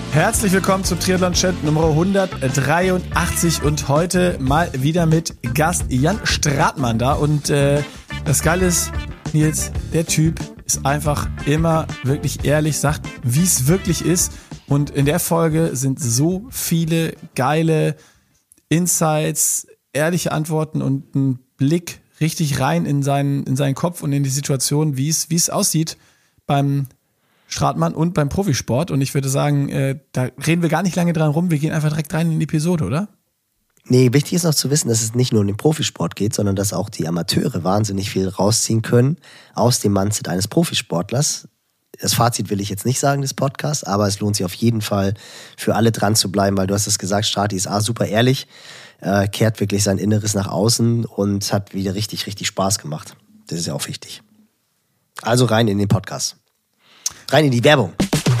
Herzlich willkommen zum Triathlon-Chat Nummer 183 und heute mal wieder mit Gast Jan Stratmann da. Und das Geile ist, Nils, der Typ ist einfach immer wirklich ehrlich, sagt, wie es wirklich ist. Und in der Folge sind so viele geile Insights, ehrliche Antworten und ein Blick richtig rein in seinen Kopf und in die Situation, wie es aussieht beim Stratmann und beim Profisport. Und ich würde sagen, da reden wir gar nicht lange dran rum. Wir gehen einfach direkt rein in die Episode, oder? Nee, wichtig ist noch zu wissen, dass es nicht nur um den Profisport geht, sondern dass auch die Amateure wahnsinnig viel rausziehen können aus dem Mindset eines Profisportlers. Das Fazit will ich jetzt nicht sagen des Podcasts, aber es lohnt sich auf jeden Fall für alle dran zu bleiben, weil du hast es gesagt, Strati ist super ehrlich, kehrt wirklich sein Inneres nach außen und hat wieder richtig, richtig Spaß gemacht. Das ist ja auch wichtig. Also rein in den Podcast. Rein in die Werbung.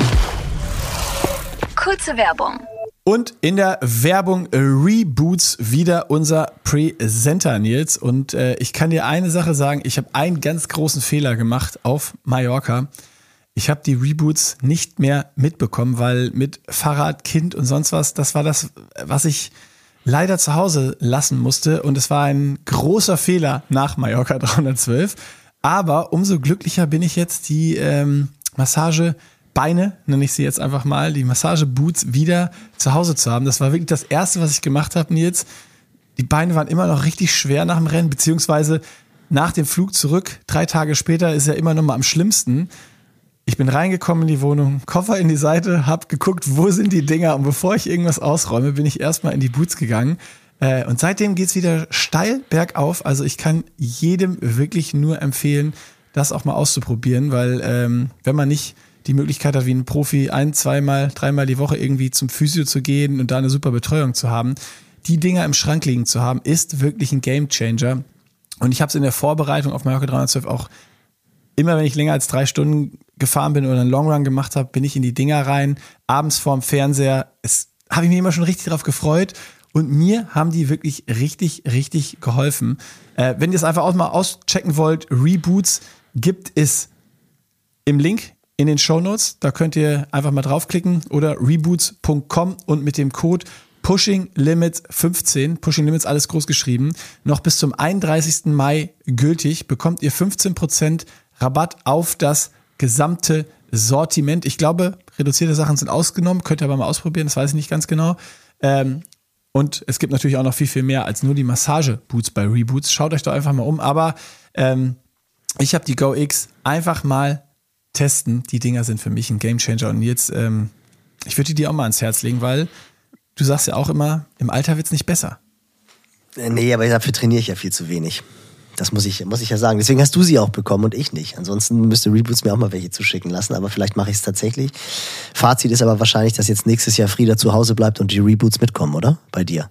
Kurze Werbung. Und in der Werbung Reboots wieder unser Presenter, Nils. Und ich kann dir eine Sache sagen, ich habe einen ganz großen Fehler gemacht auf Mallorca. Ich habe die Reboots nicht mehr mitbekommen, weil mit Fahrrad, Kind und sonst was, das war das, was ich leider zu Hause lassen musste. Und es war ein großer Fehler nach Mallorca 312. Aber umso glücklicher bin ich jetzt, die Massagebeine, nenne ich sie jetzt einfach mal, die Massageboots wieder zu Hause zu haben. Das war wirklich das Erste, was ich gemacht habe, Nils. Die Beine waren immer noch richtig schwer nach dem Rennen, beziehungsweise nach dem Flug zurück. 3 Tage später ist ja immer noch mal am schlimmsten. Ich bin reingekommen in die Wohnung, Koffer in die Seite, hab geguckt, wo sind die Dinger, und bevor ich irgendwas ausräume, bin ich erstmal in die Boots gegangen. Und seitdem geht's wieder steil bergauf. Also ich kann jedem wirklich nur empfehlen, das auch mal auszuprobieren, weil wenn man nicht die Möglichkeit hat, wie ein Profi 1, 2-mal, 3-mal die Woche irgendwie zum Physio zu gehen und da eine super Betreuung zu haben, die Dinger im Schrank liegen zu haben, ist wirklich ein Gamechanger. Und ich habe es in der Vorbereitung auf Mallorca 312 auch immer, wenn ich länger als 3 Stunden gefahren bin oder einen Longrun gemacht habe, bin ich in die Dinger rein, abends vorm Fernseher. Habe ich mich immer schon richtig drauf gefreut. Und mir haben die wirklich richtig, richtig geholfen. Wenn ihr es einfach auch mal auschecken wollt, Reboots gibt es im Link in den Shownotes. Da könnt ihr einfach mal draufklicken oder reboots.com und mit dem Code PushingLimits15, Pushing Limits alles groß geschrieben, noch bis zum 31. Mai gültig, bekommt ihr 15% Rabatt auf das gesamte Sortiment. Ich glaube, reduzierte Sachen sind ausgenommen, könnt ihr aber mal ausprobieren, das weiß ich nicht ganz genau. Und es gibt natürlich auch noch viel, viel mehr als nur die Massageboots bei Reboots. Schaut euch doch einfach mal um. Aber ich habe die Go X einfach mal testen. Die Dinger sind für mich ein Gamechanger. Und jetzt, ich würde die dir auch mal ans Herz legen, weil du sagst ja auch immer, im Alter wird's nicht besser. Nee, aber dafür trainiere ich ja viel zu wenig. Das muss ich ja sagen. Deswegen hast du sie auch bekommen und ich nicht. Ansonsten müsste Reboots mir auch mal welche zuschicken lassen, aber vielleicht mache ich es tatsächlich. Fazit ist aber wahrscheinlich, dass jetzt nächstes Jahr Frieda zu Hause bleibt und die Reboots mitkommen, oder? Bei dir.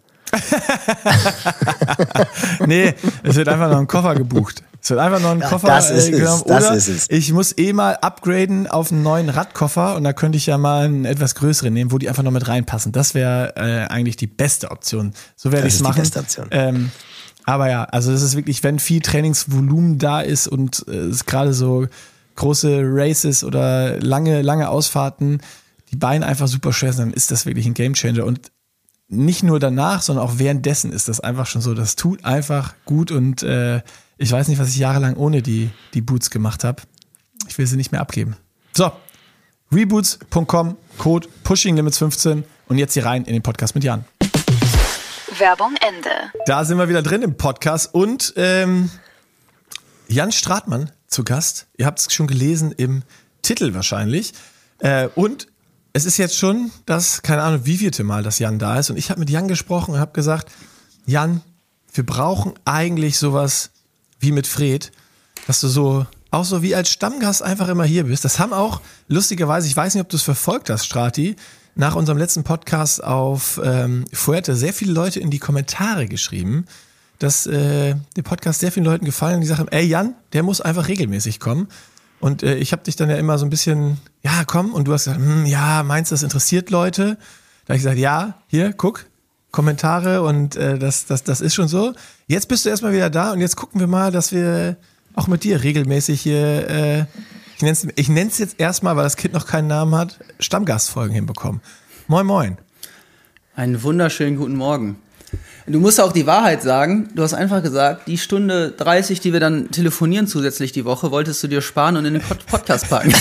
Nee, es wird einfach noch ein Koffer gebucht. Es wird einfach noch ein Koffer genommen. Das ist es. Ich muss mal upgraden auf einen neuen Radkoffer und da könnte ich ja mal einen etwas größeren nehmen, wo die einfach noch mit reinpassen. Das wäre eigentlich die beste Option. So werde ich es machen. Das ist die beste Option. Aber ja, also das ist wirklich, wenn viel Trainingsvolumen da ist und es gerade so große Races oder lange Ausfahrten, die Beine einfach super schwer sind, dann ist das wirklich ein Gamechanger. Und nicht nur danach, sondern auch währenddessen ist das einfach schon so. Das tut einfach gut und ich weiß nicht, was ich jahrelang ohne die Boots gemacht habe. Ich will sie nicht mehr abgeben. So, reboots.com, Code PushingLimits15 und jetzt hier rein in den Podcast mit Jan. Werbung Ende. Da sind wir wieder drin im Podcast und Jan Stratmann zu Gast. Ihr habt es schon gelesen im Titel wahrscheinlich. Und es ist jetzt schon das, keine Ahnung, wievielte Mal, dass Jan da ist. Und ich habe mit Jan gesprochen und habe gesagt, Jan, wir brauchen eigentlich sowas wie mit Fred, dass du auch so wie als Stammgast einfach immer hier bist. Das haben auch, lustigerweise, ich weiß nicht, ob du es verfolgt hast, Strati, nach unserem letzten Podcast auf Fuerte sehr viele Leute in die Kommentare geschrieben, dass der Podcast sehr vielen Leuten gefallen und die sagen, ey Jan, der muss einfach regelmäßig kommen. Und ich habe dich dann ja immer so ein bisschen, ja komm, und du hast gesagt, ja, meinst du, das interessiert Leute? Da habe ich gesagt, ja, hier, guck, Kommentare und das ist schon so. Jetzt bist du erstmal wieder da und jetzt gucken wir mal, dass wir auch mit dir regelmäßig hier, ich nenne es jetzt erstmal, weil das Kind noch keinen Namen hat, Stammgastfolgen hinbekommen. Moin, moin. Einen wunderschönen guten Morgen. Du musst auch die Wahrheit sagen. Du hast einfach gesagt, die Stunde 30, die wir dann telefonieren zusätzlich die Woche, wolltest du dir sparen und in den Podcast packen.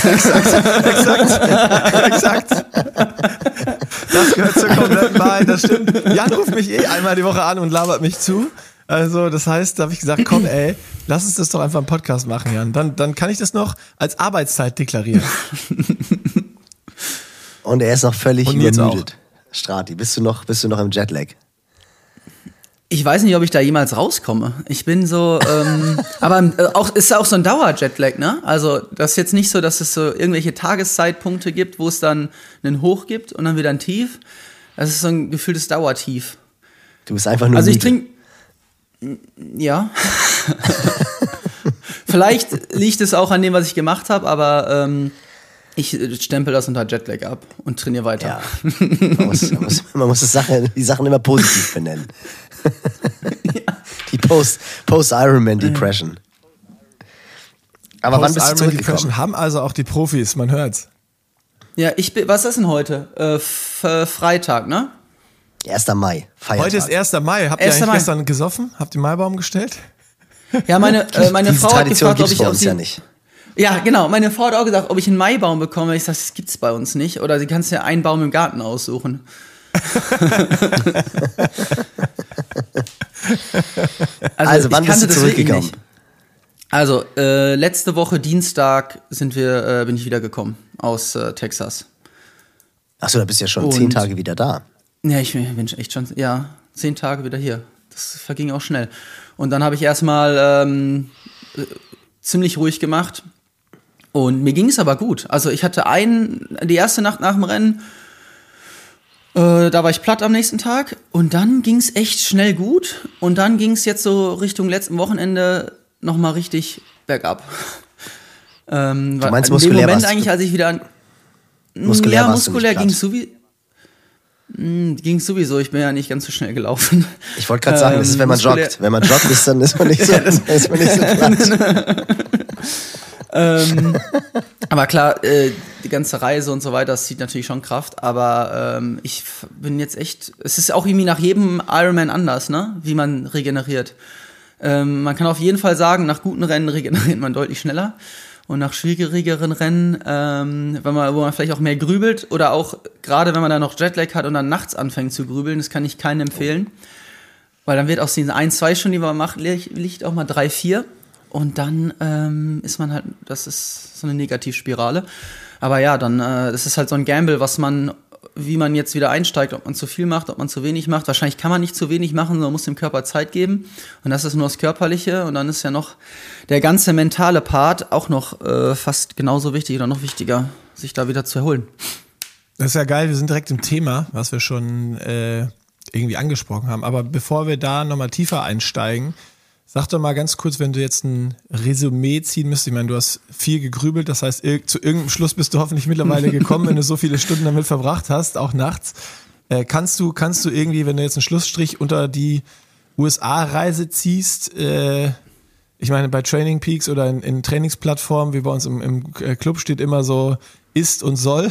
Exakt. Das gehört zur kompletten Wahrheit, das stimmt. Jan ruft mich einmal die Woche an und labert mich zu. Also das heißt, da habe ich gesagt, komm lass uns das doch einfach im Podcast machen, Jan. Dann kann ich das noch als Arbeitszeit deklarieren. Und er ist noch völlig übermüdet. Strati, bist du noch im Jetlag? Ich weiß nicht, ob ich da jemals rauskomme. Ich bin so, aber auch ist auch so ein Dauer-Jetlag, ne? Also das ist jetzt nicht so, dass es so irgendwelche Tageszeitpunkte gibt, wo es dann einen Hoch gibt und dann wieder ein Tief. Das ist so ein gefühltes Dauertief. Du bist einfach nur Also ich müde. trinke, ja. Vielleicht liegt es auch an dem, was ich gemacht habe, aber ich stempel das unter Jetlag ab und trainiere weiter. Ja. Man muss die Sachen immer positiv benennen. Ja. Die Post-Ironman-Depression. Aber wann bist du zurückgekommen? Haben also auch die Profis, man hört's. Ja, was ist denn heute? Freitag, ne? 1. Mai, Feiertag. Heute ist 1. Mai. Habt ihr eigentlich gestern gesoffen? Habt ihr Maibaum gestellt? Ja, meine Frau hat gefragt, ob ich uns ja nicht. Ja, genau. Meine Frau hat auch gesagt, ob ich einen Maibaum bekomme. Ich sage, das gibt's bei uns nicht. Oder sie kannst ja einen Baum im Garten aussuchen. Also wann bist du zurückgekommen? Also, letzte Woche Dienstag bin ich wiedergekommen aus Texas. Achso, da bist du ja schon 10 Tage wieder da. Ja, ich bin echt schon, 10 Tage wieder hier. Das verging auch schnell. Und dann habe ich erstmal ziemlich ruhig gemacht. Und mir ging es aber gut. Also ich hatte die erste Nacht nach dem Rennen, da war ich platt am nächsten Tag. Und dann ging es echt schnell gut. Und dann ging es jetzt so Richtung letzten Wochenende nochmal richtig bergab. Du meinst in muskulär? Dem Moment eigentlich, als ich wieder... Muskulär ging es sowieso. Ich bin ja nicht ganz so schnell gelaufen. Ich wollte gerade sagen, das ist, wenn man joggt. Wenn man joggt ist, dann ist man nicht so, ist man nicht so platt. Aber klar, die ganze Reise und so weiter, das zieht natürlich schon Kraft. Aber ich bin jetzt echt... Es ist auch irgendwie nach jedem Ironman anders, ne? Wie man regeneriert. Man kann auf jeden Fall sagen, nach guten Rennen regeneriert man deutlich schneller. Und nach schwierigeren Rennen, wo man vielleicht auch mehr grübelt oder auch gerade wenn man dann noch Jetlag hat und dann nachts anfängt zu grübeln, das kann ich keinem empfehlen. Weil dann wird aus den 1-2 Stunden, die man macht, liegt auch mal 3-4. Und dann ist man halt, das ist so eine Negativspirale. Aber ja, dann, das ist halt so ein Gamble, wie man jetzt wieder einsteigt, ob man zu viel macht, ob man zu wenig macht. Wahrscheinlich kann man nicht zu wenig machen, sondern man muss dem Körper Zeit geben. Und das ist nur das Körperliche. Und dann ist ja noch der ganze mentale Part auch noch fast genauso wichtig oder noch wichtiger, sich da wieder zu erholen. Das ist ja geil, wir sind direkt im Thema, was wir schon irgendwie angesprochen haben. Aber bevor wir da nochmal tiefer einsteigen, sag doch mal ganz kurz, wenn du jetzt ein Resümee ziehen müsstest. Ich meine, du hast viel gegrübelt, das heißt, zu irgendeinem Schluss bist du hoffentlich mittlerweile gekommen, wenn du so viele Stunden damit verbracht hast, auch nachts. Kannst du irgendwie, wenn du jetzt einen Schlussstrich unter die USA-Reise ziehst, ich meine, bei Training Peaks oder in Trainingsplattformen, wie bei uns im Club steht immer so ist und soll.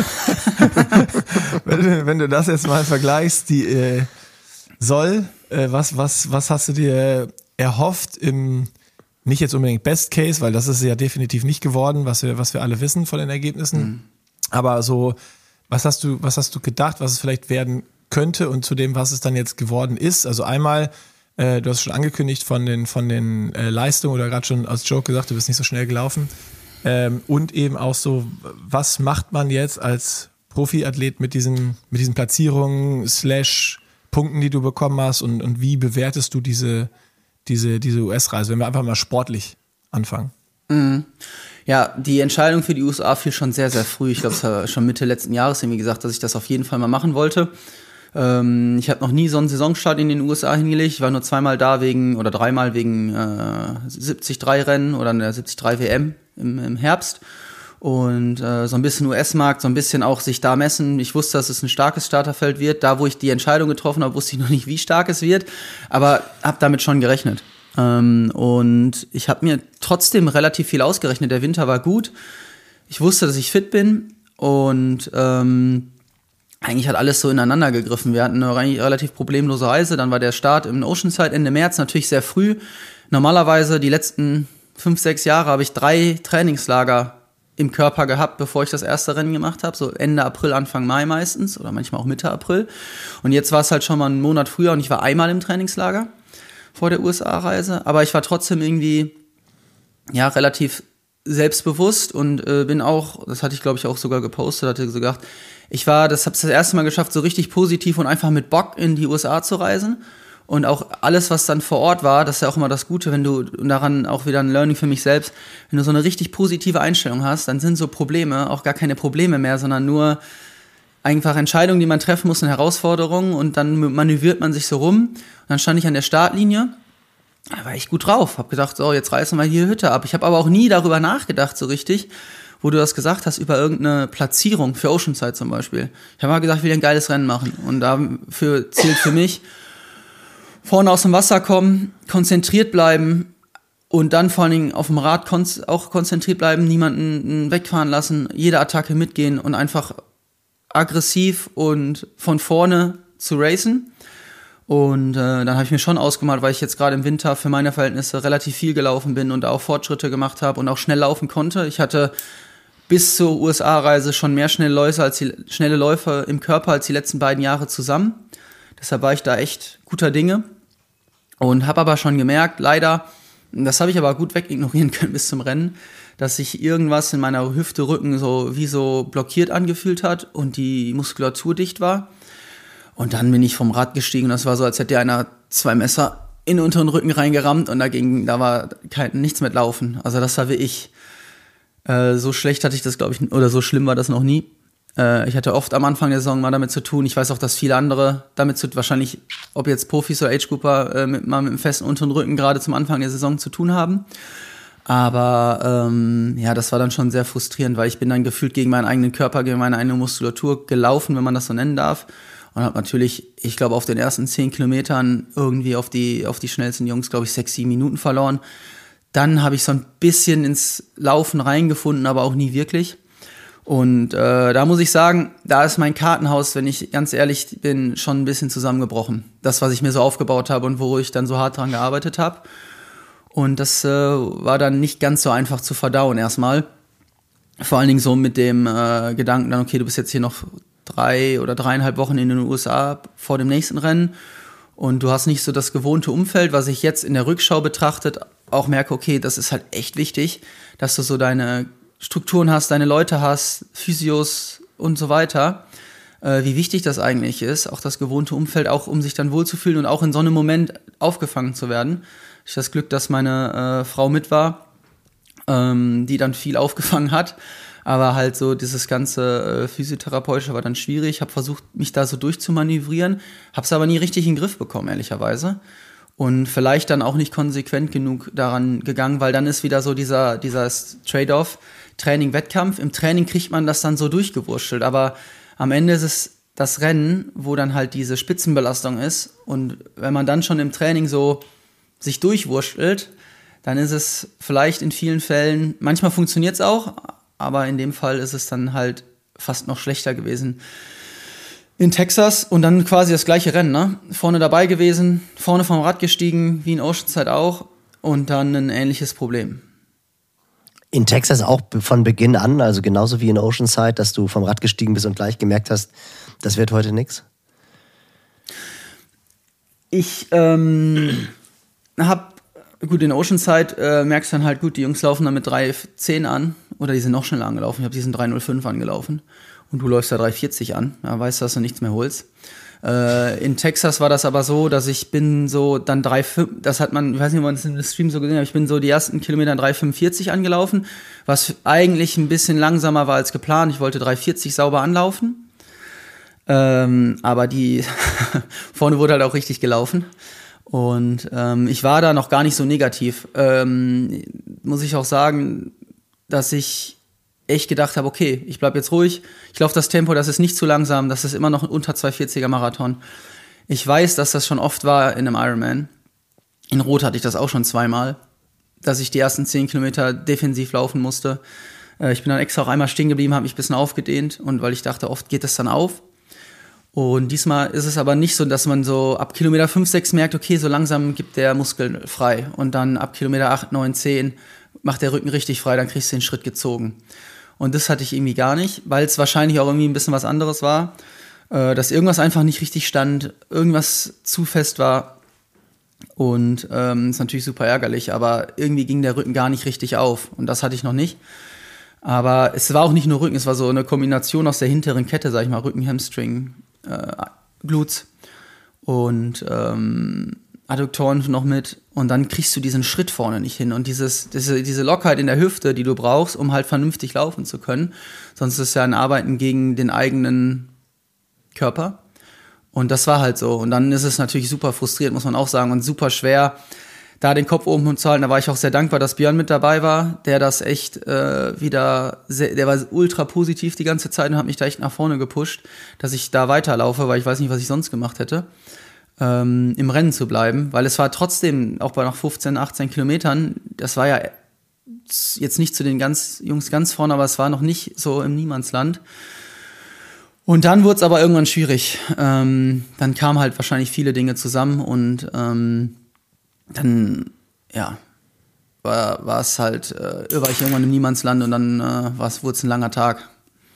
wenn du das jetzt mal vergleichst, die soll, was hast du dir erhofft im, nicht jetzt unbedingt Best Case, weil das ist ja definitiv nicht geworden, was wir alle wissen von den Ergebnissen. Aber so, was hast du gedacht, was es vielleicht werden könnte und zu dem, was es dann jetzt geworden ist? Also einmal, du hast schon angekündigt von den Leistungen oder gerade schon als Joke gesagt, du bist nicht so schnell gelaufen. Und eben auch so, was macht man jetzt als Profiathlet mit diesen Platzierungen / Punkten, die du bekommen hast und wie bewertest du diese US-Reise, wenn wir einfach mal sportlich anfangen? Ja, die Entscheidung für die USA fiel schon sehr, sehr früh. Ich glaube, es war schon Mitte letzten Jahres irgendwie gesagt, dass ich das auf jeden Fall mal machen wollte. Ich habe noch nie so einen Saisonstart in den USA hingelegt. Ich war nur dreimal wegen 73-Rennen oder einer 73 WM im Herbst. Und so ein bisschen US-Markt, so ein bisschen auch sich da messen. Ich wusste, dass es ein starkes Starterfeld wird. Da, wo ich die Entscheidung getroffen habe, wusste ich noch nicht, wie stark es wird. Aber habe damit schon gerechnet. Und ich habe mir trotzdem relativ viel ausgerechnet. Der Winter war gut. Ich wusste, dass ich fit bin. Und habe eigentlich hat alles so ineinander gegriffen. Wir hatten eine relativ problemlose Reise, dann war der Start im Oceanside Ende März, natürlich sehr früh. Normalerweise die letzten 5, 6 Jahre habe ich 3 Trainingslager im Körper gehabt, bevor ich das erste Rennen gemacht habe, so Ende April, Anfang Mai meistens oder manchmal auch Mitte April. Und jetzt war es halt schon mal einen Monat früher und ich war einmal im Trainingslager vor der USA-Reise, aber ich war trotzdem irgendwie relativ selbstbewusst und bin auch, das hatte ich glaube ich auch sogar gepostet, hatte so gedacht, habe es das erste Mal geschafft, so richtig positiv und einfach mit Bock in die USA zu reisen. Und auch alles, was dann vor Ort war, das ist ja auch immer das Gute, wenn du, und daran auch wieder ein Learning für mich selbst, wenn du so eine richtig positive Einstellung hast, dann sind so Probleme auch gar keine Probleme mehr, sondern nur einfach Entscheidungen, die man treffen muss, eine Herausforderung und dann manövriert man sich so rum. Und dann stand ich an der Startlinie, da war ich gut drauf, hab gedacht, so, jetzt reißen wir hier Hütte ab. Ich habe aber auch nie darüber nachgedacht so richtig, wo du das gesagt hast, über irgendeine Platzierung für Oceanside zum Beispiel. Ich habe mal gesagt, ich will ein geiles Rennen machen und dafür zählt für mich, vorne aus dem Wasser kommen, konzentriert bleiben und dann vor allen Dingen auf dem Rad auch konzentriert bleiben, niemanden wegfahren lassen, jede Attacke mitgehen und einfach aggressiv und von vorne zu racen. Und dann habe ich mir schon ausgemalt, weil ich jetzt gerade im Winter für meine Verhältnisse relativ viel gelaufen bin und auch Fortschritte gemacht habe und auch schnell laufen konnte. Ich hatte bis zur USA-Reise schon mehr schnelle Läufe im Körper als die letzten beiden Jahre zusammen. Deshalb war ich da echt guter Dinge. Und habe aber schon gemerkt, leider, das habe ich aber gut wegignorieren können bis zum Rennen, dass sich irgendwas in meiner Hüfte, Rücken so blockiert angefühlt hat und die Muskulatur dicht war. Und dann bin ich vom Rad gestiegen. Das war so, als hätte einer 2 Messer in den unteren Rücken reingerammt und da war nichts mit Laufen. Also das war wie ich. So schlecht hatte ich das, glaube ich, oder so schlimm war das noch nie. Ich hatte oft am Anfang der Saison mal damit zu tun. Ich weiß auch, dass viele andere wahrscheinlich, ob jetzt Profis oder Age-Grupper, mit einem festen unteren Rücken gerade zum Anfang der Saison zu tun haben. Aber das war dann schon sehr frustrierend, weil ich bin dann gefühlt gegen meinen eigenen Körper, gegen meine eigene Muskulatur gelaufen, wenn man das so nennen darf. Und habe natürlich, ich glaube, auf den ersten 10 Kilometern irgendwie auf die schnellsten Jungs, glaube ich, 6, 7 Minuten verloren. Dann habe ich so ein bisschen ins Laufen reingefunden, aber auch nie wirklich. Und da muss ich sagen, da ist mein Kartenhaus, wenn ich ganz ehrlich bin, schon ein bisschen zusammengebrochen. Das, was ich mir so aufgebaut habe und wo ich dann so hart dran gearbeitet habe. Und das war dann nicht ganz so einfach zu verdauen erstmal. Vor allen Dingen so mit dem Gedanken dann, okay, du bist jetzt hier noch 3 oder 3,5 Wochen in den USA vor dem nächsten Rennen und du hast nicht so das gewohnte Umfeld, was ich jetzt in der Rückschau betrachtet auch merke, okay, das ist halt echt wichtig, dass du so deine Strukturen hast, deine Leute hast, Physios und so weiter, wie wichtig das eigentlich ist, auch das gewohnte Umfeld, auch um sich dann wohlzufühlen und auch in so einem Moment aufgefangen zu werden. Ich hatte das Glück, dass meine Frau mit war, die dann viel aufgefangen hat, aber halt so dieses ganze Physiotherapeutische war dann schwierig. Ich habe versucht, mich da so durchzumanövrieren, habe es aber nie richtig in den Griff bekommen, ehrlicherweise. Und vielleicht dann auch nicht konsequent genug daran gegangen, weil dann ist wieder so dieser Trade-off, Training-Wettkampf. Im Training kriegt man das dann so durchgewurschtelt, aber am Ende ist es das Rennen, wo dann halt diese Spitzenbelastung ist. Und wenn man dann schon im Training so sich durchwurschtelt, dann ist es vielleicht in vielen Fällen, manchmal funktioniert es auch, aber in dem Fall ist es dann halt fast noch schlechter gewesen. In Texas und dann quasi das gleiche Rennen, ne? Vorne dabei gewesen, vorne vom Rad gestiegen, wie in Oceanside auch und dann ein ähnliches Problem. In Texas auch von Beginn an, also genauso wie in Oceanside, dass du vom Rad gestiegen bist und gleich gemerkt hast, das wird heute nix? Ich gut, in Oceanside merkst du dann halt, gut, die Jungs laufen dann mit 3,10 an oder die sind noch schneller angelaufen. Ich habe diesen 3,05 angelaufen und du läufst da 3,40 an. Da weißt du, dass du nichts mehr holst. In Texas war das aber so, dass ich bin so dann 3,5, das hat man, ich weiß nicht, ob man das im Stream so gesehen hat, ich bin so die ersten Kilometer 3,45 angelaufen, was eigentlich ein bisschen langsamer war als geplant. Ich wollte 3,40 sauber anlaufen. Aber die vorne wurde halt auch richtig gelaufen. Und ich war da noch gar nicht so negativ. Muss ich auch sagen, dass ich echt gedacht habe, okay, ich bleib jetzt ruhig, ich laufe das Tempo, das ist nicht zu langsam, das ist immer noch ein unter 2,40er Marathon. Ich weiß, dass das schon oft war in einem Ironman. In Rot hatte ich das auch schon 2-mal, dass ich die ersten 10 Kilometer defensiv laufen musste. Ich bin dann extra auch einmal stehen geblieben, habe mich ein bisschen aufgedehnt und weil ich dachte, oft geht das dann auf. Und diesmal ist es aber nicht so, dass man so ab Kilometer 5, 6 merkt, okay, so langsam gibt der Muskel frei. Und dann ab Kilometer 8, 9, 10 macht der Rücken richtig frei, dann kriegst du den Schritt gezogen. Und das hatte ich irgendwie gar nicht, weil es wahrscheinlich auch irgendwie ein bisschen was anderes war. Dass irgendwas einfach nicht richtig stand, irgendwas zu fest war. Und ist natürlich super ärgerlich, aber irgendwie ging der Rücken gar nicht richtig auf. Und das hatte ich noch nicht. Aber es war auch nicht nur Rücken, es war so eine Kombination aus der hinteren Kette, sag ich mal, Rücken, Hamstring, Glutes und Adduktoren noch mit. Und dann kriegst du diesen Schritt vorne nicht hin. Und diese Lockheit in der Hüfte, die du brauchst, um halt vernünftig laufen zu können. Sonst ist es ja ein Arbeiten gegen den eigenen Körper. Und das war halt so. Und dann ist es natürlich super frustrierend, muss man auch sagen, und super schwer, da den Kopf oben zu halten. Da war ich auch sehr dankbar, dass Björn mit dabei war, der das echt der war ultra positiv die ganze Zeit und hat mich da echt nach vorne gepusht, dass ich da weiterlaufe, weil ich weiß nicht, was ich sonst gemacht hätte, im Rennen zu bleiben. Weil es war trotzdem, auch bei noch 15, 18 Kilometern, das war ja jetzt nicht zu den Jungs ganz vorne, aber es war noch nicht so im Niemandsland. Und dann wurde es aber irgendwann schwierig. Dann kamen halt wahrscheinlich viele Dinge zusammen und dann, ja, war es halt, war ich irgendwann im Niemandsland und dann wurde es ein langer Tag.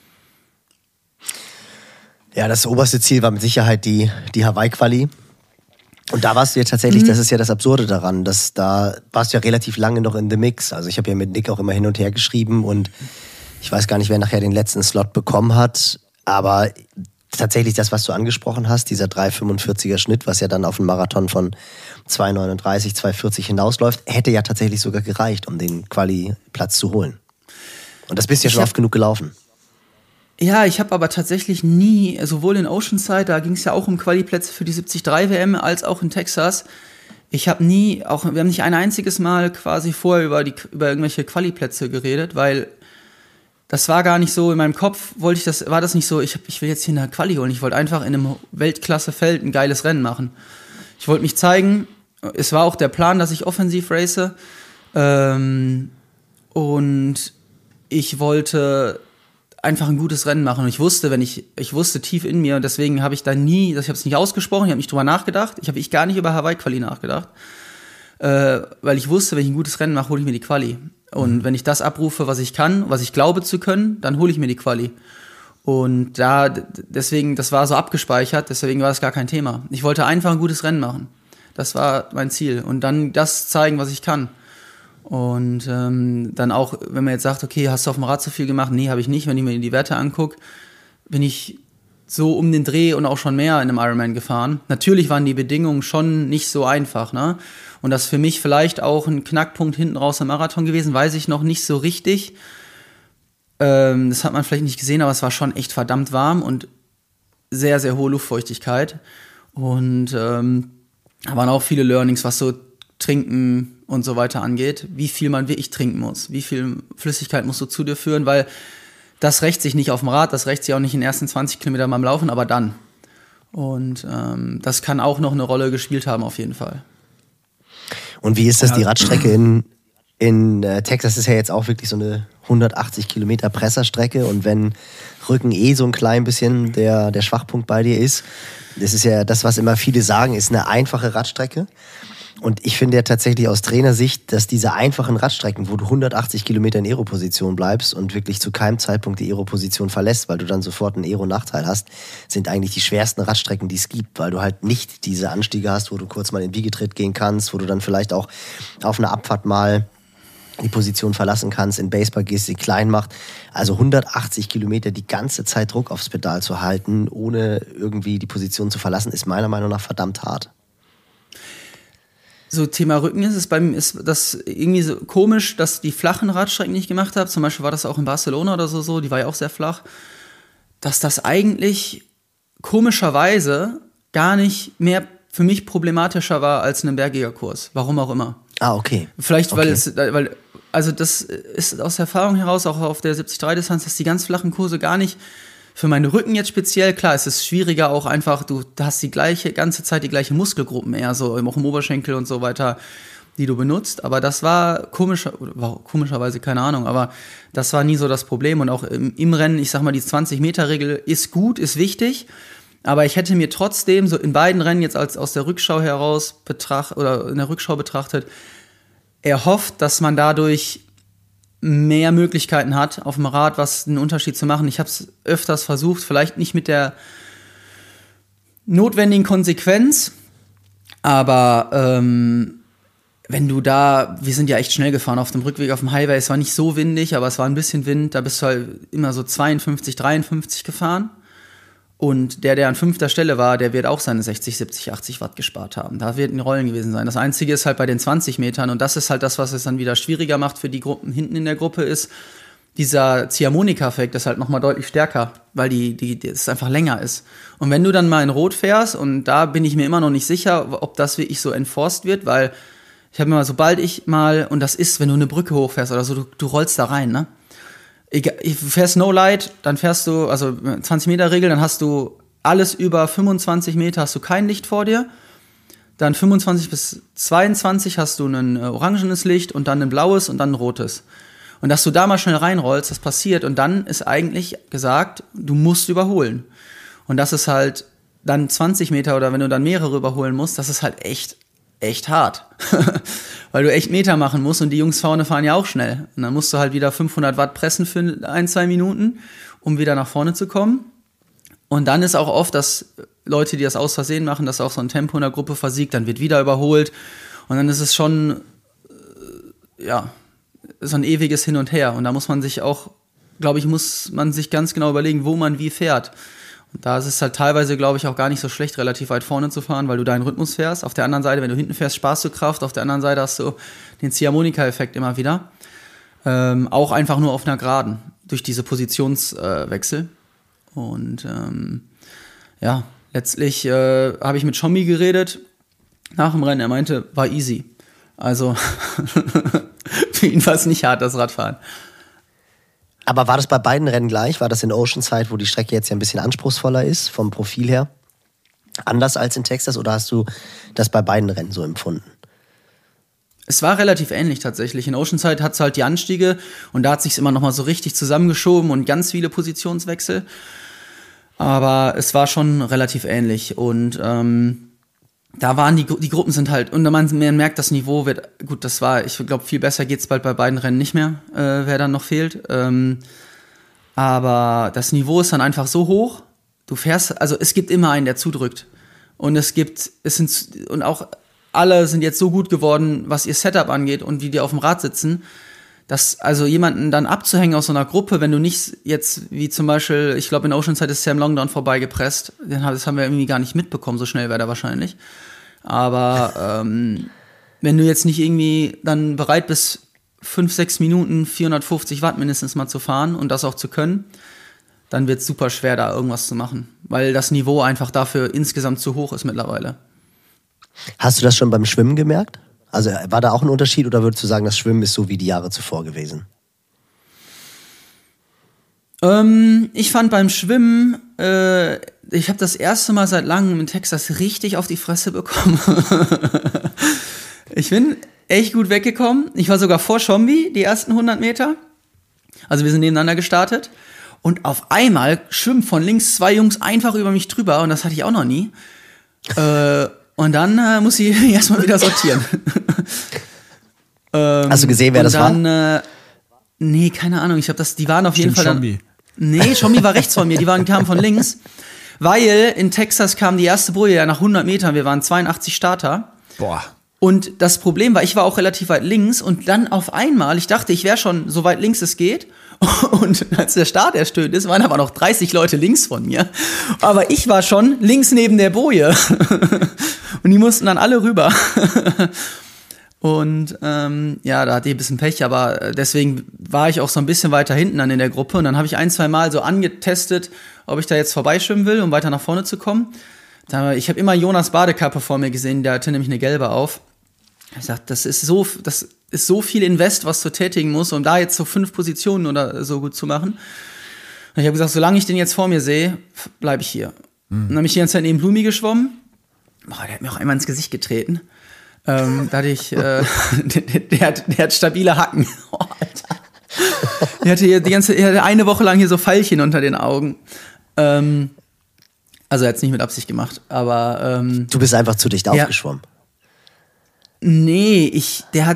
Ja, das oberste Ziel war mit Sicherheit die Hawaii-Quali. Und da warst du ja tatsächlich, das ist ja das Absurde daran, dass da warst du ja relativ lange noch in the mix. Also ich habe ja mit Nick auch immer hin und her geschrieben und ich weiß gar nicht, wer nachher den letzten Slot bekommen hat. Aber tatsächlich das, was du angesprochen hast, dieser 3,45er Schnitt, was ja dann auf einen Marathon von 2,39, 2,40 hinausläuft, hätte ja tatsächlich sogar gereicht, um den Quali-Platz zu holen. Und das bist du ja schon oft genug gelaufen. Ja, ich habe aber tatsächlich nie, sowohl in Oceanside, da ging es ja auch um Quali-Plätze für die 73 WM, als auch in Texas. Wir haben nicht ein einziges Mal quasi vorher über irgendwelche Quali-Plätze geredet, weil das war gar nicht so in meinem Kopf, war das nicht so, ich will jetzt hier eine Quali holen. Ich wollte einfach in einem Weltklasse-Feld ein geiles Rennen machen. Ich wollte mich zeigen. Es war auch der Plan, dass ich offensiv race. Und ich wollte einfach ein gutes Rennen machen. Und ich wusste tief in mir, und deswegen habe ich da ich habe es nicht ausgesprochen, ich habe nicht drüber nachgedacht. Ich habe gar nicht über Hawaii-Quali nachgedacht. Weil ich wusste, wenn ich ein gutes Rennen mache, hole ich mir die Quali. Und wenn ich das abrufe, was ich kann, was ich glaube zu können, dann hole ich mir die Quali. Und deswegen, das war so abgespeichert, deswegen war das gar kein Thema. Ich wollte einfach ein gutes Rennen machen. Das war mein Ziel. Und dann das zeigen, was ich kann. Und dann auch, wenn man jetzt sagt, okay, hast du auf dem Rad so viel gemacht? Nee, habe ich nicht. Wenn ich mir die Werte angucke, bin ich so um den Dreh und auch schon mehr in einem Ironman gefahren. Natürlich waren die Bedingungen schon nicht so einfach, ne? Und das ist für mich vielleicht auch ein Knackpunkt hinten raus im Marathon gewesen, weiß ich noch nicht so richtig. Das hat man vielleicht nicht gesehen, aber es war schon echt verdammt warm und sehr, sehr hohe Luftfeuchtigkeit. Und da waren auch viele Learnings, was so Trinken und so weiter angeht, wie viel man wirklich trinken muss, wie viel Flüssigkeit musst du zu dir führen, weil das rächt sich nicht auf dem Rad, das rächt sich auch nicht in den ersten 20 Kilometern beim Laufen, aber dann. Und das kann auch noch eine Rolle gespielt haben, auf jeden Fall. Und wie ist das, die Radstrecke in Texas ist ja jetzt auch wirklich so eine 180 Kilometer Presserstrecke und wenn Rücken so ein klein bisschen der Schwachpunkt bei dir ist, das ist ja das, was immer viele sagen, ist eine einfache Radstrecke. Und ich finde ja tatsächlich aus Trainersicht, dass diese einfachen Radstrecken, wo du 180 Kilometer in Aero-Position bleibst und wirklich zu keinem Zeitpunkt die Aero-Position verlässt, weil du dann sofort einen Aero-Nachteil hast, sind eigentlich die schwersten Radstrecken, die es gibt, weil du halt nicht diese Anstiege hast, wo du kurz mal in Wiegetritt gehen kannst, wo du dann vielleicht auch auf einer Abfahrt mal die Position verlassen kannst, in Baseball gehst, sie klein macht. Also 180 Kilometer die ganze Zeit Druck aufs Pedal zu halten, ohne irgendwie die Position zu verlassen, ist meiner Meinung nach verdammt hart. So, Thema Rücken ist das irgendwie so komisch, dass die flachen Radstrecken, die ich gemacht habe, zum Beispiel war das auch in Barcelona oder so, die war ja auch sehr flach, dass das eigentlich komischerweise gar nicht mehr für mich problematischer war als ein Bergjägerkurs. Warum auch immer. Ah, okay. Vielleicht, also das ist aus Erfahrung heraus, auch auf der 73-Distanz, dass die ganz flachen Kurse gar nicht für meine Rücken jetzt speziell, klar, es ist schwieriger auch einfach, du hast ganze Zeit die gleiche Muskelgruppen eher so, auch im Oberschenkel und so weiter, die du benutzt, aber das war komischerweise, keine Ahnung, aber das war nie so das Problem und auch im Rennen, ich sag mal, die 20-Meter-Regel ist gut, ist wichtig, Aber ich hätte mir trotzdem so in beiden Rennen jetzt als aus der Rückschau heraus in der Rückschau betrachtet, erhofft, dass man dadurch mehr Möglichkeiten hat, auf dem Rad einen Unterschied zu machen. Ich habe es öfters versucht, vielleicht nicht mit der notwendigen Konsequenz, aber wenn du wir sind ja echt schnell gefahren auf dem Rückweg auf dem Highway, es war nicht so windig, aber es war ein bisschen Wind, da bist du halt immer so 52, 53 gefahren. Und der an 5. Stelle war, der wird auch seine 60, 70, 80 Watt gespart haben. Da wird ein Rollen gewesen sein. Das Einzige ist halt bei den 20 Metern, und das ist halt das, was es dann wieder schwieriger macht für die Gruppen hinten in der Gruppe, ist dieser Ziehharmonika-Effekt ist halt nochmal deutlich stärker, weil es einfach länger ist. Und wenn du dann mal in Rot fährst, und da bin ich mir immer noch nicht sicher, ob das wirklich so enforced wird, weil ich habe immer, sobald ich mal, und das ist, wenn du eine Brücke hochfährst oder so, du rollst da rein, ne? Du fährst No Light, dann fährst du, also 20 Meter Regel, dann hast du alles über 25 Meter, hast du kein Licht vor dir. Dann 25 bis 22 hast du ein orangenes Licht und dann ein blaues und dann ein rotes. Und dass du da mal schnell reinrollst, das passiert. Und dann ist eigentlich gesagt, du musst überholen. Und das ist halt dann 20 Meter oder wenn du dann mehrere überholen musst, das ist halt echt hart. Weil du echt Meter machen musst und die Jungs vorne fahren ja auch schnell. Und dann musst du halt wieder 500 Watt pressen für 1-2 Minuten, um wieder nach vorne zu kommen. Und dann ist auch oft, dass Leute, die das aus Versehen machen, dass auch so ein Tempo in der Gruppe versiegt, dann wird wieder überholt. Und dann ist es schon, so ein ewiges Hin und Her. Und da muss man sich auch, glaube ich, ganz genau überlegen, wo man wie fährt. Und da ist es halt teilweise, glaube ich, auch gar nicht so schlecht, relativ weit vorne zu fahren, weil du deinen Rhythmus fährst. Auf der anderen Seite, wenn du hinten fährst, sparst du Kraft. Auf der anderen Seite hast du den Ziehharmonika-Effekt immer wieder. Auch einfach nur auf einer Geraden, durch diese Positionswechsel. Und letztlich habe ich mit Schommi geredet nach dem Rennen. Er meinte, war easy. Also für ihn war es nicht hart, das Radfahren. Aber war das bei beiden Rennen gleich? War das in Oceanside, wo die Strecke jetzt ja ein bisschen anspruchsvoller ist, vom Profil her, anders als in Texas? Oder hast du das bei beiden Rennen so empfunden? Es war relativ ähnlich tatsächlich. In Oceanside hat es halt die Anstiege und da hat sich's immer noch mal so richtig zusammengeschoben und ganz viele Positionswechsel. Aber es war schon relativ ähnlich und da waren die Gruppen sind halt, und man merkt, das Niveau wird, gut, das war, ich glaube, viel besser geht's bald bei beiden Rennen nicht mehr, wer dann noch fehlt. Aber das Niveau ist dann einfach so hoch, du fährst, also es gibt immer einen, der zudrückt. Und und auch alle sind jetzt so gut geworden, was ihr Setup angeht und wie die auf dem Rad sitzen, dass also jemanden dann abzuhängen aus so einer Gruppe, wenn du nicht jetzt, wie zum Beispiel, ich glaube in Oceanside ist Sam Longdown vorbeigepresst, das haben wir irgendwie gar nicht mitbekommen, so schnell wäre der wahrscheinlich. Aber wenn du jetzt nicht irgendwie dann bereit bist, 5-6 Minuten 450 Watt mindestens mal zu fahren und das auch zu können, dann wird es super schwer, da irgendwas zu machen, weil das Niveau einfach dafür insgesamt zu hoch ist mittlerweile. Hast du das schon beim Schwimmen gemerkt? Also war da auch ein Unterschied oder würdest du sagen, das Schwimmen ist so wie die Jahre zuvor gewesen? Ich fand beim Schwimmen, ich habe das erste Mal seit langem in Texas richtig auf die Fresse bekommen. Ich bin echt gut weggekommen. Ich war sogar vor Schombi, die ersten 100 Meter. Also wir sind nebeneinander gestartet. Und auf einmal schwimmen von links 2 Jungs einfach über mich drüber. Und das hatte ich auch noch nie. Und dann muss ich erstmal wieder sortieren. Hast du gesehen, wer das war? Nee, keine Ahnung. Ich glaube, die waren auf jeden Fall Schombi. Nee, Schombi war rechts von mir. Die kamen von links. Weil in Texas kam die erste Boje ja nach 100 Metern. Wir waren 82 Starter. Boah. Und das Problem war, ich war auch relativ weit links. Und dann auf einmal, ich dachte, ich wäre schon so weit links es geht. Und als der Start erstöhnt ist, waren aber noch 30 Leute links von mir. Aber ich war schon links neben der Boje. Und die mussten dann alle rüber. Und da hatte ich ein bisschen Pech, aber deswegen war ich auch so ein bisschen weiter hinten dann in der Gruppe. Und dann habe ich 1-2 Mal so angetestet, ob ich da jetzt vorbeischwimmen will, um weiter nach vorne zu kommen. Ich habe immer Jonas Badekappe vor mir gesehen, der hatte nämlich eine gelbe auf. Ich sagte, das ist so viel Invest, was du tätigen musst, um da jetzt so 5 Positionen oder so gut zu machen. Und ich habe gesagt, solange ich den jetzt vor mir sehe, bleibe ich hier. Und dann habe ich die ganze Zeit neben Blumi geschwommen. Boah, der hat mir auch einmal ins Gesicht getreten. Da hatte ich, der hat stabile Hacken. Oh, Alter. Er hatte eine Woche lang hier so Pfeilchen unter den Augen. Also er hat es nicht mit Absicht gemacht, aber Du bist einfach zu dicht aufgeschwommen. nee, der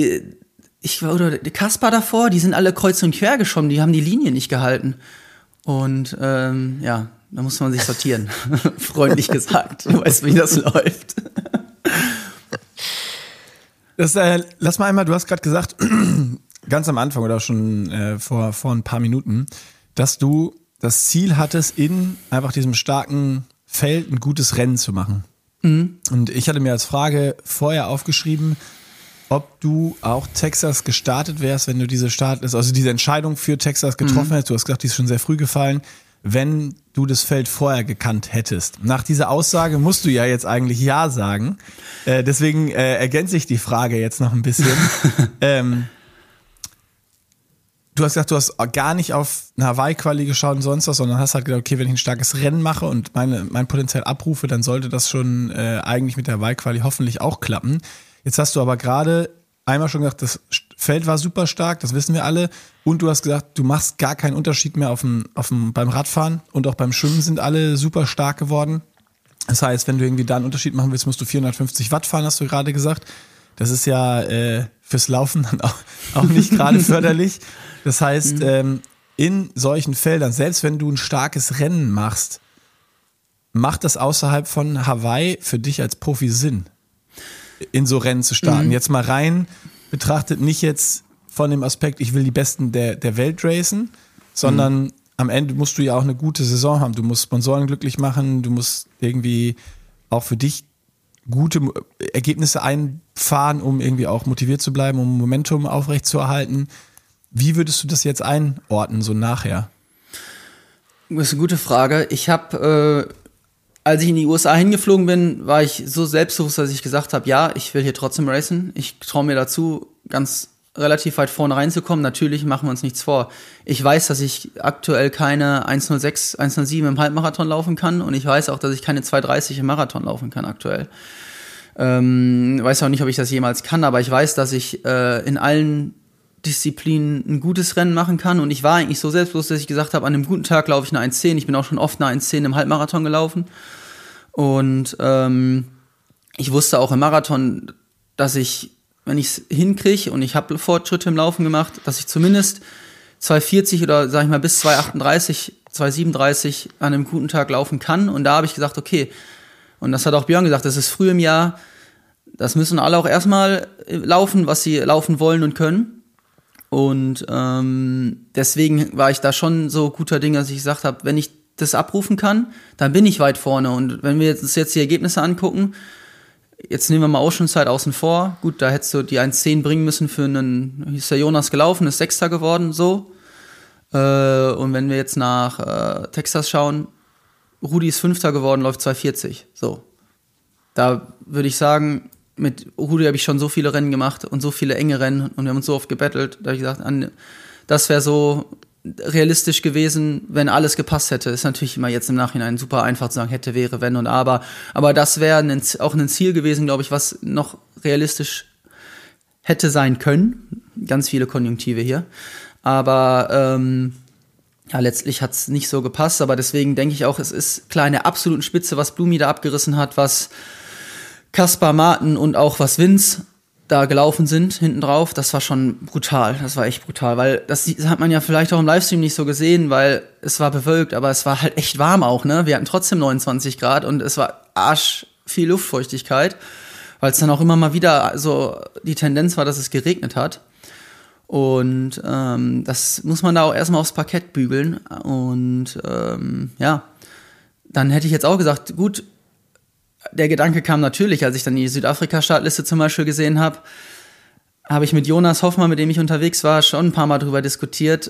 Kaspar davor, die sind alle kreuz und quer geschwommen, die haben die Linie nicht gehalten. Und ja, da muss man sich sortieren, freundlich gesagt. Du weißt, wie das läuft. Lass mal einmal, du hast gerade gesagt, ganz am Anfang oder schon vor ein paar Minuten, dass du das Ziel hattest, in einfach diesem starken Feld ein gutes Rennen zu machen. Mhm. Und ich hatte mir als Frage vorher aufgeschrieben, ob du auch Texas gestartet wärst, wenn du diese Entscheidung für Texas getroffen hättest. Du hast gesagt, die ist schon sehr früh gefallen, wenn du das Feld vorher gekannt hättest. Nach dieser Aussage musst du ja jetzt eigentlich Ja sagen. Deswegen ergänze ich die Frage jetzt noch ein bisschen. Du hast gesagt, du hast gar nicht auf eine Hawaii-Quali geschaut und sonst was, sondern hast halt gedacht, okay, wenn ich ein starkes Rennen mache und mein Potenzial abrufe, dann sollte das schon eigentlich mit der Hawaii-Quali hoffentlich auch klappen. Jetzt hast du aber gerade einmal schon gesagt, das Feld war super stark, das wissen wir alle. Und du hast gesagt, du machst gar keinen Unterschied mehr beim Radfahren und auch beim Schwimmen sind alle super stark geworden. Das heißt, wenn du irgendwie da einen Unterschied machen willst, musst du 450 Watt fahren, hast du gerade gesagt. Das ist ja fürs Laufen dann auch nicht gerade förderlich. Das heißt, in solchen Feldern, selbst wenn du ein starkes Rennen machst, macht das außerhalb von Hawaii für dich als Profi Sinn, in so Rennen zu starten? Jetzt mal rein betrachtet, nicht jetzt von dem Aspekt, ich will die Besten der Welt racen, sondern am Ende musst du ja auch eine gute Saison haben. Du musst Sponsoren glücklich machen, du musst irgendwie auch für dich gute Ergebnisse einfahren, um irgendwie auch motiviert zu bleiben, um Momentum aufrechtzuerhalten. Wie würdest du das jetzt einordnen, so nachher? Das ist eine gute Frage. Ich habe, als ich in die USA hingeflogen bin, war ich so selbstbewusst, dass ich gesagt habe, ja, ich will hier trotzdem racen. Ich traue mir dazu, ganz relativ weit vorne reinzukommen. Natürlich machen wir uns nichts vor. Ich weiß, dass ich aktuell keine 1:06, 1:07 im Halbmarathon laufen kann und ich weiß auch, dass ich keine 2:30 im Marathon laufen kann aktuell. Weiß auch nicht, ob ich das jemals kann, aber ich weiß, dass ich in allen Disziplinen ein gutes Rennen machen kann und ich war eigentlich so selbstbewusst, dass ich gesagt habe, an einem guten Tag laufe ich eine 1:10. Ich bin auch schon oft eine 1:10 im Halbmarathon gelaufen und ich wusste auch im Marathon, dass ich, wenn ich es hinkriege und ich habe Fortschritte im Laufen gemacht, dass ich zumindest 2:40 oder sag ich mal bis 2:38, 2:37 an einem guten Tag laufen kann und da habe ich gesagt, okay, und das hat auch Björn gesagt, das ist früh im Jahr, das müssen alle auch erstmal laufen, was sie laufen wollen und können. Und deswegen war ich da schon so guter Dinge, dass ich gesagt habe, wenn ich das abrufen kann, dann bin ich weit vorne. Und wenn wir uns jetzt die Ergebnisse angucken, jetzt nehmen wir mal Oceanside außen vor. Gut, da hättest du die 1:10 bringen müssen für ist der Jonas gelaufen, ist Sechster geworden, so. Und wenn wir jetzt nach Texas schauen, Rudi ist Fünfter geworden, läuft 2:40, so. Da würde ich sagen, mit Rudi habe ich schon so viele Rennen gemacht und so viele enge Rennen und wir haben uns so oft gebettelt, da habe ich gesagt, das wäre so realistisch gewesen, wenn alles gepasst hätte. Ist natürlich immer jetzt im Nachhinein super einfach zu sagen, hätte, wäre, wenn und aber das wäre auch ein Ziel gewesen, glaube ich, was noch realistisch hätte sein können. Ganz viele Konjunktive hier. Aber ja, letztlich hat es nicht so gepasst, aber deswegen denke ich auch, es ist klar in der absoluten Spitze, was Blumi da abgerissen hat, was Kaspar, Martin und auch was Vince da gelaufen sind, hinten drauf, das war schon brutal, das war echt brutal, weil das hat man ja vielleicht auch im Livestream nicht so gesehen, weil es war bewölkt, aber es war halt echt warm auch, ne, wir hatten trotzdem 29 Grad und es war arsch viel Luftfeuchtigkeit, weil es dann auch immer mal wieder so die Tendenz war, dass es geregnet hat und das muss man da auch erstmal aufs Parkett bügeln und ja, dann hätte ich jetzt auch gesagt, gut, der Gedanke kam natürlich, als ich dann die Südafrika-Startliste zum Beispiel gesehen habe, habe ich mit Jonas Hoffmann, mit dem ich unterwegs war, schon ein paar Mal drüber diskutiert,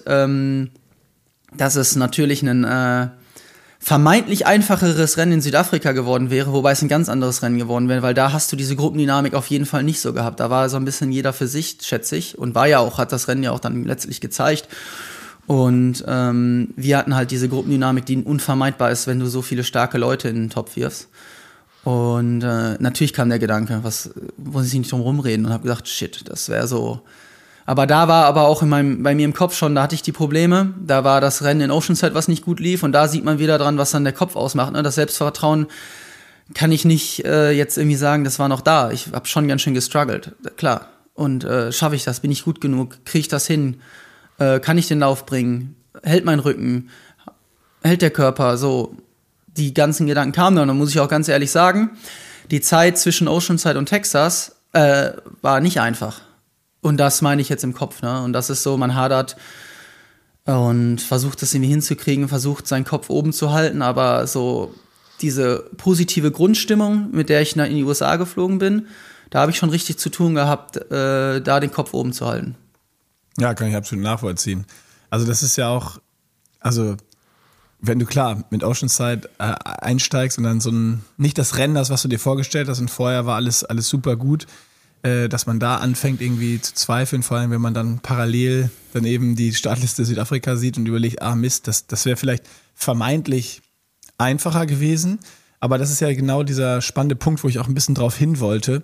dass es natürlich ein vermeintlich einfacheres Rennen in Südafrika geworden wäre, wobei es ein ganz anderes Rennen geworden wäre, weil da hast du diese Gruppendynamik auf jeden Fall nicht so gehabt. Da war so ein bisschen jeder für sich, schätze ich, und war ja auch, hat das Rennen ja auch dann letztlich gezeigt. Und wir hatten halt diese Gruppendynamik, die unvermeidbar ist, wenn du so viele starke Leute in den Topf wirfst. Und natürlich kam der Gedanke, wo sie nicht drum rumreden und habe gedacht, shit, das wäre so, Aber da war aber auch bei mir im Kopf schon, da hatte ich die Probleme. Da war das Rennen in Oceanside, was nicht gut lief. Und da sieht man wieder dran, was dann der Kopf ausmacht. Ne? Das Selbstvertrauen kann ich nicht jetzt irgendwie sagen, das war noch da. Ich habe schon ganz schön gestruggelt, klar. Und schaffe ich das? Bin ich gut genug? Kriege ich das hin? Kann ich den Lauf bringen? Hält mein Rücken? Hält der Körper? So, die ganzen Gedanken kamen dann. Und muss ich auch ganz ehrlich sagen, die Zeit zwischen Oceanside und Texas war nicht einfach. Und das meine ich jetzt im Kopf, ne? Und das ist so, man hadert und versucht das irgendwie hinzukriegen, versucht seinen Kopf oben zu halten, aber so diese positive Grundstimmung, mit der ich in die USA geflogen bin, da habe ich schon richtig zu tun gehabt, da den Kopf oben zu halten. Ja, kann ich absolut nachvollziehen. Also das ist ja auch, also wenn du klar mit Oceanside einsteigst und dann nicht das Rennen hast, was du dir vorgestellt hast und vorher war alles super gut, dass man da anfängt irgendwie zu zweifeln, vor allem wenn man dann parallel dann eben die Startliste Südafrika sieht und überlegt, Mist, das wäre vielleicht vermeintlich einfacher gewesen, aber das ist ja genau dieser spannende Punkt, wo ich auch ein bisschen drauf hin wollte.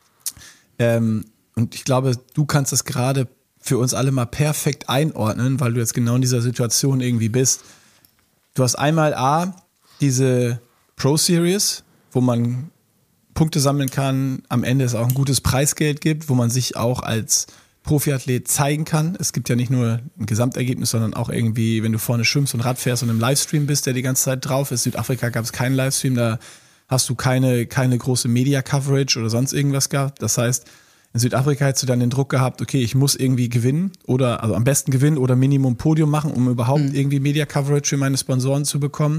Und ich glaube, du kannst das gerade für uns alle mal perfekt einordnen, weil du jetzt genau in dieser Situation irgendwie bist. Du hast einmal diese Pro Series, wo man Punkte sammeln kann, am Ende es auch ein gutes Preisgeld gibt, wo man sich auch als Profiathlet zeigen kann. Es gibt ja nicht nur ein Gesamtergebnis, sondern auch irgendwie, wenn du vorne schwimmst und Rad fährst und im Livestream bist, der die ganze Zeit drauf ist. Südafrika gab es keinen Livestream, da hast du keine große Media-Coverage oder sonst irgendwas gehabt. Das heißt, in Südafrika hättest du dann den Druck gehabt, okay, ich muss irgendwie gewinnen also am besten gewinnen oder Minimum Podium machen, um überhaupt irgendwie Media-Coverage für meine Sponsoren zu bekommen.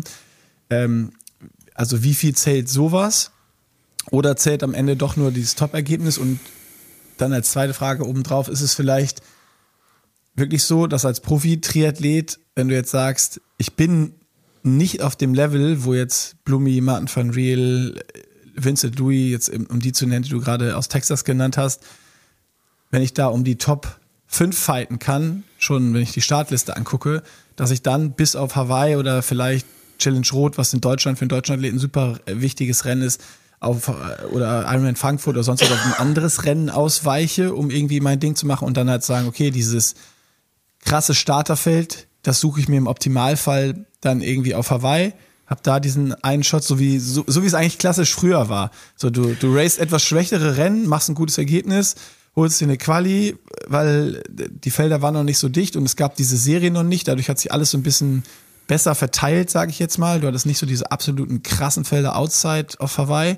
Also wie viel zählt sowas? Oder zählt am Ende doch nur dieses Top-Ergebnis? Und dann als zweite Frage obendrauf, ist es vielleicht wirklich so, dass als Profi-Triathlet, wenn du jetzt sagst, ich bin nicht auf dem Level, wo jetzt Blumi, Martin van Riel, Vincent Louis, jetzt um die zu nennen, die du gerade aus Texas genannt hast, wenn ich da um die Top 5 fighten kann, schon wenn ich die Startliste angucke, dass ich dann bis auf Hawaii oder vielleicht Challenge Rot, was in Deutschland für einen Deutschland-Athleten ein super wichtiges Rennen ist, oder Ironman Frankfurt oder sonst was auf ein anderes Rennen ausweiche, um irgendwie mein Ding zu machen und dann halt sagen, okay, dieses krasse Starterfeld, das suche ich mir im Optimalfall dann irgendwie auf Hawaii, hab da diesen einen Shot, so wie es eigentlich klassisch früher war. So, du racest etwas schwächere Rennen, machst ein gutes Ergebnis, holst dir eine Quali, weil die Felder waren noch nicht so dicht und es gab diese Serie noch nicht, dadurch hat sich alles so ein bisschen besser verteilt, sage ich jetzt mal. Du hattest nicht so diese absoluten krassen Felder outside auf Hawaii.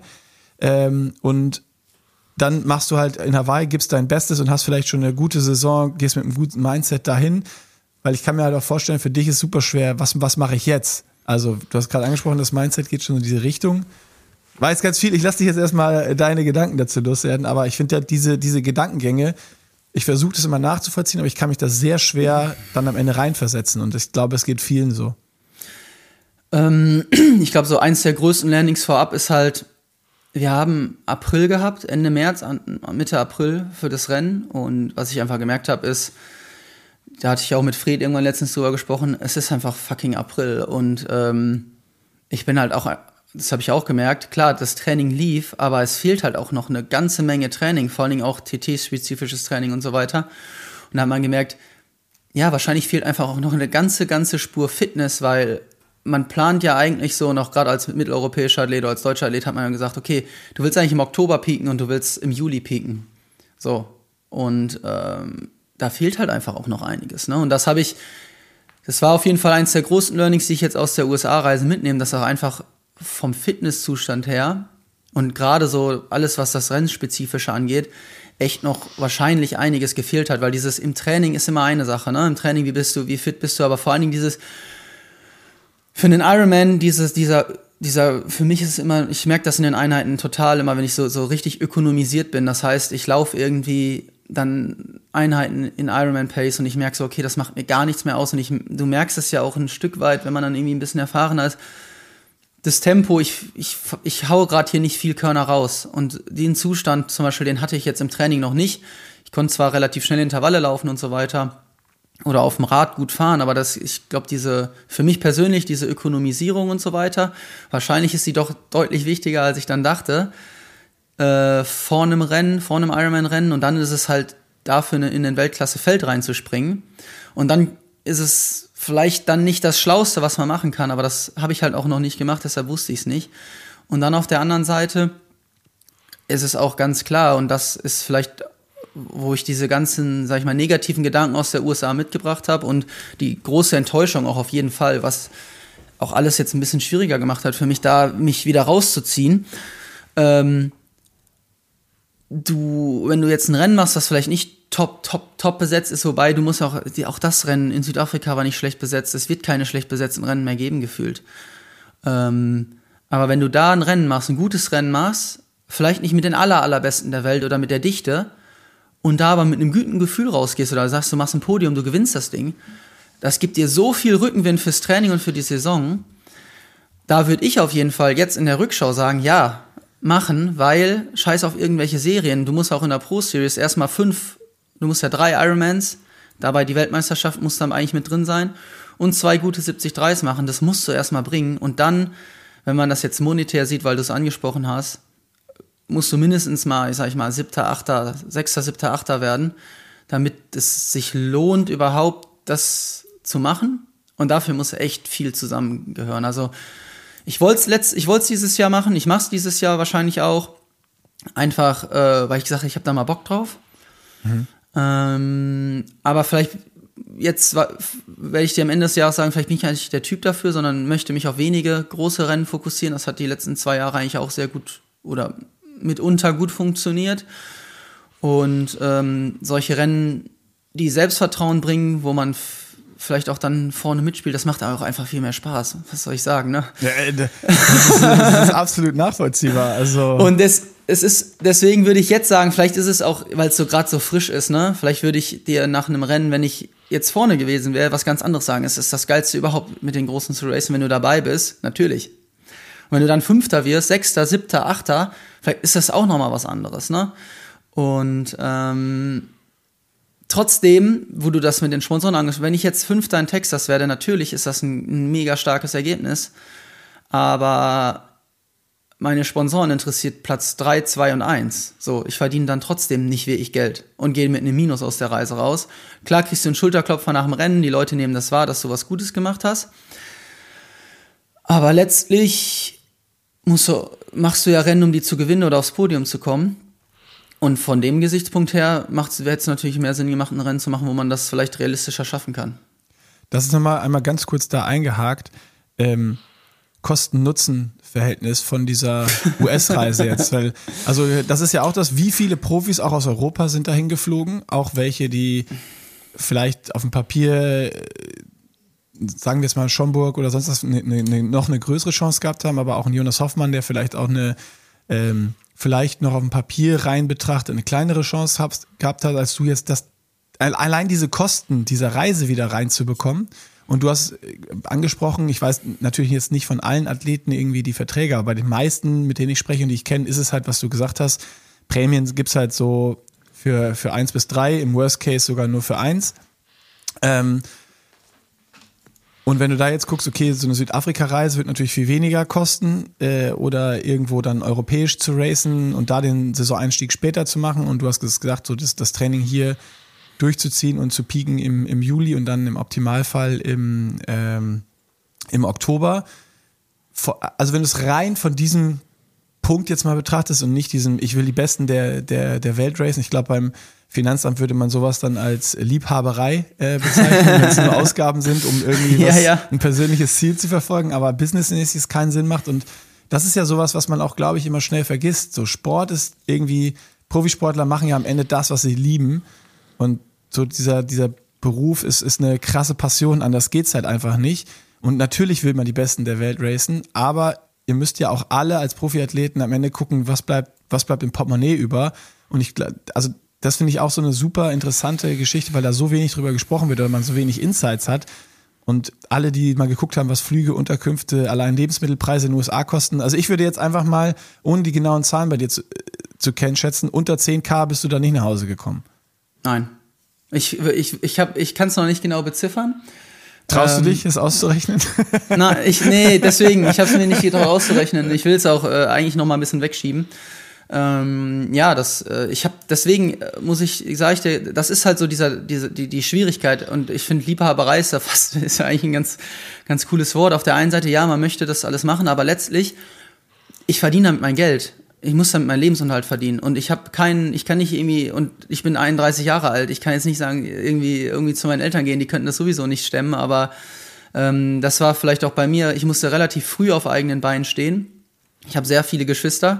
Und dann machst du halt in Hawaii, gibst dein Bestes und hast vielleicht schon eine gute Saison, gehst mit einem guten Mindset dahin. Weil ich kann mir halt auch vorstellen, für dich ist super schwer, was mache ich jetzt? Also du hast gerade angesprochen, das Mindset geht schon in diese Richtung. Weiß ganz viel, ich lasse dich jetzt erstmal deine Gedanken dazu loswerden, aber ich finde ja diese Gedankengänge, ich versuche das immer nachzuvollziehen, aber ich kann mich da sehr schwer dann am Ende reinversetzen und ich glaube, es geht vielen so. Ich glaube, so eins der größten Learnings vorab ist halt, wir haben April gehabt, Ende März, Mitte April für das Rennen und was ich einfach gemerkt habe ist, da hatte ich auch mit Fred irgendwann letztens drüber gesprochen, es ist einfach fucking April und ich bin halt auch, das habe ich auch gemerkt, klar, das Training lief, aber es fehlt halt auch noch eine ganze Menge Training, vor allen Dingen auch TT-spezifisches Training und so weiter. Und da hat man gemerkt, ja, wahrscheinlich fehlt einfach auch noch eine ganze Spur Fitness, weil man plant ja eigentlich so, noch gerade als mitteleuropäischer Athlet oder als deutscher Athlet hat man ja gesagt, okay, du willst eigentlich im Oktober pieken und du willst im Juli pieken. So, und da fehlt halt einfach auch noch einiges, ne? Und das war auf jeden Fall eins der großen Learnings, die ich jetzt aus der USA-Reise mitnehme, dass auch einfach vom Fitnesszustand her und gerade so alles, was das Rennspezifische angeht, echt noch wahrscheinlich einiges gefehlt hat, weil dieses im Training ist immer eine Sache, ne? Im Training, wie fit bist du, aber vor allen Dingen dieses, für den Ironman, dieser, für mich ist es immer, ich merke das in den Einheiten total immer, wenn ich so richtig ökonomisiert bin, das heißt, ich laufe irgendwie dann Einheiten in Ironman Pace und ich merke so, okay, das macht mir gar nichts mehr aus und du merkst es ja auch ein Stück weit, wenn man dann irgendwie ein bisschen erfahrener ist, das Tempo, ich haue gerade hier nicht viel Körner raus und den Zustand zum Beispiel, den hatte ich jetzt im Training noch nicht. Ich konnte zwar relativ schnell Intervalle laufen und so weiter oder auf dem Rad gut fahren, aber ich glaube, für mich persönlich diese Ökonomisierung und so weiter, wahrscheinlich ist sie doch deutlich wichtiger, als ich dann dachte, vor einem Ironman-Rennen und dann ist es halt dafür in den Weltklasse-Feld reinzuspringen. Und dann ist es vielleicht dann nicht das Schlauste, was man machen kann, aber das habe ich halt auch noch nicht gemacht, deshalb wusste ich es nicht. Und dann auf der anderen Seite ist es auch ganz klar, und das ist vielleicht, wo ich diese ganzen, sag ich mal, negativen Gedanken aus der USA mitgebracht habe und die große Enttäuschung auch auf jeden Fall, was auch alles jetzt ein bisschen schwieriger gemacht hat für mich, da mich wieder rauszuziehen. Wenn du jetzt ein Rennen machst, das vielleicht nicht top besetzt ist, wobei du musst auch das Rennen in Südafrika war nicht schlecht besetzt, es wird keine schlecht besetzten Rennen mehr geben, gefühlt. Aber wenn du da ein Rennen machst, ein gutes Rennen machst, vielleicht nicht mit den allerbesten der Welt oder mit der Dichte, und da aber mit einem guten Gefühl rausgehst oder sagst, du machst ein Podium, du gewinnst das Ding, das gibt dir so viel Rückenwind fürs Training und für die Saison. Da würde ich auf jeden Fall jetzt in der Rückschau sagen, ja, machen, weil scheiß auf irgendwelche Serien. Du musst auch in der Pro-Series erstmal 3 Ironmans, dabei die Weltmeisterschaft muss dann eigentlich mit drin sein und 2 gute 70-3s machen. Das musst du erstmal bringen. Und dann, wenn man das jetzt monetär sieht, weil du es angesprochen hast, musst du mindestens mal, 7., 7., 8. werden, damit es sich lohnt, überhaupt das zu machen. Und dafür muss echt viel zusammengehören. Also ich wollte es dieses Jahr machen, ich mache es dieses Jahr wahrscheinlich auch, einfach, weil ich gesagt habe, ich habe da mal Bock drauf. Aber vielleicht, jetzt werde ich dir am Ende des Jahres sagen, vielleicht bin ich eigentlich der Typ dafür, sondern möchte mich auf wenige große Rennen fokussieren. Das hat die letzten 2 Jahre eigentlich auch sehr gut oder mitunter gut funktioniert. Und solche Rennen, die Selbstvertrauen bringen, wo man vielleicht auch dann vorne mitspielt, das macht auch einfach viel mehr Spaß. Was soll ich sagen, ne? Ja, das ist absolut nachvollziehbar. Also. Und deswegen würde ich jetzt sagen, vielleicht ist es auch, weil es so gerade so frisch ist, ne? Vielleicht würde ich dir nach einem Rennen, wenn ich jetzt vorne gewesen wäre, was ganz anderes sagen. Es ist das Geilste überhaupt, mit den Großen zu racen, wenn du dabei bist, natürlich. Und wenn du dann 5. wirst, 6., 7., 8., vielleicht ist das auch nochmal was anderes, ne? Und trotzdem, wo du das mit den Sponsoren angesprochen hast, wenn ich jetzt 5. in Texas werde, natürlich ist das ein mega starkes Ergebnis, aber meine Sponsoren interessiert Platz 3, 2 und 1. So, ich verdiene dann trotzdem nicht wirklich Geld und gehe mit einem Minus aus der Reise raus. Klar kriegst du einen Schulterklopfer nach dem Rennen, die Leute nehmen das wahr, dass du was Gutes gemacht hast, aber letztlich machst du ja Rennen, um die zu gewinnen oder aufs Podium zu kommen. Und von dem Gesichtspunkt her hätte es natürlich mehr Sinn gemacht, ein Rennen zu machen, wo man das vielleicht realistischer schaffen kann. Das ist nochmal einmal ganz kurz da eingehakt. Kosten-Nutzen-Verhältnis von dieser US-Reise jetzt. Weil, also das ist ja auch das, wie viele Profis auch aus Europa sind dahin geflogen. Auch welche, die vielleicht auf dem Papier, sagen wir jetzt mal Schomburg oder sonst was, noch eine größere Chance gehabt haben, aber auch ein Jonas Hoffmann, der vielleicht auch vielleicht noch auf dem Papier rein betrachtet eine kleinere Chance gehabt hat, als du jetzt allein diese Kosten dieser Reise wieder reinzubekommen. Und du hast angesprochen, ich weiß natürlich jetzt nicht von allen Athleten irgendwie die Verträge, aber bei den meisten, mit denen ich spreche und die ich kenne, ist es halt, was du gesagt hast, Prämien gibt's halt so für 1 bis 3, im Worst Case sogar nur für 1. Und wenn du da jetzt guckst, okay, so eine Südafrika-Reise wird natürlich viel weniger kosten oder irgendwo dann europäisch zu racen und da den Saisoneinstieg später zu machen und du hast gesagt, so das Training hier durchzuziehen und zu pieken im Juli und dann im Optimalfall im Oktober. Also wenn du es rein von diesem Punkt jetzt mal betrachtest und nicht diesem, ich will die Besten der Welt racen, ich glaube beim Finanzamt würde man sowas dann als Liebhaberei bezeichnen, wenn es nur Ausgaben sind, um irgendwie ein persönliches Ziel zu verfolgen, aber businessmäßig es keinen Sinn macht und das ist ja sowas, was man auch, glaube ich, immer schnell vergisst. So Sport ist irgendwie, Profisportler machen ja am Ende das, was sie lieben und so dieser Beruf ist eine krasse Passion, anders geht's halt einfach nicht und natürlich will man die Besten der Welt racen, aber ihr müsst ja auch alle als Profiathleten am Ende gucken, was bleibt im Portemonnaie über und also das finde ich auch so eine super interessante Geschichte, weil da so wenig drüber gesprochen wird oder man so wenig Insights hat. Und alle, die mal geguckt haben, was Flüge, Unterkünfte, allein Lebensmittelpreise in den USA kosten. Also ich würde jetzt einfach mal, ohne die genauen Zahlen bei dir zu kennen, schätzen, unter 10.000 bist du da nicht nach Hause gekommen. Nein. Ich kann es noch nicht genau beziffern. Traust du dich, es auszurechnen? Deswegen, ich habe es mir nicht getraut auszurechnen. Ich will es auch eigentlich noch mal ein bisschen wegschieben. sage ich dir, das ist halt so die Schwierigkeit, und ich finde, Liebhaberei ist ja eigentlich ein ganz, ganz cooles Wort. Auf der einen Seite, ja, man möchte das alles machen, aber letztlich, ich verdiene damit mein Geld. Ich muss damit meinen Lebensunterhalt verdienen, und ich kann nicht irgendwie, und ich bin 31 Jahre alt, ich kann jetzt nicht sagen, irgendwie zu meinen Eltern gehen, die könnten das sowieso nicht stemmen, aber das war vielleicht auch bei mir, ich musste relativ früh auf eigenen Beinen stehen. Ich habe sehr viele Geschwister.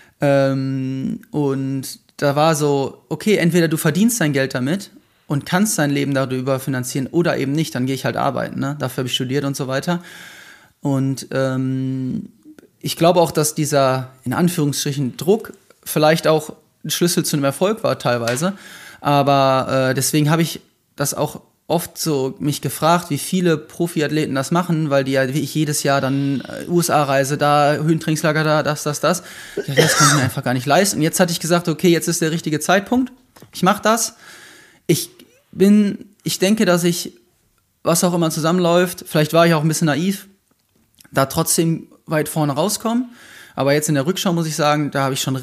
Und da war so, okay, entweder du verdienst dein Geld damit und kannst dein Leben darüber finanzieren oder eben nicht, dann gehe ich halt arbeiten, ne? Dafür habe ich studiert und so weiter. Und ich glaube auch, dass dieser, in Anführungsstrichen, Druck vielleicht auch ein Schlüssel zu einem Erfolg war teilweise, aber deswegen habe ich das auch oft so mich gefragt, wie viele Profiathleten das machen, weil die ja wie ich jedes Jahr dann USA-Reise da, Höhentrainingslager da, das. Ja, das kann ich mir einfach gar nicht leisten. Und jetzt hatte ich gesagt, okay, jetzt ist der richtige Zeitpunkt. Ich mache das. Ich denke, dass ich, was auch immer zusammenläuft, vielleicht war ich auch ein bisschen naiv, da trotzdem weit vorne rauskomme. Aber jetzt in der Rückschau muss ich sagen, da habe ich schon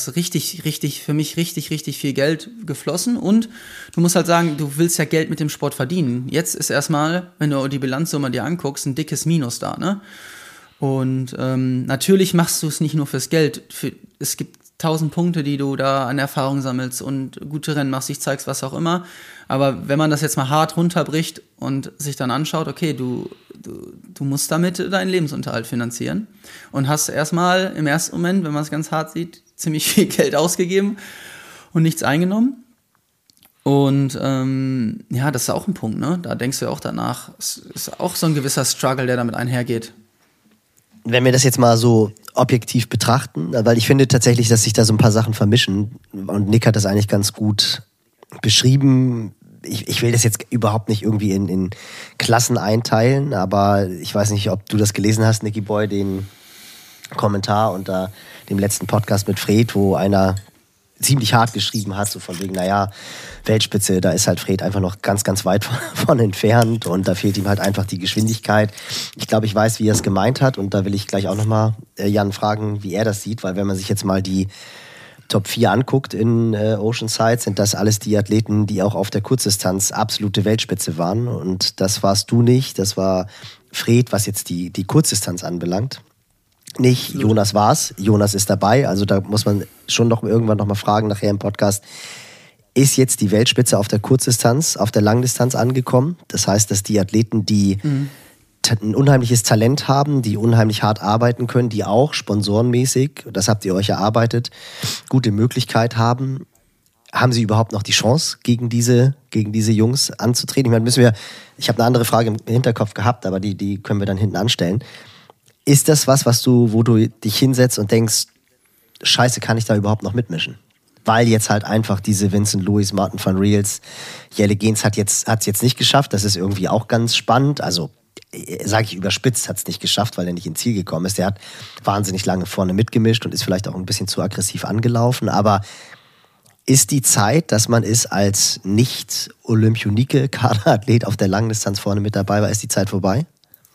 für mich richtig viel Geld geflossen. Und du musst halt sagen, du willst ja Geld mit dem Sport verdienen. Jetzt ist erstmal, wenn du die Bilanzsumme dir anguckst, ein dickes Minus da, ne? Und natürlich machst du es nicht nur fürs Geld. Es gibt 1000 Punkte, die du da an Erfahrung sammelst und gute Rennen machst, dich zeigst, was auch immer. Aber wenn man das jetzt mal hart runterbricht und sich dann anschaut, okay, du musst damit deinen Lebensunterhalt finanzieren und hast erstmal im ersten Moment, wenn man es ganz hart sieht, ziemlich viel Geld ausgegeben und nichts eingenommen. Und das ist auch ein Punkt, ne? Da denkst du ja auch danach, es ist auch so ein gewisser Struggle, der damit einhergeht. Wenn wir das jetzt mal so objektiv betrachten, weil ich finde tatsächlich, dass sich da so ein paar Sachen vermischen, und Nick hat das eigentlich ganz gut beschrieben. Ich will das jetzt überhaupt nicht irgendwie in Klassen einteilen, aber ich weiß nicht, ob du das gelesen hast, Nicky Boy, den Kommentar unter dem letzten Podcast mit Fred, wo einer ziemlich hart geschrieben hat, so von wegen, Weltspitze, da ist halt Fred einfach noch ganz, ganz weit von entfernt und da fehlt ihm halt einfach die Geschwindigkeit. Ich glaube, ich weiß, wie er es gemeint hat, und da will ich gleich auch nochmal Jan fragen, wie er das sieht, weil wenn man sich jetzt mal die Top 4 anguckt in Oceanside, sind das alles die Athleten, die auch auf der Kurzdistanz absolute Weltspitze waren, und das warst du nicht, das war Fred, was jetzt die Kurzdistanz anbelangt. Nicht, Jonas war's, Jonas ist dabei, also da muss man schon noch irgendwann noch mal fragen, nachher im Podcast, ist jetzt die Weltspitze auf der Kurzdistanz, auf der Langdistanz angekommen? Das heißt, dass die Athleten, die ein unheimliches Talent haben, die unheimlich hart arbeiten können, die auch sponsorenmäßig, das habt ihr euch erarbeitet, gute Möglichkeit haben sie überhaupt noch die Chance, gegen diese Jungs anzutreten? Ich habe eine andere Frage im Hinterkopf gehabt, aber die können wir dann hinten anstellen. Ist das wo du dich hinsetzt und denkst, Scheiße, kann ich da überhaupt noch mitmischen? Weil jetzt halt einfach diese Vincent Louis, Martin van Riels, Jelle Geens hat es jetzt nicht geschafft. Das ist irgendwie auch ganz spannend. Also, sage ich überspitzt, hat es nicht geschafft, weil er nicht ins Ziel gekommen ist. Der hat wahnsinnig lange vorne mitgemischt und ist vielleicht auch ein bisschen zu aggressiv angelaufen. Aber ist die Zeit, dass man ist als Nicht-Olympionike-Kaderathlet auf der Langdistanz vorne mit dabei war, ist die Zeit vorbei?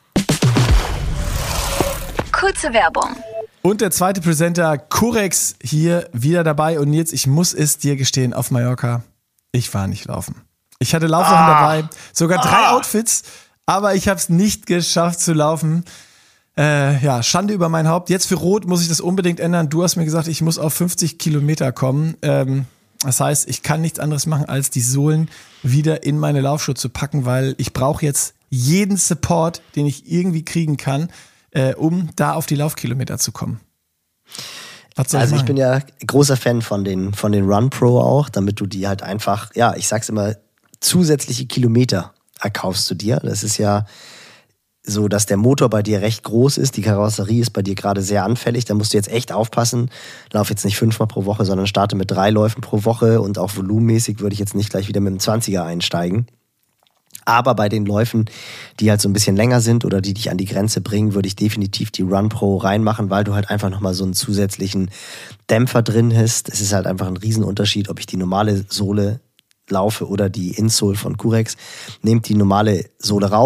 Kurze Werbung. Und der zweite Presenter, Curex, hier wieder dabei. Und jetzt, ich muss es dir gestehen, auf Mallorca, ich war nicht laufen. Ich hatte Laufsachen dabei, sogar 3 Outfits, aber ich habe es nicht geschafft zu laufen. Schande über mein Haupt. Jetzt für Rot muss ich das unbedingt ändern. Du hast mir gesagt, ich muss auf 50 Kilometer kommen. Das heißt, ich kann nichts anderes machen, als die Sohlen wieder in meine Laufschuhe zu packen, weil ich brauche jetzt jeden Support, den ich irgendwie kriegen kann, um da auf die Laufkilometer zu kommen. Ich bin ja großer Fan von den Run Pro auch, damit du die halt einfach, ich sag's immer, zusätzliche Kilometer erkaufst du dir. Das ist ja so, dass der Motor bei dir recht groß ist, die Karosserie ist bei dir gerade sehr anfällig, da musst du jetzt echt aufpassen. Lauf jetzt nicht 5-mal pro Woche, sondern starte mit 3 Läufen pro Woche, und auch volumenmäßig würde ich jetzt nicht gleich wieder mit dem 20er einsteigen. Aber bei den Läufen, die halt so ein bisschen länger sind oder die dich an die Grenze bringen, würde ich definitiv die Run Pro reinmachen, weil du halt einfach nochmal so einen zusätzlichen Dämpfer drin hast. Es ist halt einfach ein Riesenunterschied, ob ich die normale Sohle laufe oder die Insole von Curex. Nehmt die normale Sohle raus,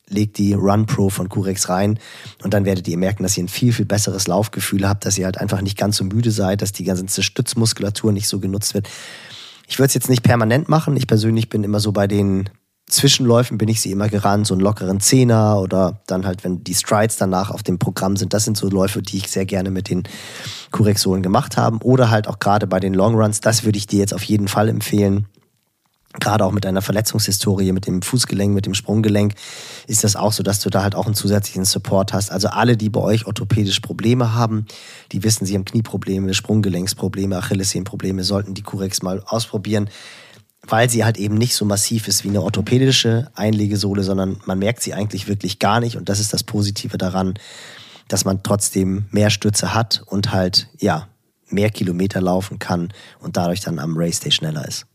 legt die Run Pro von Curex rein und dann werdet ihr merken, dass ihr ein viel, viel besseres Laufgefühl habt, dass ihr halt einfach nicht ganz so müde seid, dass die ganze Stützmuskulatur nicht so genutzt wird. Ich würde es jetzt nicht permanent machen. Ich persönlich bin immer so bei den Zwischenläufen bin ich sie immer gerannt, so einen lockeren Zehner oder dann halt, wenn die Strides danach auf dem Programm sind, das sind so Läufe, die ich sehr gerne mit den Curex-Sohlen gemacht habe. Oder halt auch gerade bei den Longruns, das würde ich dir jetzt auf jeden Fall empfehlen. Gerade auch mit einer Verletzungshistorie, mit dem Fußgelenk, mit dem Sprunggelenk, ist das auch so, dass du da halt auch einen zusätzlichen Support hast. Also alle, die bei euch orthopädisch Probleme haben, die wissen, sie haben Knieprobleme, Sprunggelenksprobleme, Achillessehnenprobleme, sollten die Curex mal ausprobieren, weil sie halt eben nicht so massiv ist wie eine orthopädische Einlegesohle, sondern man merkt sie eigentlich wirklich gar nicht. Und das ist das Positive daran, dass man trotzdem mehr Stütze hat und halt, ja, mehr Kilometer laufen kann und dadurch dann am Race Day schneller ist.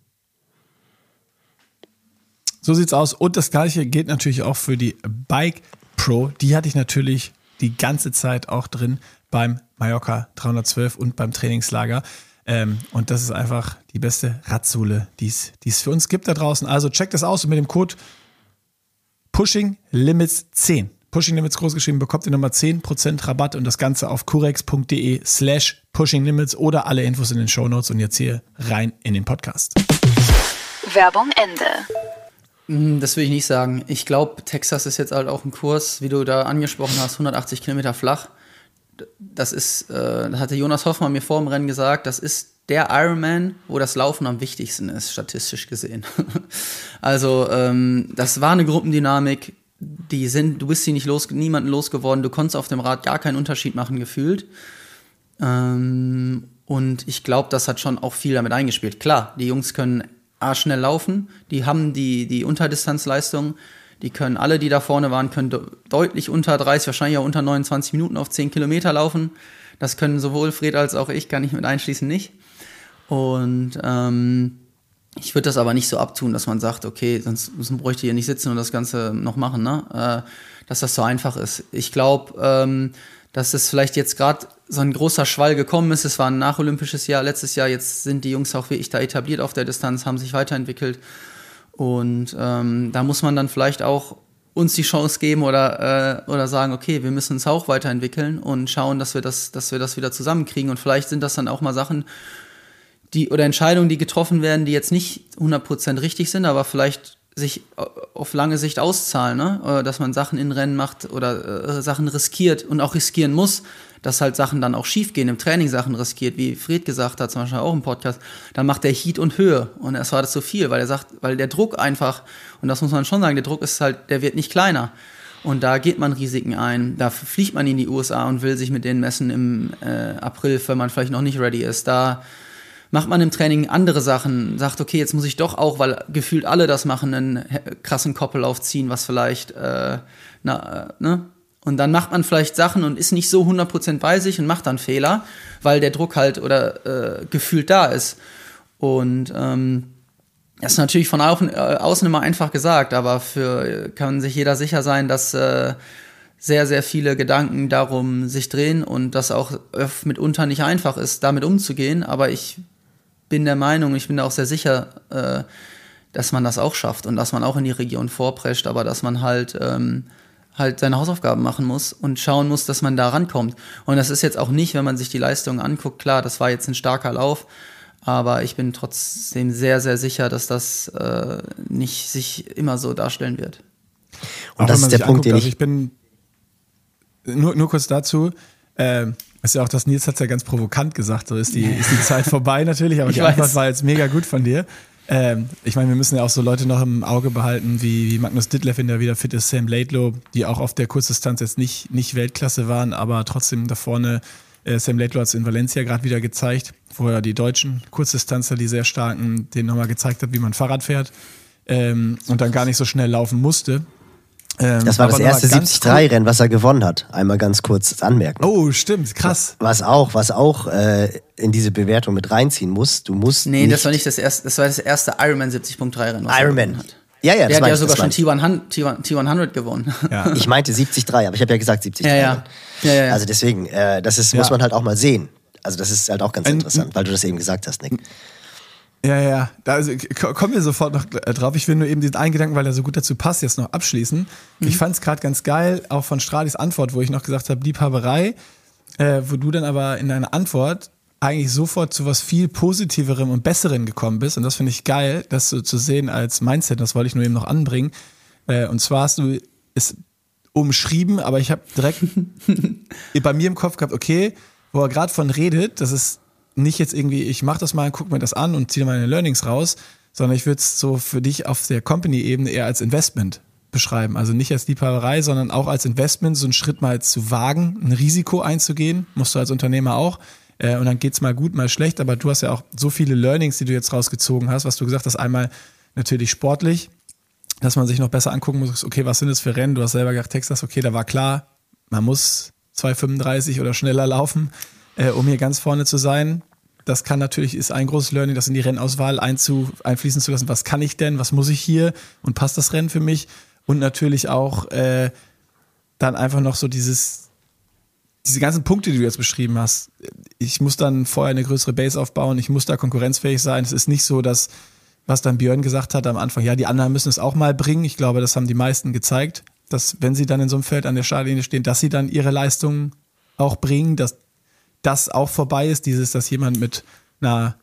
So sieht's aus. Und das Gleiche geht natürlich auch für die Bike Pro. Die hatte ich natürlich die ganze Zeit auch drin beim Mallorca 312 und beim Trainingslager. Und das ist einfach die beste Radsohle, die es für uns gibt da draußen. Also checkt das aus und mit dem Code Pushing Limits 10. Pushing Limits großgeschrieben, bekommt ihr nochmal 10% Rabatt und das Ganze auf curex.de/Pushing Limits oder alle Infos in den Shownotes und jetzt hier rein in den Podcast. Werbung Ende. Das will ich nicht sagen. Ich glaube, Texas ist jetzt halt auch ein Kurs, wie du da angesprochen hast, 180 Kilometer flach. Das ist, das hatte Jonas Hoffmann mir vor dem Rennen gesagt, das ist der Ironman, wo das Laufen am wichtigsten ist, statistisch gesehen. Also, das war eine Gruppendynamik, du bist sie niemanden losgeworden, du konntest auf dem Rad gar keinen Unterschied machen, gefühlt. Und ich glaube, das hat schon auch viel damit eingespielt. Klar, die Jungs können schnell laufen, die haben die Unterdistanzleistung, die können alle, die da vorne waren, können deutlich unter 30, wahrscheinlich auch unter 29 Minuten auf 10 Kilometer laufen. Das können sowohl Fred als auch ich, kann ich mit einschließen, nicht. Und ich würde das aber nicht so abtun, dass man sagt, okay, sonst bräuchte ich hier nicht sitzen und das Ganze noch machen, ne? Dass das so einfach ist. Ich glaube, dass es vielleicht jetzt gerade so ein großer Schwall gekommen ist. Es war ein nacholympisches Jahr, letztes Jahr. Jetzt sind die Jungs auch wie ich da etabliert auf der Distanz, haben sich weiterentwickelt. Und da muss man dann vielleicht auch uns die Chance geben oder sagen, okay, wir müssen uns auch weiterentwickeln und schauen, dass wir das wieder zusammenkriegen. Und vielleicht sind das dann auch mal Sachen, oder Entscheidungen, die getroffen werden, die jetzt nicht 100% richtig sind, aber vielleicht sich auf lange Sicht auszahlen, ne? Dass man Sachen in Rennen macht oder Sachen riskiert und auch riskieren muss, dass halt Sachen dann auch schief gehen, im Training Sachen riskiert, wie Fred gesagt hat, zum Beispiel auch im Podcast, dann macht der Heat und Höhe und es war das zu viel, weil der Druck einfach, und das muss man schon sagen, der Druck ist halt, der wird nicht kleiner und da geht man Risiken ein, da fliegt man in die USA und will sich mit denen messen im April, wenn man vielleicht noch nicht ready ist, da macht man im Training andere Sachen, sagt, okay, jetzt muss ich doch auch, weil gefühlt alle das machen, einen krassen Koppel aufziehen, was vielleicht, ne? Und dann macht man vielleicht Sachen und ist nicht so 100% bei sich und macht dann Fehler, weil der Druck halt oder gefühlt da ist. Und das ist natürlich von außen immer einfach gesagt, aber kann sich jeder sicher sein, dass sehr, sehr viele Gedanken darum sich drehen und das auch mitunter nicht einfach ist, damit umzugehen. Aber ich bin der Meinung, ich bin da auch sehr sicher, dass man das auch schafft und dass man auch in die Region vorprescht, aber dass man halt seine Hausaufgaben machen muss und schauen muss, dass man da rankommt. Und das ist jetzt auch nicht, wenn man sich die Leistungen anguckt, klar, das war jetzt ein starker Lauf, aber ich bin trotzdem sehr, sehr sicher, dass das nicht sich immer so darstellen wird. Und das ist der Punkt, den ich bin, nur kurz dazu, ist ja auch, das Nils hat es ja ganz provokant gesagt, so ist die Zeit vorbei natürlich, aber die Antwort war jetzt mega gut von dir. Ich meine, wir müssen ja auch so Leute noch im Auge behalten, wie Magnus Ditlev, der wieder fit ist, Sam Laidlow, die auch auf der Kurzdistanz jetzt nicht Weltklasse waren, aber trotzdem da vorne, Sam Laidlow hat es in Valencia gerade wieder gezeigt, wo er die deutschen Kurzdistanzler, die sehr starken, denen nochmal gezeigt hat, wie man Fahrrad fährt und dann gar nicht so schnell laufen musste. Das war das erste 73-Rennen, was er gewonnen hat. Einmal ganz kurz anmerken. Oh, stimmt, krass. Was auch in diese Bewertung mit reinziehen muss. Du musst das war nicht das erste, das war das erste Ironman 70.3-Rennen, was Ironman er gewonnen hat. Ja, der hat ja sogar schon T100 gewonnen. Ja. Ich meinte 73, aber ich habe ja gesagt 73. Ja. Also deswegen, muss man halt auch mal sehen. Also das ist halt auch ganz interessant, weil du das eben gesagt hast, Nick. Ja. Kommen wir sofort noch drauf. Ich will nur eben diesen einen Gedanken, weil er so gut dazu passt, jetzt noch abschließen. Ich fand es gerade ganz geil, auch von Stradis Antwort, wo ich noch gesagt habe, Liebhaberei, wo du dann aber in deiner Antwort eigentlich sofort zu was viel Positiverem und Besserem gekommen bist. Und das finde ich geil, das so zu sehen als Mindset. Das wollte ich nur eben noch anbringen. Und zwar hast du es umschrieben, aber ich habe direkt bei mir im Kopf gehabt, okay, wo er gerade von redet, das ist nicht jetzt irgendwie, ich mache das mal, gucke mir das an und ziehe meine Learnings raus, sondern ich würde es so für dich auf der Company-Ebene eher als Investment beschreiben. Also nicht als Liebhaberei, sondern auch als Investment, so einen Schritt mal zu wagen, ein Risiko einzugehen, musst du als Unternehmer auch. Und dann geht's mal gut, mal schlecht, aber du hast ja auch so viele Learnings, die du jetzt rausgezogen hast, was du gesagt hast, einmal natürlich sportlich, dass man sich noch besser angucken muss, okay, was sind das für Rennen? Du hast selber gesagt, Texas, okay, da war klar, man muss 2,35 oder schneller laufen, um hier ganz vorne zu sein. Das kann natürlich, ist ein großes Learning, das in die Rennauswahl einfließen zu lassen. Was kann ich denn? Was muss ich hier? Und passt das Rennen für mich? Und natürlich auch dann einfach noch so diese ganzen Punkte, die du jetzt beschrieben hast. Ich muss dann vorher eine größere Base aufbauen. Ich muss da konkurrenzfähig sein. Es ist nicht so, dass, was dann Björn gesagt hat am Anfang, ja, die anderen müssen es auch mal bringen. Ich glaube, das haben die meisten gezeigt, dass wenn sie dann in so einem Feld an der Startlinie stehen, dass sie dann ihre Leistungen auch bringen, dass das auch vorbei ist, dass jemand mit einer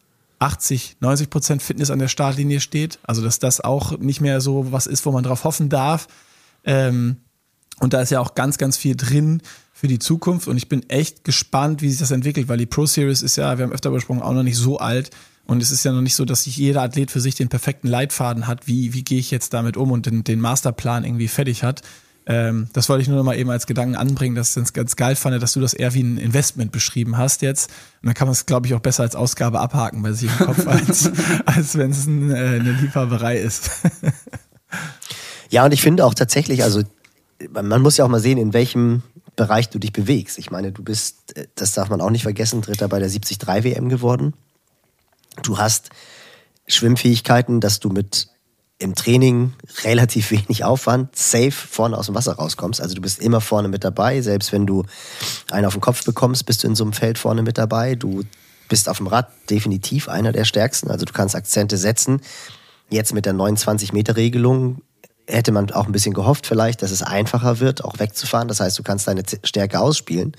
80-90% Fitness an der Startlinie steht, also dass das auch nicht mehr so was ist, wo man drauf hoffen darf. Und da ist ja auch ganz, ganz viel drin für die Zukunft und ich bin echt gespannt, wie sich das entwickelt, weil die Pro Series ist ja, wir haben öfter besprochen, auch noch nicht so alt und es ist ja noch nicht so, dass sich jeder Athlet für sich den perfekten Leitfaden hat, wie gehe ich jetzt damit um und den Masterplan irgendwie fertig hat. Das wollte ich nur noch mal eben als Gedanken anbringen, dass ich es ganz geil fand, dass du das eher wie ein Investment beschrieben hast jetzt. Und dann kann man es, glaube ich, auch besser als Ausgabe abhaken bei sich im Kopf, als wenn es eine Liebhaberei ist. Ja, und ich finde auch tatsächlich, also man muss ja auch mal sehen, in welchem Bereich du dich bewegst. Ich meine, du bist, das darf man auch nicht vergessen, Dritter bei der 73 WM geworden. Du hast Schwimmfähigkeiten, dass du mit im Training relativ wenig Aufwand, safe vorne aus dem Wasser rauskommst. Also du bist immer vorne mit dabei. Selbst wenn du einen auf den Kopf bekommst, bist du in so einem Feld vorne mit dabei. Du bist auf dem Rad definitiv einer der Stärksten. Also du kannst Akzente setzen. Jetzt mit der 29-Meter-Regelung hätte man auch ein bisschen gehofft vielleicht, dass es einfacher wird, auch wegzufahren. Das heißt, du kannst deine Stärke ausspielen.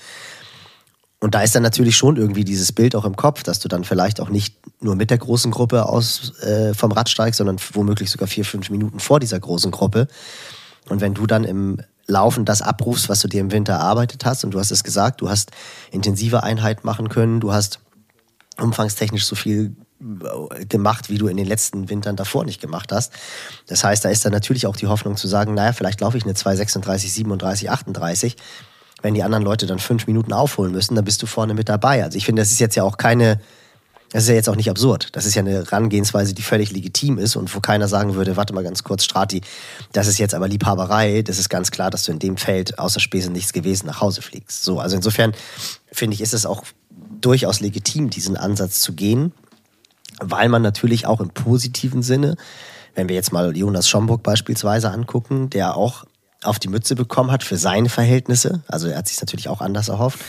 Und da ist dann natürlich schon irgendwie dieses Bild auch im Kopf, dass du dann vielleicht auch nicht nur mit der großen Gruppe vom Rad steigst, sondern womöglich sogar 4-5 Minuten vor dieser großen Gruppe. Und wenn du dann im Laufen das abrufst, was du dir im Winter erarbeitet hast, und du hast es gesagt, du hast intensive Einheiten machen können, du hast umfangstechnisch so viel gemacht, wie du in den letzten Wintern davor nicht gemacht hast. Das heißt, da ist dann natürlich auch die Hoffnung zu sagen, naja, vielleicht laufe ich eine 2,36, 37, 38. Wenn die anderen Leute dann 5 Minuten aufholen müssen, dann bist du vorne mit dabei. Also ich finde, das ist jetzt ja auch das ist ja jetzt auch nicht absurd. Das ist ja eine Herangehensweise, die völlig legitim ist und wo keiner sagen würde, warte mal ganz kurz, Strati, das ist jetzt aber Liebhaberei. Das ist ganz klar, dass du in dem Feld außer Spesen nichts gewesen nach Hause fliegst. So, also insofern finde ich, ist es auch durchaus legitim, diesen Ansatz zu gehen, weil man natürlich auch im positiven Sinne, wenn wir jetzt mal Jonas Schomburg beispielsweise angucken, der auch auf die Mütze bekommen hat für seine Verhältnisse. Also er hat sich natürlich auch anders erhofft.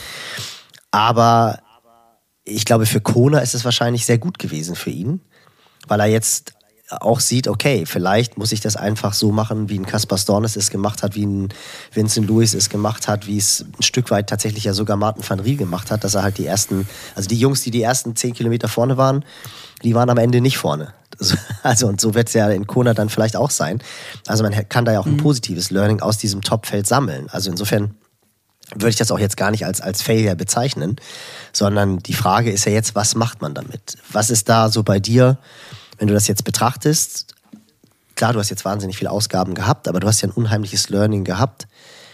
Aber ich glaube, für Kona ist es wahrscheinlich sehr gut gewesen für ihn, weil er jetzt auch sieht, okay, vielleicht muss ich das einfach so machen, wie ein Kaspar Stornes es gemacht hat, wie ein Vincent Luis es gemacht hat, wie es ein Stück weit tatsächlich ja sogar Martin van Riel gemacht hat, dass er halt die Jungs, die ersten 10 Kilometer vorne waren, die waren am Ende nicht vorne. Also und so wird es ja in Kona dann vielleicht auch sein. Also man kann da ja auch ein positives Learning aus diesem Topfeld sammeln. Also insofern würde ich das auch jetzt gar nicht als Failure bezeichnen, sondern die Frage ist ja jetzt, was macht man damit? Was ist da so bei dir, wenn du das jetzt betrachtest? Klar, du hast jetzt wahnsinnig viele Ausgaben gehabt, aber du hast ja ein unheimliches Learning gehabt.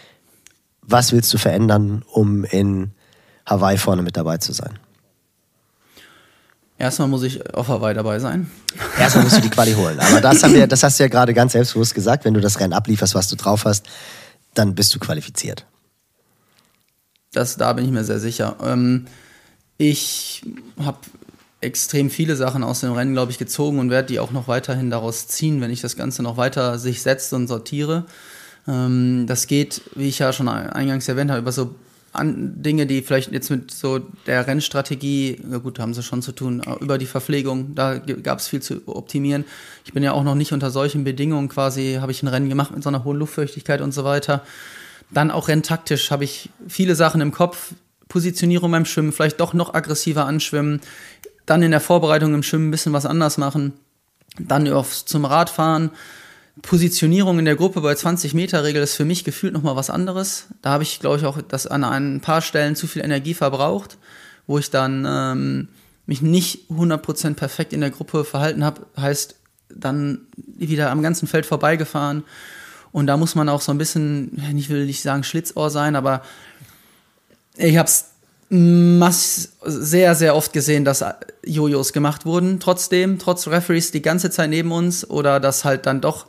Was willst du verändern, um in Hawaii vorne mit dabei zu sein? Erstmal muss ich auf Hawaii dabei sein. Erstmal musst du die Quali holen. Aber das hast du ja gerade ganz selbstbewusst gesagt. Wenn du das Rennen ablieferst, was du drauf hast, dann bist du qualifiziert. Da bin ich mir sehr sicher. Ich habe extrem viele Sachen aus dem Rennen, glaube ich, gezogen und werde die auch noch weiterhin daraus ziehen, wenn ich das Ganze noch weiter sich setze und sortiere. Das geht, wie ich ja schon eingangs erwähnt habe, über so Dinge, die vielleicht jetzt mit so der Rennstrategie, ja gut, haben sie schon zu tun, über die Verpflegung, da gab es viel zu optimieren. Ich bin ja auch noch nicht unter solchen Bedingungen quasi, habe ich ein Rennen gemacht mit so einer hohen Luftfeuchtigkeit und so weiter. Dann auch renntaktisch habe ich viele Sachen im Kopf, Positionierung beim Schwimmen, vielleicht doch noch aggressiver anschwimmen, dann in der Vorbereitung im Schwimmen ein bisschen was anders machen, dann zum Radfahren. Positionierung in der Gruppe bei 20-Meter-Regel ist für mich gefühlt nochmal was anderes. Da habe ich, glaube ich, auch das an ein paar Stellen zu viel Energie verbraucht, wo ich dann mich nicht 100% perfekt in der Gruppe verhalten habe, heißt dann wieder am ganzen Feld vorbeigefahren. Und da muss man auch so ein bisschen, ich will nicht sagen Schlitzohr sein, aber ich habe es sehr, sehr oft gesehen, dass Jojos gemacht wurden, trotz Referees die ganze Zeit neben uns oder dass halt dann doch,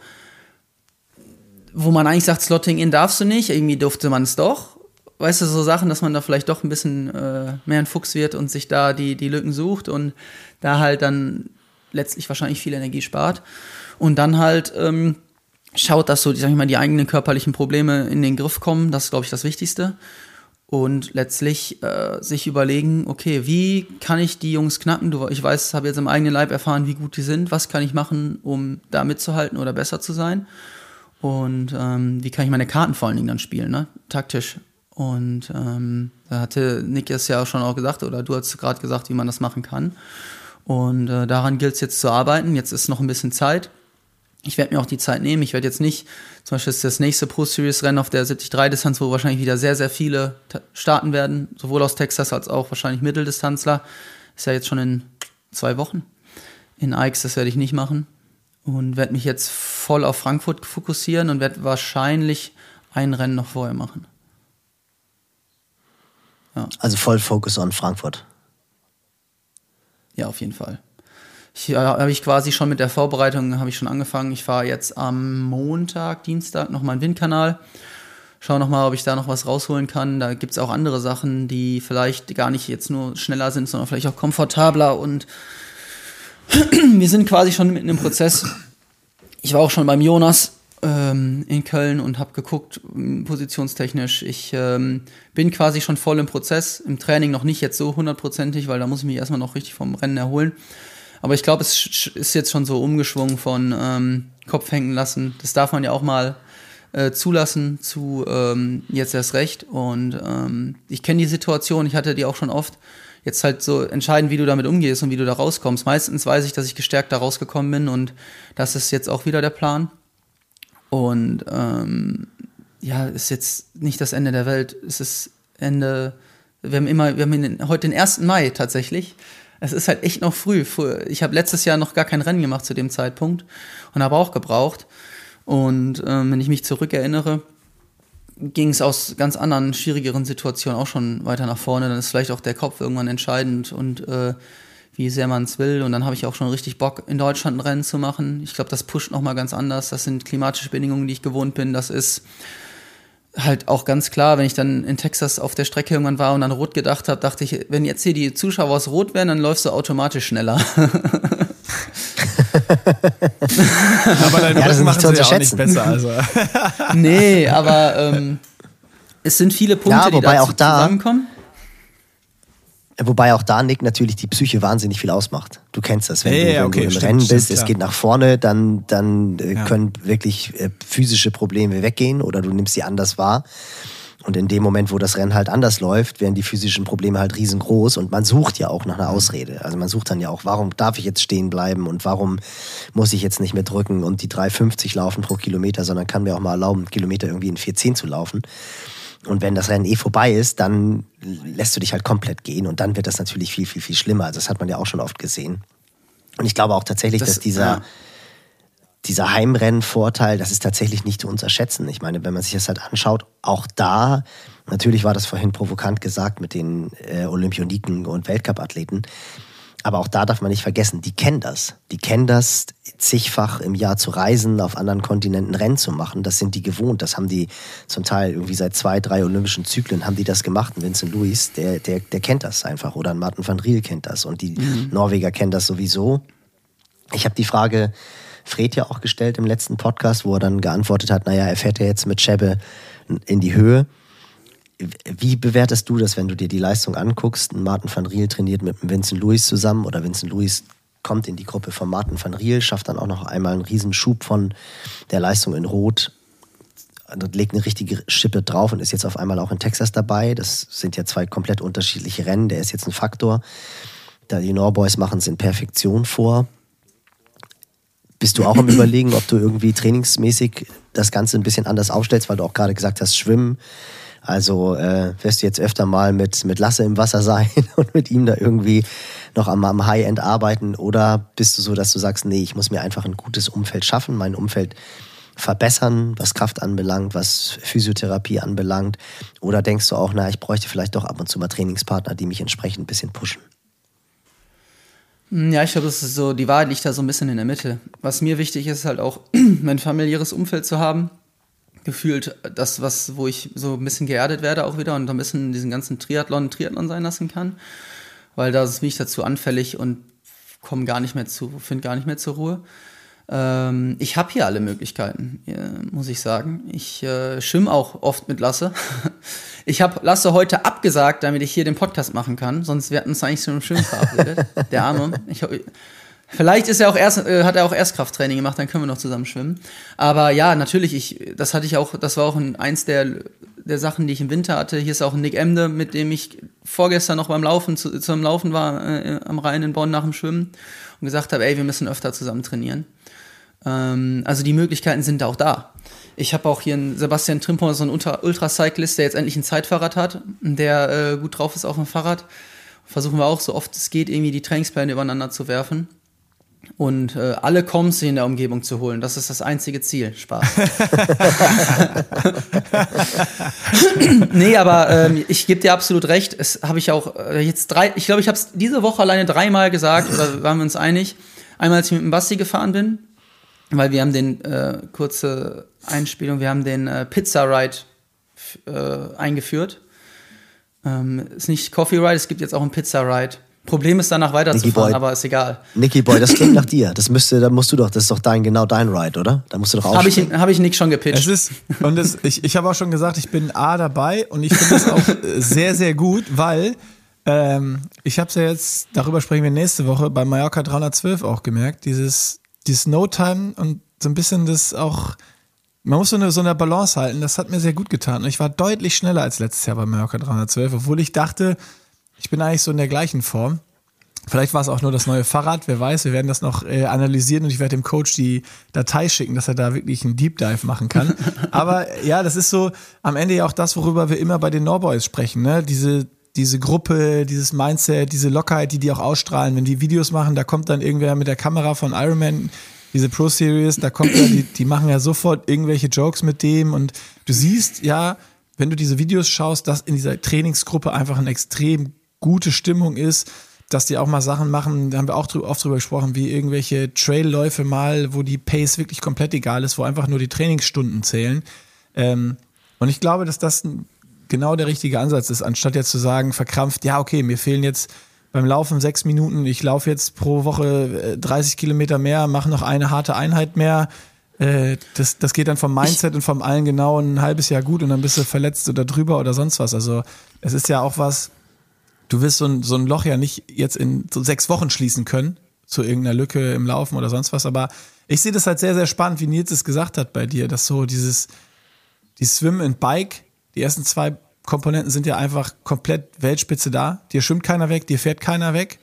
wo man eigentlich sagt, Slotting in darfst du nicht, irgendwie durfte man es doch. Weißt du, so Sachen, dass man da vielleicht doch ein bisschen mehr ein Fuchs wird und sich da die Lücken sucht und da halt dann letztlich wahrscheinlich viel Energie spart. Und dann halt schaut, dass so, sag ich mal, die eigenen körperlichen Probleme in den Griff kommen. Das ist, glaube ich, das Wichtigste. Und letztlich sich überlegen, okay, wie kann ich die Jungs knacken? Ich weiß, habe jetzt im eigenen Leib erfahren, wie gut die sind. Was kann ich machen, um da mitzuhalten oder besser zu sein? Und wie kann ich meine Karten vor allen Dingen dann spielen, ne? Taktisch. Und da hatte Nick es ja auch schon gesagt, oder du hast gerade gesagt, wie man das machen kann. Und daran gilt es jetzt zu arbeiten. Jetzt ist noch ein bisschen Zeit. Ich werde mir auch die Zeit nehmen. Ich werde jetzt nicht, zum Beispiel ist das nächste Pro-Series-Rennen auf der 73-Distanz, wo wahrscheinlich wieder sehr, sehr viele starten werden, sowohl aus Texas als auch wahrscheinlich Mitteldistanzler. Ist ja jetzt schon in 2 Wochen. In Aix, das werde ich nicht machen. Und werde mich jetzt voll auf Frankfurt fokussieren und werde wahrscheinlich ein Rennen noch vorher machen. Ja. Also voll Focus on Frankfurt. Ja, auf jeden Fall. Habe ich quasi schon mit der Vorbereitung habe ich schon angefangen. Ich fahre jetzt am Montag, Dienstag nochmal in den Windkanal. Schau nochmal, ob ich da noch was rausholen kann. Da gibt es auch andere Sachen, die vielleicht gar nicht jetzt nur schneller sind, sondern vielleicht auch komfortabler. Und wir sind quasi schon mitten im Prozess. Ich war auch schon beim Jonas in Köln und habe geguckt, positionstechnisch. Ich bin quasi schon voll im Prozess. Im Training noch nicht jetzt so 100%, weil da muss ich mich erstmal noch richtig vom Rennen erholen. Aber ich glaube, es ist jetzt schon so umgeschwungen von Kopf hängen lassen. Das darf man ja auch mal zulassen zu jetzt erst recht. Und ich kenne die Situation, ich hatte die auch schon oft. Jetzt halt so entscheiden, wie du damit umgehst und wie du da rauskommst. Meistens weiß ich, dass ich gestärkt da rausgekommen bin und das ist jetzt auch wieder der Plan. Und ja, ist jetzt nicht das Ende der Welt. Es ist Ende, wir haben heute den 1. Mai tatsächlich. Es ist halt echt noch früh. Ich habe letztes Jahr noch gar kein Rennen gemacht zu dem Zeitpunkt und habe auch gebraucht. Und wenn ich mich zurückerinnere, ging es aus ganz anderen, schwierigeren Situationen auch schon weiter nach vorne. Dann ist vielleicht auch der Kopf irgendwann entscheidend und wie sehr man es will. Und dann habe ich auch schon richtig Bock, in Deutschland ein Rennen zu machen. Ich glaube, das pusht nochmal ganz anders. Das sind klimatische Bedingungen, die ich gewohnt bin. Das ist halt auch ganz klar, wenn ich dann in Texas auf der Strecke irgendwann war und an Rot gedacht habe, dachte ich, wenn jetzt hier die Zuschauer aus Rot wären, dann läufst du automatisch schneller. Aber dein Rücken machen sie ja auch nicht besser. Also. Nee, aber es sind viele Punkte, die dazu zusammenkommen. Wobei auch da, Nick, natürlich die Psyche wahnsinnig viel ausmacht. Du kennst das, wenn du im Rennen bist, es geht nach vorne, dann können wirklich physische Probleme weggehen oder du nimmst sie anders wahr. Und in dem Moment, wo das Rennen halt anders läuft, werden die physischen Probleme halt riesengroß und man sucht ja auch nach einer Ausrede. Also man sucht dann ja auch, warum darf ich jetzt stehen bleiben und warum muss ich jetzt nicht mehr drücken und die 3,50 laufen pro Kilometer, sondern kann mir auch mal erlauben, Kilometer irgendwie in 4,10 zu laufen. Und wenn das Rennen vorbei ist, dann lässt du dich halt komplett gehen und dann wird das natürlich viel, viel, viel schlimmer. Also das hat man ja auch schon oft gesehen. Und ich glaube auch tatsächlich, dass dieser Heimrennenvorteil, das ist tatsächlich nicht zu unterschätzen. Ich meine, wenn man sich das halt anschaut, auch da, natürlich war das vorhin provokant gesagt mit den Olympioniken und Weltcup-Athleten, aber auch da darf man nicht vergessen, die kennen das. Die kennen das, zigfach im Jahr zu reisen, auf anderen Kontinenten Rennen zu machen. Das sind die gewohnt. Das haben die zum Teil irgendwie seit 2, 3 olympischen Zyklen haben die das gemacht. Und Vincent Luis, der kennt das einfach. Oder ein Martin van Riel kennt das. Und die Norweger kennen das sowieso. Ich habe die Frage Fred ja auch gestellt im letzten Podcast, wo er dann geantwortet hat, naja, er fährt ja jetzt mit Schebbe in die Höhe. Wie bewertest du das, wenn du dir die Leistung anguckst? Ein Martin van Riel trainiert mit dem Vincent Luis zusammen oder Vincent Luis kommt in die Gruppe von Martin van Riel, schafft dann auch noch einmal einen Riesenschub von der Leistung in Rot, legt eine richtige Schippe drauf und ist jetzt auf einmal auch in Texas dabei. Das sind ja 2 komplett unterschiedliche Rennen, der ist jetzt ein Faktor. Da die Norboys machen es in Perfektion vor. Bist du auch am Überlegen, ob du irgendwie trainingsmäßig das Ganze ein bisschen anders aufstellst, weil du auch gerade gesagt hast, Schwimmen. Also wirst du jetzt öfter mal mit Lasse im Wasser sein und mit ihm da irgendwie noch am High-End arbeiten? Oder bist du so, dass du sagst, nee, ich muss mir einfach ein gutes Umfeld schaffen, mein Umfeld verbessern, was Kraft anbelangt, was Physiotherapie anbelangt? Oder denkst du auch, ich bräuchte vielleicht doch ab und zu mal Trainingspartner, die mich entsprechend ein bisschen pushen? Ja, ich glaube, das ist so, die Wahrheit liegt da so ein bisschen in der Mitte. Was mir wichtig ist, halt auch mein familiäres Umfeld zu haben. Gefühlt das, wo ich so ein bisschen geerdet werde auch wieder und ein bisschen diesen ganzen Triathlon sein lassen kann. Weil da bin ich dazu anfällig und finde gar nicht mehr zur Ruhe. Ich habe hier alle Möglichkeiten, muss ich sagen. Ich schwimme auch oft mit Lasse. Ich habe Lasse heute abgesagt, damit ich hier den Podcast machen kann. Sonst wir hatten uns eigentlich schon im Schwimmen verabredet. Der Arme. Vielleicht hat er auch Erstkrafttraining gemacht, dann können wir noch zusammen schwimmen. Aber ja, natürlich, das war auch eins der Sachen, die ich im Winter hatte. Hier ist auch ein Nick Emde, mit dem ich vorgestern noch beim Laufen zum Laufen war am Rhein in Bonn nach dem Schwimmen und gesagt habe, wir müssen öfter zusammen trainieren. Also die Möglichkeiten sind auch da. Ich habe auch hier einen Sebastian Trimpon, so einen Ultracyclist, der jetzt endlich ein Zeitfahrrad hat, der gut drauf ist auf dem Fahrrad. Versuchen wir auch so oft es geht, irgendwie die Trainingspläne übereinander zu werfen. Und alle Comps in der Umgebung zu holen. Das ist das einzige Ziel. Spaß. Nee, aber ich gebe dir absolut recht. Es habe ich auch jetzt ich glaube, ich habe es diese Woche alleine 3-mal gesagt, oder waren wir uns einig. Einmal, als ich mit dem Basti gefahren bin, weil wir haben kurze Einspielung, wir haben den Pizza Ride eingeführt. Ist nicht Coffee Ride, es gibt jetzt auch einen Pizza Ride. Problem ist danach weiterzufahren, aber ist egal. Nicky Boy, das klingt nach dir. Das ist doch genau dein Ride, oder? Da musst du doch auch. Habe ich Nick schon gepitcht. Ich habe auch schon gesagt, ich bin dabei und ich finde das auch sehr, sehr gut, weil ich habe es ja jetzt, darüber sprechen wir nächste Woche, bei Mallorca 312 auch gemerkt, dieses No-Time und so ein bisschen das auch, man muss so eine Balance halten, das hat mir sehr gut getan. Und ich war deutlich schneller als letztes Jahr bei Mallorca 312, obwohl ich dachte, ich bin eigentlich so in der gleichen Form. Vielleicht war es auch nur das neue Fahrrad, wer weiß, wir werden das noch analysieren und ich werde dem Coach die Datei schicken, dass er da wirklich einen Deep Dive machen kann. Aber ja, das ist so am Ende ja auch das, worüber wir immer bei den Norboys sprechen, ne? Diese Gruppe, dieses Mindset, diese Lockerheit, die auch ausstrahlen, wenn die Videos machen, da kommt dann irgendwer mit der Kamera von Ironman, diese Pro Series, da kommt ja, die machen ja sofort irgendwelche Jokes mit dem und du siehst ja, wenn du diese Videos schaust, dass in dieser Trainingsgruppe einfach eine extrem gute Stimmung ist, dass die auch mal Sachen machen, da haben wir auch oft drüber gesprochen, wie irgendwelche Trailläufe mal, wo die Pace wirklich komplett egal ist, wo einfach nur die Trainingsstunden zählen. Und ich glaube, dass das genau der richtige Ansatz ist, anstatt jetzt zu sagen, verkrampft, ja okay, mir fehlen jetzt beim Laufen 6 Minuten, ich laufe jetzt pro Woche 30 Kilometer mehr, mache noch eine harte Einheit mehr. Das geht dann vom Mindset und vom allen genau ein halbes Jahr gut und dann bist du verletzt oder drüber oder sonst was. Also es ist ja auch was, du wirst so ein Loch ja nicht jetzt in so 6 Wochen schließen können, zu irgendeiner Lücke im Laufen oder sonst was, aber ich sehe das halt sehr, sehr spannend, wie Nils es gesagt hat bei dir, dass so die Swim and Bike, die ersten 2 Komponenten sind ja einfach komplett Weltspitze da. Dir schwimmt keiner weg, dir fährt keiner weg.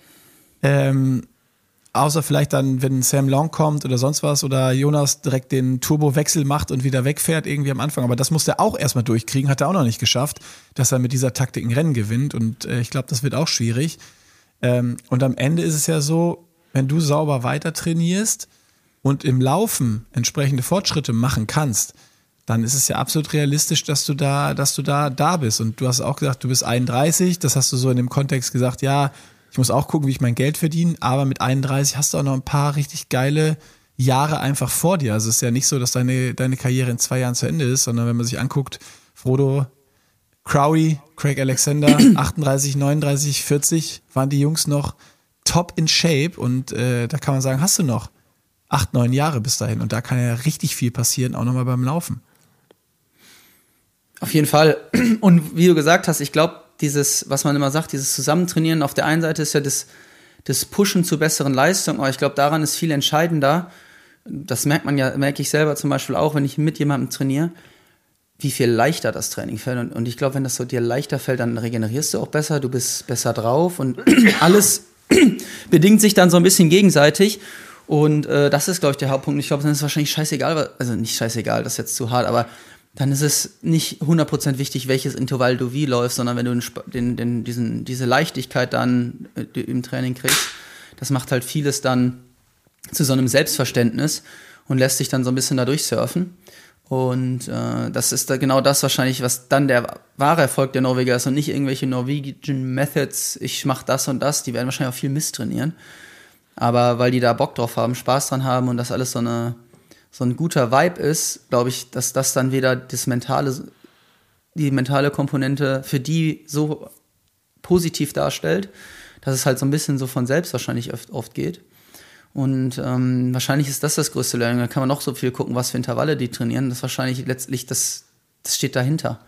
Außer vielleicht dann, wenn Sam Long kommt oder sonst was oder Jonas direkt den Turbowechsel macht und wieder wegfährt irgendwie am Anfang. Aber das muss er auch erstmal durchkriegen, hat er auch noch nicht geschafft, dass er mit dieser Taktik ein Rennen gewinnt. Und ich glaube, das wird auch schwierig. Und am Ende ist es ja so, wenn du sauber weiter trainierst und im Laufen entsprechende Fortschritte machen kannst, dann ist es ja absolut realistisch, dass du da bist. Und du hast auch gesagt, du bist 31, das hast du so in dem Kontext gesagt, ja, ich muss auch gucken, wie ich mein Geld verdiene, aber mit 31 hast du auch noch ein paar richtig geile Jahre einfach vor dir. Also es ist ja nicht so, dass deine Karriere in 2 Jahren zu Ende ist, sondern wenn man sich anguckt, Frodo, Crowley, Craig Alexander, 38, 39, 40, waren die Jungs noch top in Shape und da kann man sagen, hast du noch 8, 9 Jahre bis dahin und da kann ja richtig viel passieren, auch nochmal beim Laufen. Auf jeden Fall. Und wie du gesagt hast, ich glaube, dieses, was man immer sagt, dieses Zusammentrainieren auf der einen Seite ist ja das Pushen zu besseren Leistungen, aber ich glaube, daran ist viel entscheidender. Das merke ich selber zum Beispiel auch, wenn ich mit jemandem trainiere, wie viel leichter das Training fällt. Und ich glaube, wenn das so dir leichter fällt, dann regenerierst du auch besser, du bist besser drauf und alles bedingt sich dann so ein bisschen gegenseitig. Und das ist, glaube ich, der Hauptpunkt. Ich glaube, dann ist es wahrscheinlich scheißegal, also nicht scheißegal, das ist jetzt zu hart, aber dann ist es nicht 100% wichtig, welches Intervall du wie läufst, sondern wenn du diese Leichtigkeit dann im Training kriegst, das macht halt vieles dann zu so einem Selbstverständnis und lässt sich dann so ein bisschen da durchsurfen. Und das ist da genau das wahrscheinlich, was dann der wahre Erfolg der Norweger ist und nicht irgendwelche Norwegian Methods, ich mache das und das, die werden wahrscheinlich auch viel Mist trainieren. Aber weil die da Bock drauf haben, Spaß dran haben und das alles so ein guter Vibe ist, glaube ich, dass das dann wieder die mentale Komponente für die so positiv darstellt, dass es halt so ein bisschen so von selbst wahrscheinlich oft geht. Und wahrscheinlich ist das größte Learning. Da kann man noch so viel gucken, was für Intervalle die trainieren. Das wahrscheinlich letztlich, das steht dahinter.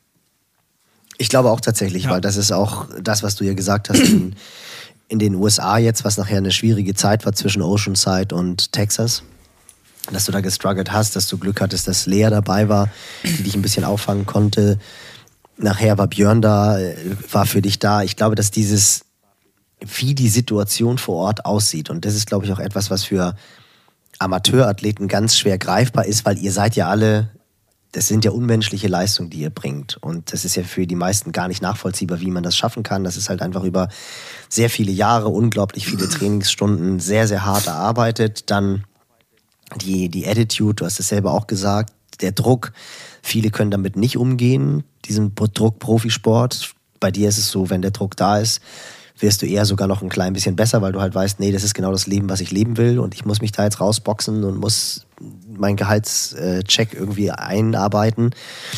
Ich glaube auch tatsächlich, weil das ist auch das, was du ja gesagt hast in den USA jetzt, was nachher eine schwierige Zeit war zwischen Oceanside und Texas. Dass du da gestruggelt hast, dass du Glück hattest, dass Lea dabei war, die dich ein bisschen auffangen konnte. Nachher war Björn da, war für dich da. Ich glaube, dass wie die Situation vor Ort aussieht. Und das ist, glaube ich, auch etwas, was für Amateurathleten ganz schwer greifbar ist, weil ihr seid ja alle, das sind ja unmenschliche Leistungen, die ihr bringt. Und das ist ja für die meisten gar nicht nachvollziehbar, wie man das schaffen kann. Das ist halt einfach über sehr viele Jahre, unglaublich viele Trainingsstunden, sehr, sehr hart erarbeitet. Dann die Attitude, du hast es selber auch gesagt, der Druck. Viele können damit nicht umgehen, diesen Druck Profisport. Bei dir ist es so, wenn der Druck da ist, wirst du eher sogar noch ein klein bisschen besser, weil du halt weißt, nee, das ist genau das Leben, was ich leben will und ich muss mich da jetzt rausboxen und muss meinen Gehaltscheck irgendwie einarbeiten.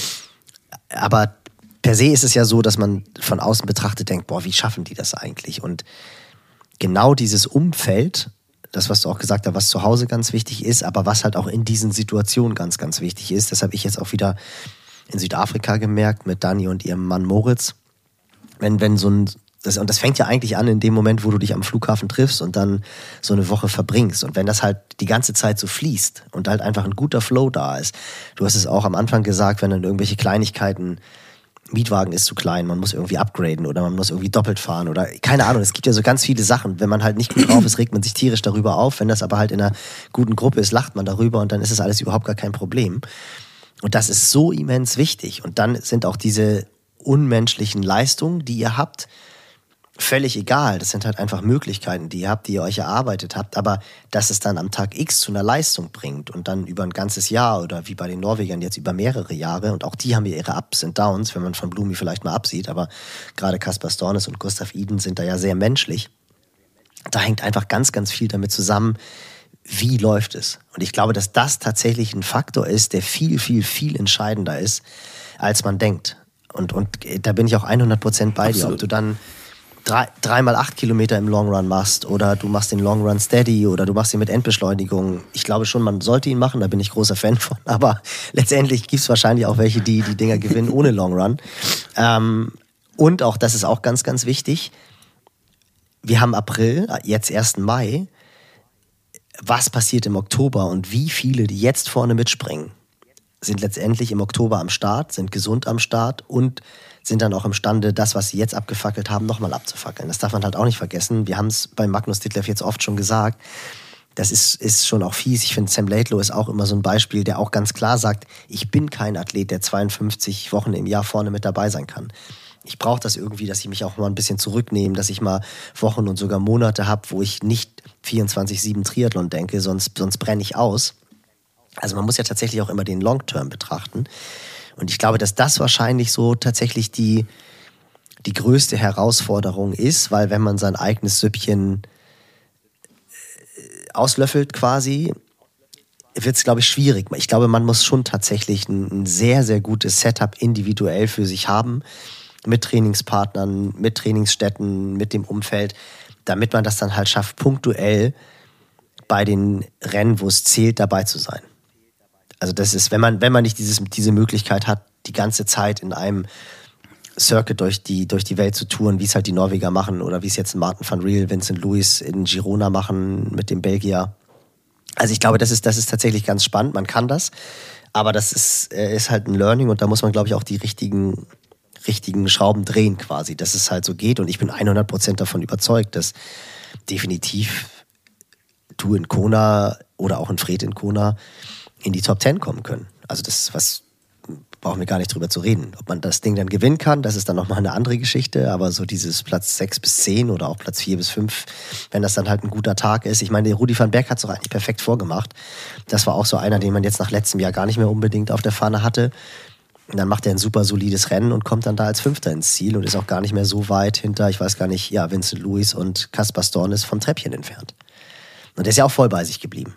Aber per se ist es ja so, dass man von außen betrachtet denkt, boah, wie schaffen die das eigentlich? Und genau dieses Umfeld, das, was du auch gesagt hast, was zu Hause ganz wichtig ist, aber was halt auch in diesen Situationen ganz, ganz wichtig ist, das habe ich jetzt auch wieder in Südafrika gemerkt mit Dani und ihrem Mann Moritz, wenn so ein und das fängt ja eigentlich an in dem Moment, wo du dich am Flughafen triffst und dann so eine Woche verbringst. Und wenn das halt die ganze Zeit so fließt und halt einfach ein guter Flow da ist. Du hast es auch am Anfang gesagt, wenn dann irgendwelche Kleinigkeiten, Mietwagen ist zu klein, man muss irgendwie upgraden oder man muss irgendwie doppelt fahren oder keine Ahnung. Es gibt ja so ganz viele Sachen. Wenn man halt nicht gut drauf ist, regt man sich tierisch darüber auf. Wenn das aber halt in einer guten Gruppe ist, lacht man darüber und dann ist es alles überhaupt gar kein Problem. Und das ist so immens wichtig. Und dann sind auch diese unmenschlichen Leistungen, die ihr habt, völlig egal. Das sind halt einfach Möglichkeiten, die ihr habt, die ihr euch erarbeitet habt. Aber dass es dann am Tag X zu einer Leistung bringt und dann über ein ganzes Jahr oder wie bei den Norwegern jetzt über mehrere Jahre, und auch die haben ja ihre Ups und Downs, wenn man von Blumi vielleicht mal absieht, aber gerade Kaspar Stornes und Gustav Iden sind da ja sehr menschlich. Da hängt einfach ganz, ganz viel damit zusammen, wie läuft es. Und ich glaube, dass das tatsächlich ein Faktor ist, der viel, viel, viel entscheidender ist, als man denkt. Und da bin ich auch 100% bei dir. Ob du dann 3x8 Kilometer im Long Run machst oder du machst den Long Run steady oder du machst ihn mit Endbeschleunigung. Ich glaube schon, man sollte ihn machen, da bin ich großer Fan von. Aber letztendlich gibt es wahrscheinlich auch welche, die Dinger gewinnen ohne Long Run. Und auch, das ist auch ganz, ganz wichtig, wir haben April, jetzt 1. Mai. Was passiert im Oktober und wie viele, die jetzt vorne mitspringen, sind letztendlich im Oktober am Start, sind gesund am Start und sind dann auch imstande, das, was sie jetzt abgefackelt haben, nochmal abzufackeln. Das darf man halt auch nicht vergessen. Wir haben es bei Magnus Ditlev jetzt oft schon gesagt. Das ist schon auch fies. Ich finde, Sam Laidlow ist auch immer so ein Beispiel, der auch ganz klar sagt, ich bin kein Athlet, der 52 Wochen im Jahr vorne mit dabei sein kann. Ich brauche das irgendwie, dass ich mich auch mal ein bisschen zurücknehme, dass ich mal Wochen und sogar Monate habe, wo ich nicht 24/7 Triathlon denke, sonst brenne ich aus. Also man muss ja tatsächlich auch immer den Long-Term betrachten. Und ich glaube, dass das wahrscheinlich so tatsächlich die größte Herausforderung ist, weil wenn man sein eigenes Süppchen auslöffelt quasi, wird es, glaube ich, schwierig. Ich glaube, man muss schon tatsächlich ein sehr, sehr gutes Setup individuell für sich haben, mit Trainingspartnern, mit Trainingsstätten, mit dem Umfeld, damit man das dann halt schafft, punktuell bei den Rennen, wo es zählt, dabei zu sein. Also das ist, wenn man nicht diese Möglichkeit hat, die ganze Zeit in einem Circuit durch die Welt zu touren, wie es halt die Norweger machen oder wie es jetzt Martin van Riel, Vincent Luis in Girona machen mit dem Belgier. Also ich glaube, das ist tatsächlich ganz spannend, man kann das, aber das ist halt ein Learning und da muss man, glaube ich, auch die richtigen Schrauben drehen quasi, dass es halt so geht und ich bin 100% davon überzeugt, dass definitiv du in Kona oder auch in Fred in Kona in die Top 10 kommen können. Also brauchen wir gar nicht drüber zu reden. Ob man das Ding dann gewinnen kann, das ist dann nochmal eine andere Geschichte, aber so dieses Platz 6 bis 10 oder auch Platz 4 bis 5, wenn das dann halt ein guter Tag ist. Ich meine, der Rudi van Berg hat es doch eigentlich perfekt vorgemacht. Das war auch so einer, den man jetzt nach letztem Jahr gar nicht mehr unbedingt auf der Fahne hatte. Und dann macht er ein super solides Rennen und kommt dann da als Fünfter ins Ziel und ist auch gar nicht mehr so weit hinter, ich weiß gar nicht, ja, Vincent Luis und Kaspar Storn ist vom Treppchen entfernt. Und der ist ja auch voll bei sich geblieben.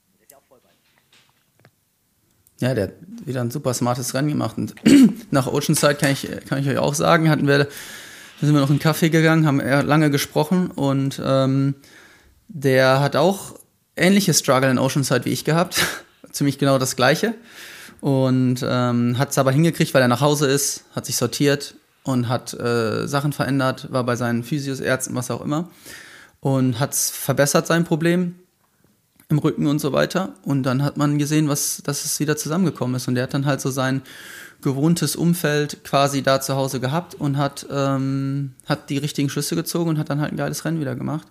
Ja, der hat wieder ein super smartes Rennen gemacht. Und nach Oceanside kann ich euch auch sagen, sind wir noch in einen Café gegangen, haben lange gesprochen und der hat auch ähnliche Struggle in Oceanside wie ich gehabt. Ziemlich genau das Gleiche. Und hat es aber hingekriegt, weil er nach Hause ist, hat sich sortiert und hat Sachen verändert, war bei seinen Physios, Ärzten, was auch immer. Und hat es verbessert, sein Problem im Rücken und so weiter. Und dann hat man gesehen, dass es wieder zusammengekommen ist. Und der hat dann halt so sein gewohntes Umfeld quasi da zu Hause gehabt und hat die richtigen Schlüsse gezogen und hat dann halt ein geiles Rennen wieder gemacht.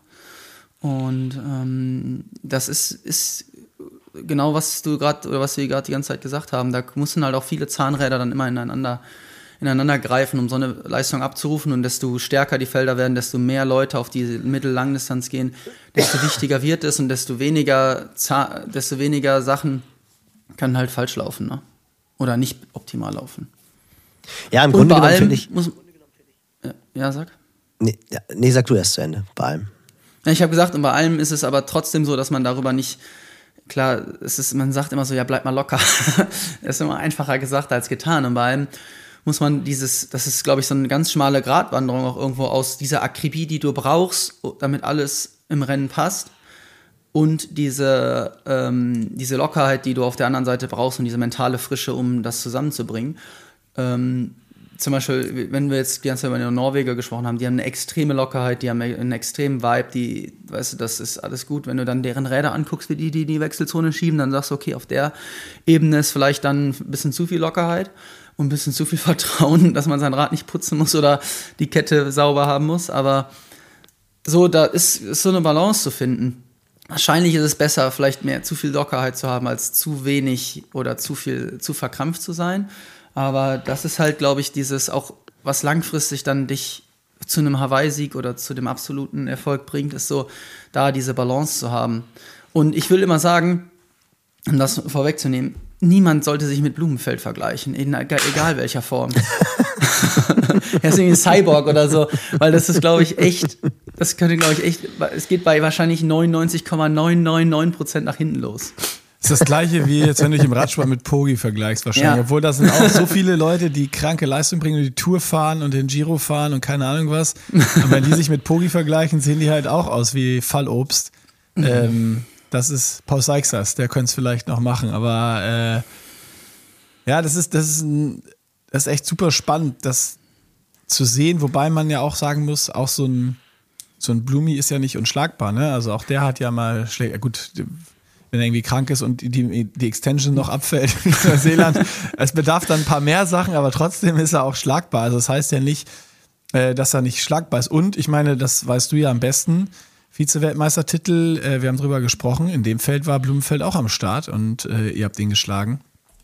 Und das ist genau, was wir gerade die ganze Zeit gesagt haben. Da müssen halt auch viele Zahnräder dann immer ineinander greifen, um so eine Leistung abzurufen. Und desto stärker die Felder werden, desto mehr Leute auf die Mittel-Langdistanz gehen, desto wichtiger wird es und desto weniger Sachen können halt falsch laufen, ne? Oder nicht optimal laufen. Ja, im Grunde genommen finde ich... Ja, sag. Nee, sag du erst zu Ende, bei allem. Ja, ich habe gesagt, und bei allem ist es aber trotzdem so, dass man darüber nicht... Klar, man sagt immer so, ja, bleib mal locker. Das ist immer einfacher gesagt als getan. Und bei allem muss man das ist, glaube ich, so eine ganz schmale Gratwanderung auch irgendwo aus dieser Akribie, die du brauchst, damit alles im Rennen passt. Und diese Lockerheit, die du auf der anderen Seite brauchst und diese mentale Frische, um das zusammenzubringen. Zum Beispiel, wenn wir jetzt die ganze Zeit über die Norweger gesprochen haben, die haben eine extreme Lockerheit, die haben einen extremen Vibe, weißt du, das ist alles gut. Wenn du dann deren Räder anguckst, wie die Wechselzone schieben, dann sagst du, okay, auf der Ebene ist vielleicht dann ein bisschen zu viel Lockerheit und ein bisschen zu viel Vertrauen, dass man sein Rad nicht putzen muss oder die Kette sauber haben muss. Aber so, da ist so eine Balance zu finden. Wahrscheinlich ist es besser, vielleicht zu viel Lockerheit zu haben, als zu wenig oder zu verkrampft zu sein. Aber das ist halt, glaube ich, dieses auch, was langfristig dann dich zu einem Hawaii-Sieg oder zu dem absoluten Erfolg bringt, ist so, da diese Balance zu haben. Und ich will immer sagen, um das vorwegzunehmen, niemand sollte sich mit Blumenfeld vergleichen, egal welcher Form. Er ist irgendwie ein Cyborg oder so, weil das ist, glaube ich, echt, es geht bei wahrscheinlich 99,999% nach hinten los. Das ist das Gleiche wie jetzt, wenn du dich im Radsport mit Poggi vergleichst wahrscheinlich. Ja. Obwohl da sind auch so viele Leute, die kranke Leistung bringen und die Tour fahren und den Giro fahren und keine Ahnung was. Und wenn die sich mit Poggi vergleichen, sehen die halt auch aus wie Fallobst. Das ist Paul Seixas, der könnte es vielleicht noch machen. Aber ja, das ist echt super spannend, das zu sehen. Wobei man ja auch sagen muss, auch so ein Blumi ist ja nicht unschlagbar. Ne? Also auch der hat ja mal Schläge. Gut, wenn er irgendwie krank ist und die Extension noch abfällt in Neuseeland. Es bedarf dann ein paar mehr Sachen, aber trotzdem ist er auch schlagbar. Also das heißt ja nicht, dass er nicht schlagbar ist. Und ich meine, das weißt du ja am besten, Vize-Weltmeistertitel, wir haben drüber gesprochen, in dem Feld war Blumenfeld auch am Start und ihr habt ihn geschlagen.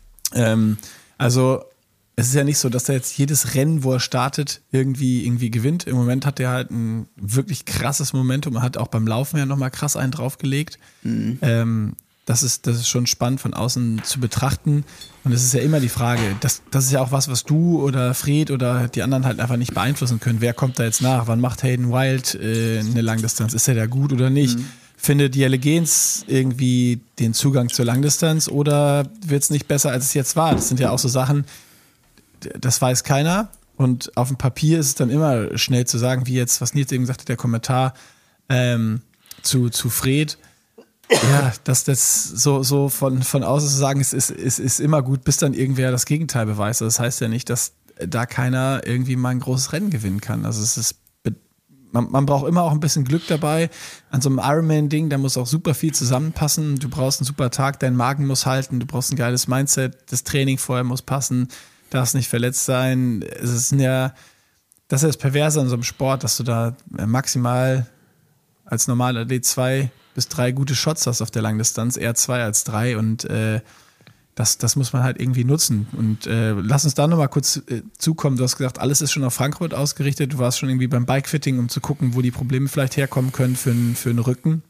Also es ist ja nicht so, dass er jetzt jedes Rennen, wo er startet, irgendwie gewinnt. Im Moment hat er halt ein wirklich krasses Momentum. Er hat auch beim Laufen ja nochmal krass einen draufgelegt. Mhm. Das ist schon spannend von außen zu betrachten. Und es ist ja immer die Frage, das ist ja auch was du oder Fred oder die anderen halt einfach nicht beeinflussen können. Wer kommt da jetzt nach? Wann macht Hayden Wild eine Langdistanz? Ist er da gut oder nicht? Mhm. Findet Jelle Gens irgendwie den Zugang zur Langdistanz oder wird es nicht besser, als es jetzt war? Das sind ja auch so Sachen, das weiß keiner und auf dem Papier ist es dann immer schnell zu sagen, wie jetzt, was Nils eben sagte, der Kommentar zu Fred, ja, dass das so von außen zu sagen, es ist immer gut, bis dann irgendwer das Gegenteil beweist. Das heißt ja nicht, dass da keiner irgendwie mal ein großes Rennen gewinnen kann. Also es ist, man braucht immer auch ein bisschen Glück dabei. An so einem Ironman-Ding, da muss auch super viel zusammenpassen. Du brauchst einen super Tag, dein Magen muss halten, du brauchst ein geiles Mindset, das Training vorher muss passen, darfst nicht verletzt sein. Das ist das Perverse an so einem Sport, dass du da maximal als normaler Athlet 2 bis 3 gute Shots hast auf der Langdistanz, eher 2 als 3 und das muss man halt irgendwie nutzen. Und lass uns da nochmal kurz zukommen. Du hast gesagt, alles ist schon auf Frankfurt ausgerichtet. Du warst schon irgendwie beim Bikefitting, um zu gucken, wo die Probleme vielleicht herkommen können für einen Rücken.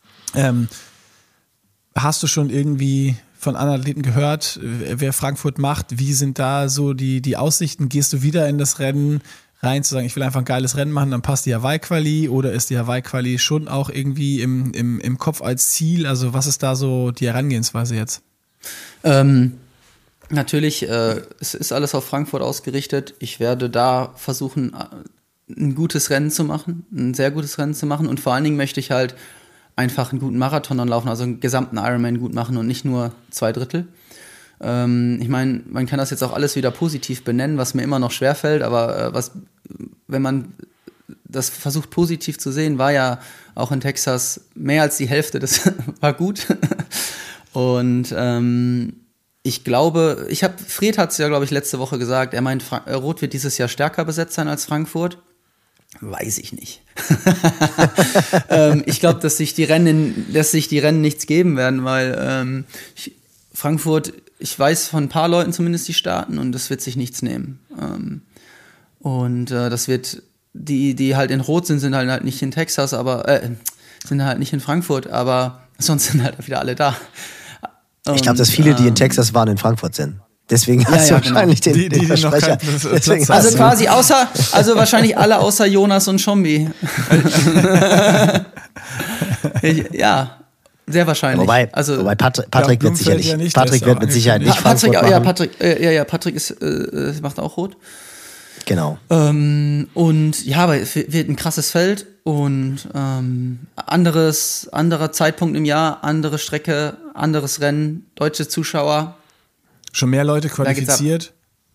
Hast du schon irgendwie von anderen Athleten gehört, wer Frankfurt macht? Wie sind da so die Aussichten? Gehst du wieder in das Rennen rein, zu sagen, ich will einfach ein geiles Rennen machen, dann passt die Hawaii-Quali, oder ist die Hawaii-Quali schon auch irgendwie im Kopf als Ziel? Also was ist da so die Herangehensweise jetzt? Natürlich, es ist alles auf Frankfurt ausgerichtet. Ich werde da versuchen, ein gutes Rennen zu machen, ein sehr gutes Rennen zu machen, und vor allen Dingen möchte ich halt einfach einen guten Marathon dann laufen, also einen gesamten Ironman gut machen und nicht nur 2/3. Ich meine, man kann das jetzt auch alles wieder positiv benennen, was mir immer noch schwerfällt, aber wenn man das versucht positiv zu sehen, war ja auch in Texas mehr als die Hälfte, das war gut. Und ich glaube, Fred hat es ja, glaube ich, letzte Woche gesagt, er meint, Rot wird dieses Jahr stärker besetzt sein als Frankfurt. Weiß ich nicht. Ich glaube, dass sich die Rennen nichts geben werden, weil Frankfurt, ich weiß von ein paar Leuten zumindest, die starten, und das wird sich nichts nehmen. Das wird, die halt in Rot sind halt nicht in Texas, aber sind halt nicht in Frankfurt, aber sonst sind halt wieder alle da. Ich glaube, dass viele, die in Texas waren, in Frankfurt sind. Deswegen hast du wahrscheinlich genau. den Versprecher. Also quasi wahrscheinlich alle außer Jonas und Schombi. Ja, sehr wahrscheinlich. Wobei Patrick wird sicherlich nicht. Patrick wird mit Sicherheit nicht Frankfurt machen. Patrick macht auch Rot. Genau. Und ja, aber es wird ein krasses Feld und anderer Zeitpunkt im Jahr, andere Strecke, anderes Rennen, deutsche Zuschauer. Schon mehr Leute qualifiziert?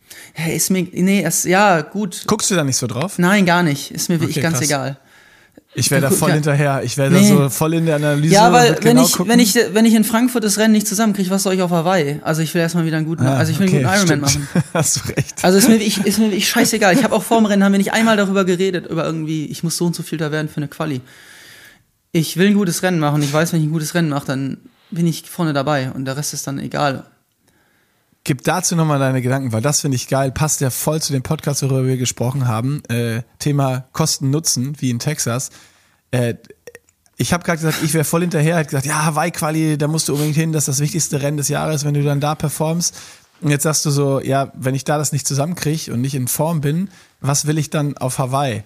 Ja, gut. Guckst du da nicht so drauf? Nein, gar nicht. Ist mir wirklich ganz egal. Ich wäre da voll hinterher. Ich wäre da so voll in der Analyse. Ja, weil wenn ich in Frankfurt das Rennen nicht zusammenkriege, was soll ich auf Hawaii? Also ich will erstmal wieder einen guten Ironman machen. Hast du recht. Also ist mir wirklich scheißegal. Ich habe auch vor dem Rennen, haben wir nicht einmal darüber geredet, über irgendwie, ich muss so und so viel da werden für eine Quali. Ich will ein gutes Rennen machen. Ich weiß, wenn ich ein gutes Rennen mache, dann bin ich vorne dabei und der Rest ist dann egal. Gib dazu nochmal deine Gedanken, weil das finde ich geil, passt ja voll zu dem Podcast, worüber wir gesprochen haben. Thema Kosten-Nutzen, wie in Texas. Ich habe gerade gesagt, ich wäre voll hinterher, hat gesagt, ja, Hawaii-Quali, da musst du unbedingt hin, das ist das wichtigste Rennen des Jahres, wenn du dann da performst. Und jetzt sagst du so, ja, wenn ich da das nicht zusammenkriege und nicht in Form bin, was will ich dann auf Hawaii?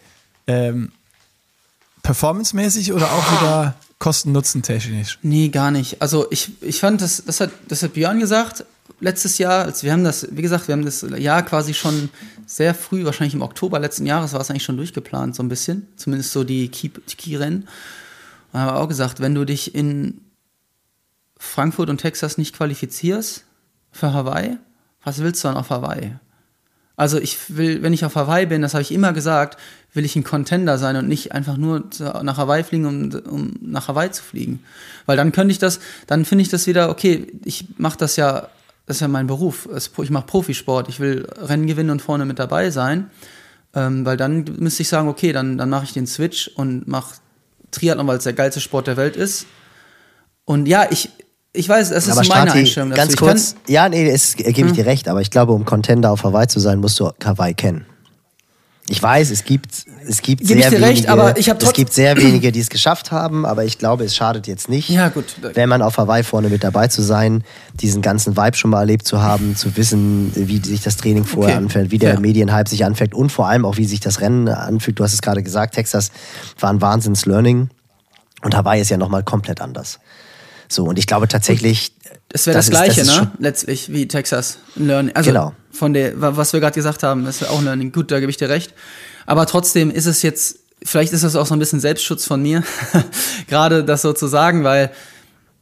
Performancemäßig oder auch wieder Kosten-Nutzen-technisch? Nee, gar nicht. Also ich fand, das hat Björn gesagt, letztes Jahr, wir haben das Jahr quasi schon sehr früh, wahrscheinlich im Oktober letzten Jahres, war es eigentlich schon durchgeplant, so ein bisschen. Zumindest so die Key-Rennen. Und haben wir auch gesagt, wenn du dich in Frankfurt und Texas nicht qualifizierst für Hawaii, was willst du dann auf Hawaii? Also wenn ich auf Hawaii bin, das habe ich immer gesagt, will ich ein Contender sein und nicht einfach nur nach Hawaii fliegen, um nach Hawaii zu fliegen. Weil dann finde ich das wieder, okay, ich mache das ist ja mein Beruf. Ich mache Profisport. Ich will Rennen gewinnen und vorne mit dabei sein. Weil dann müsste ich sagen, okay, dann mache ich den Switch und mache Triathlon, weil es der geilste Sport der Welt ist. Und ja, ich weiß, es ist so meine Einstellung dazu. Ganz kurz, gebe ich dir recht, aber ich glaube, um Contender auf Hawaii zu sein, musst du Hawaii kennen. Ich weiß, es gibt sehr wenige, die es geschafft haben, aber ich glaube, es schadet jetzt nicht, wenn man auf Hawaii vorne mit dabei zu sein, diesen ganzen Vibe schon mal erlebt zu haben, zu wissen, wie sich das Training vorher anfängt, wie der Medienhype sich anfängt und vor allem auch, wie sich das Rennen anfühlt. Du hast es gerade gesagt, Texas war ein Wahnsinns-Learning und Hawaii ist ja nochmal komplett anders. So, und ich glaube tatsächlich... Es wäre das Gleiche, ne? Letztlich, wie Texas. Learning. Also genau. Was wir gerade gesagt haben, das ist auch Learning. Gut, da gebe ich dir recht. Aber trotzdem ist es jetzt, vielleicht ist das auch so ein bisschen Selbstschutz von mir, gerade das so zu sagen, weil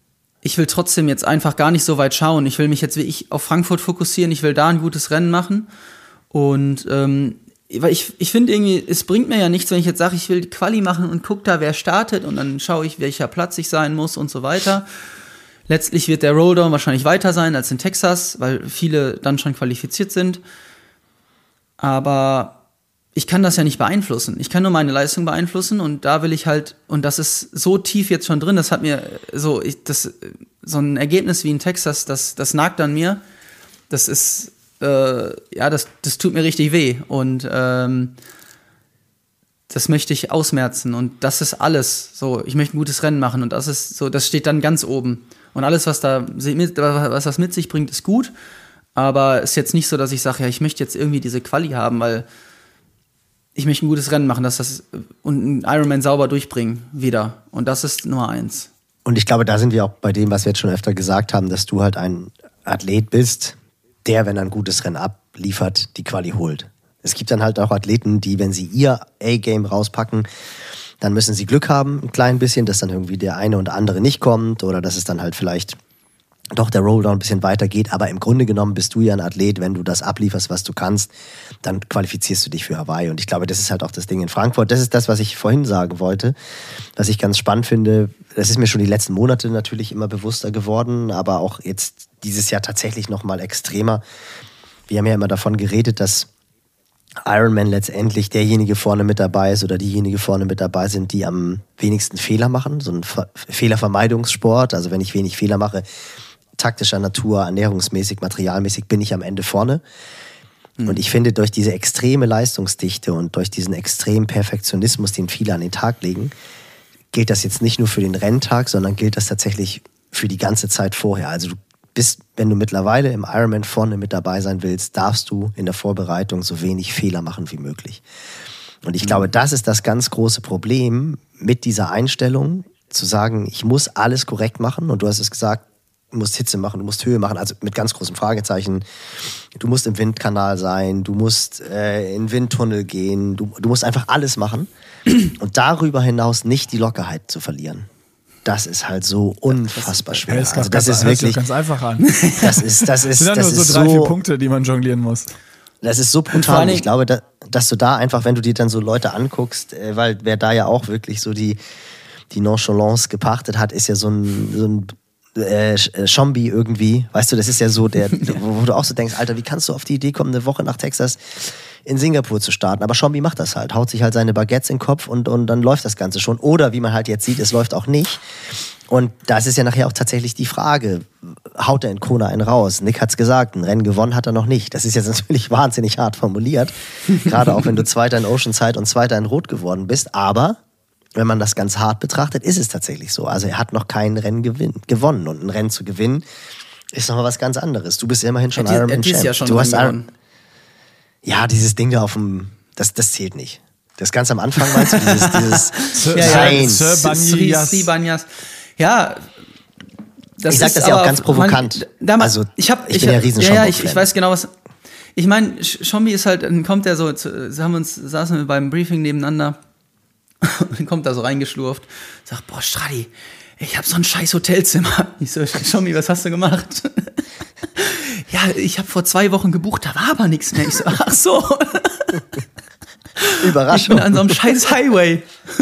ich will trotzdem jetzt einfach gar nicht so weit schauen. Ich will mich jetzt wie ich auf Frankfurt fokussieren. Ich will da ein gutes Rennen machen. Und weil ich finde irgendwie, es bringt mir ja nichts, wenn ich jetzt sage, ich will die Quali machen und guck da, wer startet und dann schaue ich, welcher Platz ich sein muss und so weiter. Letztlich wird der Rolldown wahrscheinlich weiter sein als in Texas, weil viele dann schon qualifiziert sind. Aber ich kann das ja nicht beeinflussen. Ich kann nur meine Leistung beeinflussen und da will ich halt, und das ist so tief jetzt schon drin, das hat mir so ein Ergebnis wie in Texas, das nagt an mir. Das ist, das tut mir richtig weh und das möchte ich ausmerzen und das ist alles. So, ich möchte ein gutes Rennen machen und das ist so, das steht dann ganz oben. Und alles, was das mit sich bringt, ist gut. Aber es ist jetzt nicht so, dass ich sage, ja, ich möchte jetzt irgendwie diese Quali haben, weil ich möchte ein gutes Rennen machen, und einen Ironman sauber durchbringen wieder. Und das ist Nummer 1. Und ich glaube, da sind wir auch bei dem, was wir jetzt schon öfter gesagt haben, dass du halt ein Athlet bist, der, wenn er ein gutes Rennen abliefert, die Quali holt. Es gibt dann halt auch Athleten, die, wenn sie ihr A-Game rauspacken, dann müssen sie Glück haben, ein klein bisschen, dass dann irgendwie der eine und andere nicht kommt oder dass es dann halt vielleicht doch der Rolldown ein bisschen weitergeht. Aber im Grunde genommen bist du ja ein Athlet, wenn du das ablieferst, was du kannst, dann qualifizierst du dich für Hawaii. Und ich glaube, das ist halt auch das Ding in Frankfurt. Das ist das, was ich vorhin sagen wollte, was ich ganz spannend finde. Das ist mir schon die letzten Monate natürlich immer bewusster geworden, aber auch jetzt dieses Jahr tatsächlich noch mal extremer. Wir haben ja immer davon geredet, dass Ironman letztendlich derjenige vorne mit dabei ist oder diejenige vorne mit dabei sind, die am wenigsten Fehler machen. So ein Fehlervermeidungssport. Also wenn ich wenig Fehler mache, taktischer Natur, ernährungsmäßig, materialmäßig, bin ich am Ende vorne. Und ich finde, durch diese extreme Leistungsdichte und durch diesen extremen Perfektionismus, den viele an den Tag legen, gilt das jetzt nicht nur für den Renntag, sondern gilt das tatsächlich für die ganze Zeit vorher. Also du bist, wenn du mittlerweile im Ironman vorne mit dabei sein willst, darfst du in der Vorbereitung so wenig Fehler machen wie möglich. Und ich glaube, das ist das ganz große Problem mit dieser Einstellung, zu sagen, ich muss alles korrekt machen. Und du hast es gesagt, du musst Hitze machen, du musst Höhe machen, also mit ganz großen Fragezeichen. Du musst im Windkanal sein, du musst in den Windtunnel gehen, du musst einfach alles machen. Und darüber hinaus nicht die Lockerheit zu verlieren. Das ist halt so unfassbar schwer. Also das ist wirklich ganz einfach an. Das ist sind dann nur so 3-4 Punkte, die man jonglieren muss. Das ist so brutal. Ich glaube, dass du da einfach, wenn du dir dann so Leute anguckst, weil wer da ja auch wirklich so die Nonchalance gepachtet hat, ist ja so ein Schombi irgendwie. Weißt du, das ist ja so der, wo du auch so denkst, Alter, wie kannst du auf die Idee kommen, eine Woche nach Texas in Singapur zu starten? Aber Schombi macht das halt, haut sich halt seine Baguettes in den Kopf und dann läuft das Ganze schon. Oder wie man halt jetzt sieht, es läuft auch nicht. Und das ist ja nachher auch tatsächlich die Frage, haut er in Kona einen raus? Nick hat's gesagt, ein Rennen gewonnen hat er noch nicht. Das ist jetzt natürlich wahnsinnig hart formuliert, gerade auch wenn du Zweiter in Oceanside und Zweiter in Rot geworden bist. Aber wenn man das ganz hart betrachtet, ist es tatsächlich so. Also er hat noch kein Rennen gewonnen. Und ein Rennen zu gewinnen ist nochmal was ganz anderes. Du bist ja immerhin schon Ironman-Champ. Ja schon du hast ja, dieses Ding da auf dem, das zählt nicht. Das ganz am Anfang meinst du, dieses Sir Banyas. Ja, ich sag das ja auch ganz provokant. Also ich bin ja riesen Ja, ich weiß genau, was. Ich meine, Schombi ist halt, dann kommt er so, saßen wir beim Briefing nebeneinander und dann kommt er so reingeschlurft, sagt, boah, Stradi, ich hab so ein scheiß Hotelzimmer. Ich so, Schombi, was hast du gemacht? Ja, ich habe vor 2 Wochen gebucht, da war aber nichts mehr. Ich so, ach so. Überraschung. Ich bin an so einem scheiß Highway.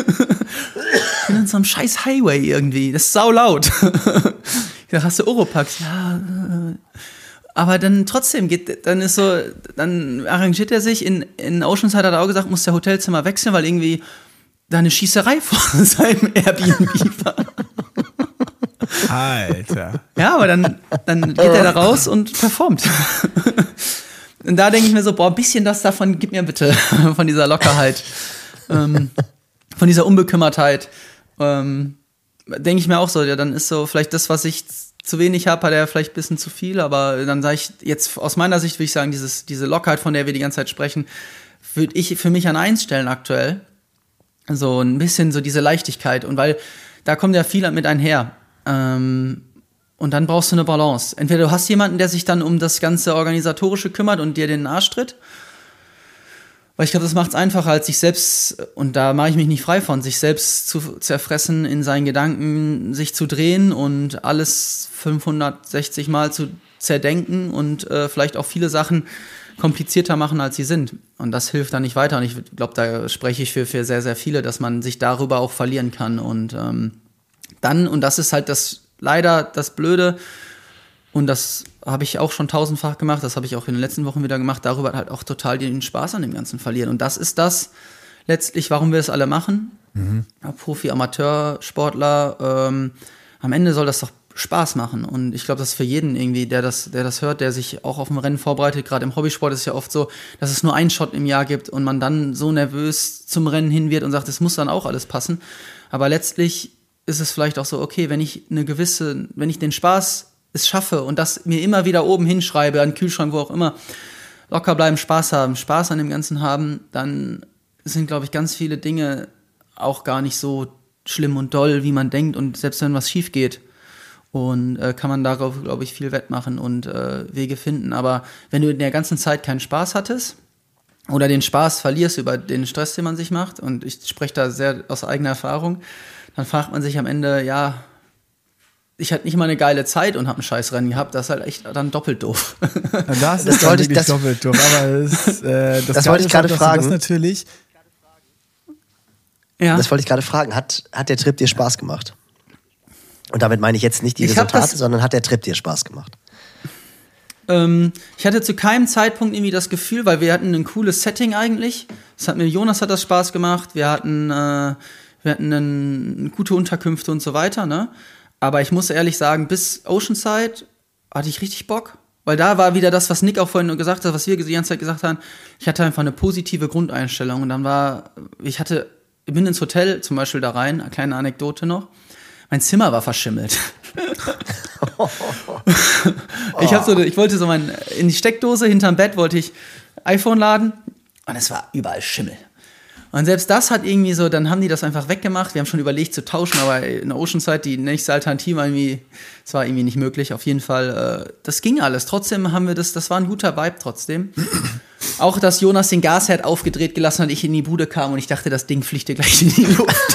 Irgendwie. Das ist saulaut. Da hast du Oropax. Ja, aber dann trotzdem dann arrangiert er sich. In Oceanside hat er auch gesagt, muss der Hotelzimmer wechseln, weil irgendwie da eine Schießerei vor seinem Airbnb war. Alter. Ja, aber dann geht er da raus und performt. Und da denke ich mir so, boah, ein bisschen das davon, gib mir bitte, von dieser Lockerheit, von dieser Unbekümmertheit. Denke ich mir auch so, ja, dann ist so vielleicht das, was ich zu wenig habe, hat er vielleicht ein bisschen zu viel, aber dann sage ich jetzt, aus meiner Sicht würde ich sagen, diese Lockerheit, von der wir die ganze Zeit sprechen, würde ich für mich an 1 stellen aktuell. So ein bisschen so diese Leichtigkeit und weil da kommt ja viel mit einher. Und dann brauchst du eine Balance. Entweder du hast jemanden, der sich dann um das ganze Organisatorische kümmert und dir den Arsch tritt, Weil ich glaube, das macht es einfacher, als sich selbst, und da mache ich mich nicht frei von, sich selbst zu zerfressen, in seinen Gedanken sich zu drehen und alles 560 Mal zu zerdenken und vielleicht auch viele Sachen komplizierter machen, als sie sind. Und das hilft dann nicht weiter. Und ich glaube, da spreche ich für sehr, sehr viele, dass man sich darüber auch verlieren kann. Und dann, und das ist halt leider das Blöde, und das habe ich auch schon tausendfach gemacht, das habe ich auch in den letzten Wochen wieder gemacht, darüber halt auch total den Spaß an dem Ganzen verlieren. Und das ist das letztlich, warum wir es alle machen. Ja, Profi, Amateursportler, am Ende soll das doch Spaß machen. Und ich glaube, das ist für jeden irgendwie, der das hört, der sich auch auf ein Rennen vorbereitet. Gerade im Hobbysport ist es ja oft so, dass es nur einen Shot im Jahr gibt und man dann so nervös zum Rennen hin wird und sagt, es muss dann auch alles passen. Aber letztlich ist es vielleicht auch so, okay, wenn ich den Spaß es schaffe und das mir immer wieder oben hinschreibe, an den Kühlschrank, wo auch immer, locker bleiben, Spaß haben, Spaß an dem Ganzen haben, dann sind, glaube ich, ganz viele Dinge auch gar nicht so schlimm und doll, wie man denkt. Und selbst wenn was schief geht, und kann man darauf, glaube ich, viel wettmachen und Wege finden. Aber wenn du in der ganzen Zeit keinen Spaß hattest oder den Spaß verlierst über den Stress, den man sich macht, und ich spreche da sehr aus eigener Erfahrung, dann fragt man sich am Ende, ja, ich hatte nicht mal eine geile Zeit und habe ein scheiß Rennen gehabt, das ist halt echt dann doppelt doof. Das ist dann wirklich doppelt doof, aber das wollte ich gerade fragen. Das natürlich. Ja. Das wollte ich gerade fragen. Hat der Trip dir Spaß gemacht? Und damit meine ich jetzt nicht die Resultate, sondern hat der Trip dir Spaß gemacht? Ich hatte zu keinem Zeitpunkt irgendwie das Gefühl, weil wir hatten ein cooles Setting eigentlich. Jonas hat das Spaß gemacht, wir hatten eine gute Unterkünfte und so weiter, ne? Aber ich muss ehrlich sagen, bis Oceanside hatte ich richtig Bock. Weil da war wieder das, was Nick auch vorhin gesagt hat, was wir die ganze Zeit gesagt haben. Ich hatte einfach eine positive Grundeinstellung. Und dann ich bin ins Hotel zum Beispiel da rein, eine kleine Anekdote noch. Mein Zimmer war verschimmelt. Ich wollte so in die Steckdose hinterm Bett wollte ich iPhone laden und es war überall Schimmel. Und selbst das hat irgendwie so, dann haben die das einfach weggemacht. Wir haben schon überlegt zu tauschen, aber in Oceanside die nächste Alternative es war irgendwie nicht möglich. Auf jeden Fall, das ging alles. Trotzdem haben wir das war ein guter Vibe trotzdem. Auch, dass Jonas den Gasherd aufgedreht gelassen hat, ich in die Bude kam und ich dachte, das Ding fliegt dir gleich in die Luft.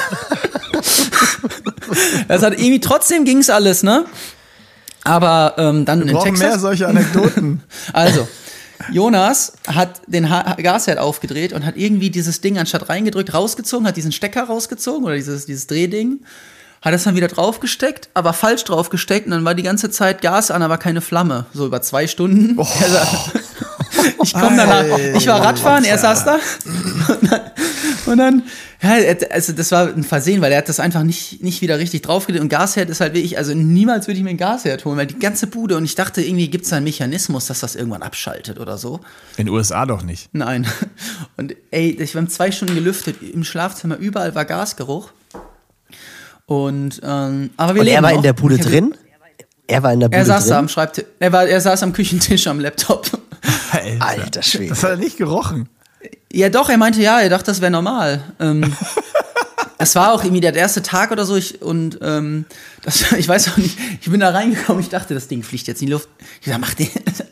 Das hat irgendwie, trotzdem ging's alles, ne? Aber dann in Texas. Wir brauchen mehr solche Anekdoten. Also, Jonas hat den Gasherd aufgedreht und hat irgendwie dieses Ding anstatt reingedrückt, rausgezogen, hat diesen Stecker rausgezogen oder dieses Drehding, hat es dann wieder draufgesteckt, aber falsch draufgesteckt und dann war die ganze Zeit Gas an, aber keine Flamme. So über 2 Stunden. Oh. Ich war Radfahren, er saß da und dann ja, also das war ein Versehen, weil er hat das einfach nicht wieder richtig draufgelegt und Gasherd ist halt wirklich, also niemals würde ich mir einen Gasherd holen, weil die ganze Bude und ich dachte, irgendwie gibt es da einen Mechanismus, dass das irgendwann abschaltet oder so. In den USA doch nicht. Nein. Und wir haben 2 Stunden gelüftet, im Schlafzimmer überall war Gasgeruch. Und, aber wir und leben er war noch. In der Bude drin? Er war in der Bude drin? Er saß da am Schreibtisch, er saß am Küchentisch am Laptop. Alter Schwede. Das hat er nicht gerochen. Ja doch, er meinte, er dachte, das wäre normal. Es war auch irgendwie der erste Tag oder so, ich weiß auch nicht, ich bin da reingekommen, ich dachte, das Ding fliegt jetzt in die Luft. Ich sag, mach den.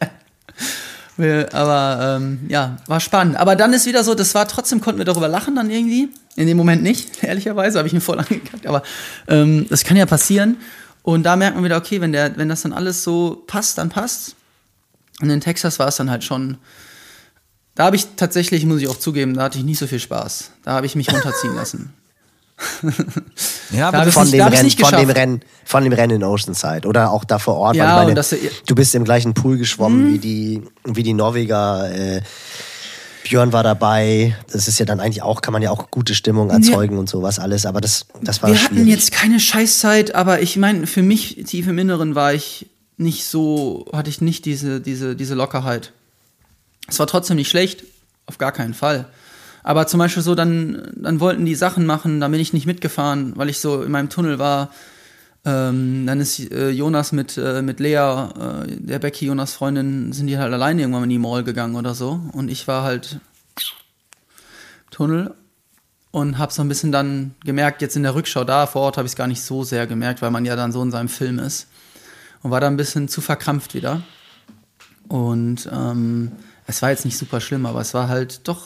Aber war spannend. Aber dann ist wieder so, konnten wir darüber lachen dann irgendwie. In dem Moment nicht, ehrlicherweise, habe ich mir voll angekackt. Aber das kann ja passieren. Und da merkt man wieder, okay, wenn das dann alles so passt, dann passt's. Und in Texas war es dann halt schon. Da habe ich tatsächlich, muss ich auch zugeben, da hatte ich nicht so viel Spaß. Da habe ich mich runterziehen lassen. Ja, aber von dem Rennen in Oceanside oder auch da vor Ort. Ja, weil du bist im gleichen Pool geschwommen wie die Norweger. Björn war dabei. Das ist ja dann eigentlich auch, kann man ja auch gute Stimmung erzeugen und sowas alles. Aber das war schwierig. Wir hatten jetzt keine Scheißzeit, aber ich meine, für mich tief im Inneren hatte ich nicht diese Lockerheit. Es war trotzdem nicht schlecht, auf gar keinen Fall. Aber zum Beispiel so, dann wollten die Sachen machen, da bin ich nicht mitgefahren, weil ich so in meinem Tunnel war. Dann ist Jonas mit Lea, der Becky, Jonas Freundin, sind die halt alleine irgendwann in die Mall gegangen oder so. Und ich war halt Tunnel und hab so ein bisschen dann gemerkt, jetzt in der Rückschau da, vor Ort habe ich es gar nicht so sehr gemerkt, weil man ja dann so in seinem Film ist. Und war da ein bisschen zu verkrampft wieder. Und es war jetzt nicht super schlimm, aber es war halt doch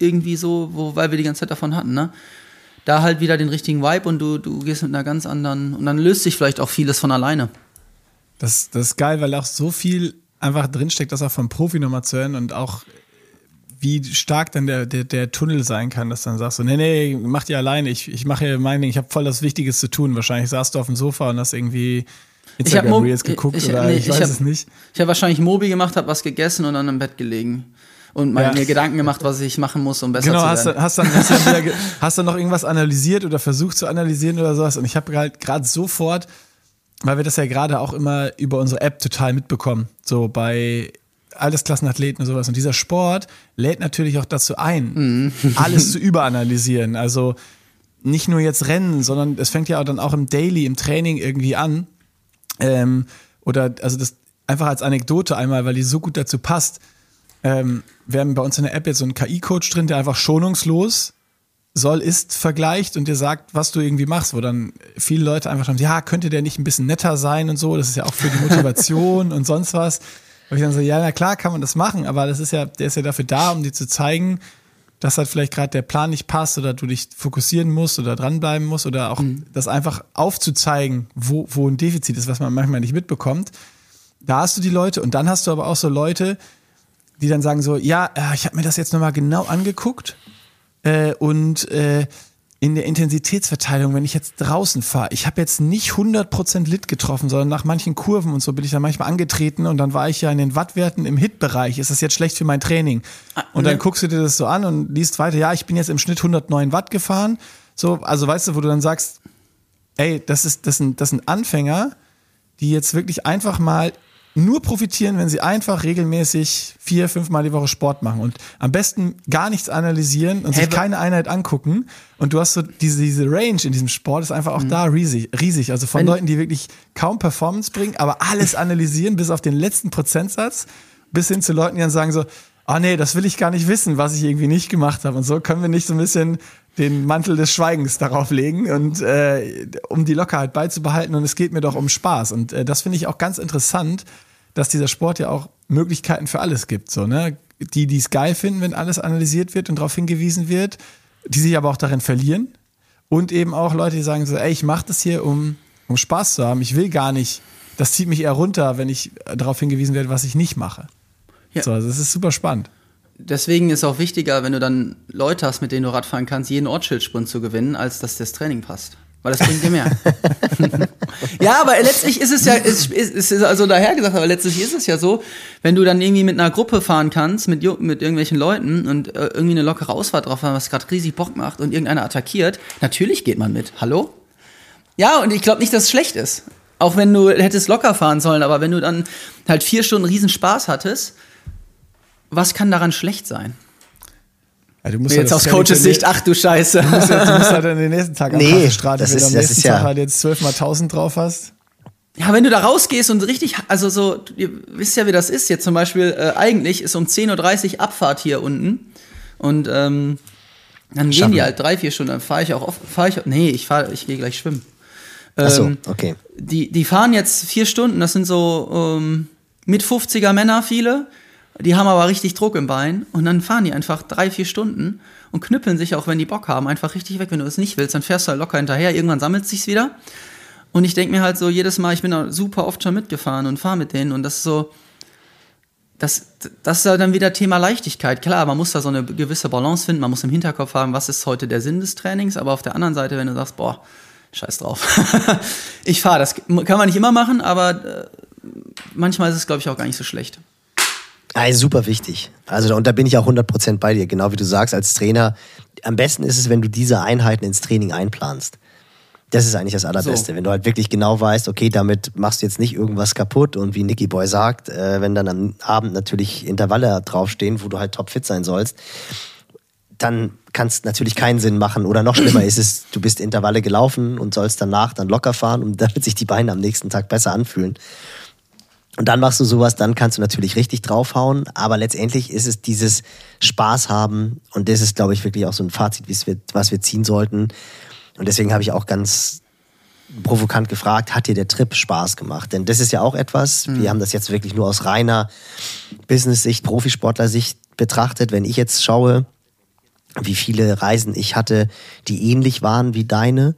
irgendwie so, weil wir die ganze Zeit davon hatten, ne? Da halt wieder den richtigen Vibe und du gehst mit einer ganz anderen, und dann löst sich vielleicht auch vieles von alleine. Das ist geil, weil auch so viel einfach drinsteckt, das auch vom Profi nochmal zu hören und auch wie stark dann der Tunnel sein kann, dass dann sagst du, nee, mach die alleine, ich mache hier mein Ding, ich habe voll das Wichtiges zu tun. Wahrscheinlich saßt du auf dem Sofa und hast irgendwie Instagram-Reels geguckt ich weiß es nicht. Ich habe wahrscheinlich Mobi gemacht, habe was gegessen und dann im Bett gelegen. Und mir Gedanken gemacht, was ich machen muss, um besser zu werden. Genau, hast dann noch irgendwas analysiert oder versucht zu analysieren oder sowas. Und ich habe halt gerade sofort, weil wir das ja gerade auch immer über unsere App total mitbekommen, so bei Altersklassenathleten und sowas. Und dieser Sport lädt natürlich auch dazu ein, alles zu überanalysieren. Also nicht nur jetzt Rennen, sondern es fängt ja dann auch im Daily, im Training irgendwie an. Also das einfach als Anekdote einmal, weil die so gut dazu passt. Wir haben bei uns in der App jetzt so einen KI-Coach drin, der einfach schonungslos Soll-Ist vergleicht und dir sagt, was du irgendwie machst, wo dann viele Leute einfach sagen, ja, könnte der nicht ein bisschen netter sein und so, das ist ja auch für die Motivation und sonst was. Und ich dann so, ja, na klar kann man das machen, aber der ist ja dafür da, um dir zu zeigen, dass halt vielleicht gerade der Plan nicht passt oder du dich fokussieren musst oder dranbleiben musst oder auch das einfach aufzuzeigen, wo ein Defizit ist, was man manchmal nicht mitbekommt. Da hast du die Leute und dann hast du aber auch so Leute, die dann sagen so, ja, ich habe mir das jetzt nochmal genau angeguckt und in der Intensitätsverteilung, wenn ich jetzt draußen fahre, ich habe jetzt nicht 100% Lit getroffen, sondern nach manchen Kurven und so bin ich dann manchmal angetreten und dann war ich ja in den Wattwerten im Hit-Bereich. Ist das jetzt schlecht für mein Training? Und dann guckst du dir das so an und liest weiter, ja, ich bin jetzt im Schnitt 109 Watt gefahren. So, also weißt du, wo du dann sagst, ey, das sind Anfänger, die jetzt wirklich einfach mal nur profitieren, wenn sie einfach regelmäßig 4-5 Mal die Woche Sport machen und am besten gar nichts analysieren und sich keine Einheit angucken. Und du hast so diese Range in diesem Sport ist einfach auch da riesig. Also von Leuten, die wirklich kaum Performance bringen, aber alles analysieren bis auf den letzten Prozentsatz, bis hin zu Leuten, die dann sagen so, oh nee, das will ich gar nicht wissen, was ich irgendwie nicht gemacht habe. Und so können wir nicht so ein bisschen den Mantel des Schweigens darauf legen und um die Lockerheit beizubehalten und es geht mir doch um Spaß. Und das finde ich auch ganz interessant, dass dieser Sport ja auch Möglichkeiten für alles gibt. So, ne? Die es geil finden, wenn alles analysiert wird und darauf hingewiesen wird, die sich aber auch darin verlieren. Und eben auch Leute, die sagen so, ey, ich mache das hier, um Spaß zu haben. Ich will gar nicht, das zieht mich eher runter, wenn ich darauf hingewiesen werde, was ich nicht mache. Ja. So, also das ist super spannend. Deswegen ist auch wichtiger, wenn du dann Leute hast, mit denen du Radfahren kannst, jeden Ortsschildsprint zu gewinnen, als dass das Training passt. Weil das bringt dir mehr. Ja, aber letztlich ist es ja, ist also daher gesagt, aber letztlich ist es ja so, wenn du dann irgendwie mit einer Gruppe fahren kannst, mit irgendwelchen Leuten und irgendwie eine lockere Ausfahrt drauf haben, was gerade riesig Bock macht und irgendeiner attackiert, natürlich geht man mit. Hallo? Ja, und ich glaube nicht, dass es schlecht ist. Auch wenn du hättest locker fahren sollen, aber wenn du dann halt 4 Stunden riesen Spaß hattest, was kann daran schlecht sein? Ja, du musst jetzt aus Coaches Sicht, ach du Scheiße. Du musst halt den nächsten Tag am Straße, wenn du am nächsten Tag halt jetzt 12 mal 1000 drauf hast. Ja, wenn du da rausgehst und richtig, also so, ihr wisst ja, wie das ist. Jetzt zum Beispiel, eigentlich ist um 10.30 Uhr Abfahrt hier unten. Und dann gehen die halt 3-4 Stunden. Dann fahre ich auch oft, ich gehe gleich schwimmen. Ach so, okay. Die fahren jetzt 4 Stunden, das sind so mit 50er Männer viele. Die haben aber richtig Druck im Bein und dann fahren die einfach 3-4 Stunden und knüppeln sich, auch wenn die Bock haben, einfach richtig weg. Wenn du es nicht willst, dann fährst du halt locker hinterher. Irgendwann sammelt es sich wieder. Und ich denke mir halt so, jedes Mal, ich bin da super oft schon mitgefahren und fahre mit denen und das ist so, das ist ja dann wieder Thema Leichtigkeit. Klar, man muss da so eine gewisse Balance finden, man muss im Hinterkopf haben, was ist heute der Sinn des Trainings, aber auf der anderen Seite, wenn du sagst, boah, scheiß drauf. Ich fahre, das kann man nicht immer machen, aber manchmal ist es, glaube ich, auch gar nicht so schlecht. Also super wichtig. Also, und da bin ich auch 100% bei dir. Genau wie du sagst, als Trainer, am besten ist es, wenn du diese Einheiten ins Training einplanst. Das ist eigentlich das Allerbeste. So. Wenn du halt wirklich genau weißt, okay, damit machst du jetzt nicht irgendwas kaputt und wie Nicky Boy sagt, wenn dann am Abend natürlich Intervalle draufstehen, wo du halt topfit sein sollst, dann kann es natürlich keinen Sinn machen. Oder noch schlimmer ist es, du bist Intervalle gelaufen und sollst danach dann locker fahren, und damit sich die Beine am nächsten Tag besser anfühlen. Und dann machst du sowas, dann kannst du natürlich richtig draufhauen, aber letztendlich ist es dieses Spaß haben, und das ist, glaube ich, wirklich auch so ein Fazit, was wir ziehen sollten. Und deswegen habe ich auch ganz provokant gefragt, hat dir der Trip Spaß gemacht? Denn das ist ja auch etwas, wir haben das jetzt wirklich nur aus reiner Business-Sicht, Profisportler-Sicht betrachtet. Wenn ich jetzt schaue, wie viele Reisen ich hatte, die ähnlich waren wie deine.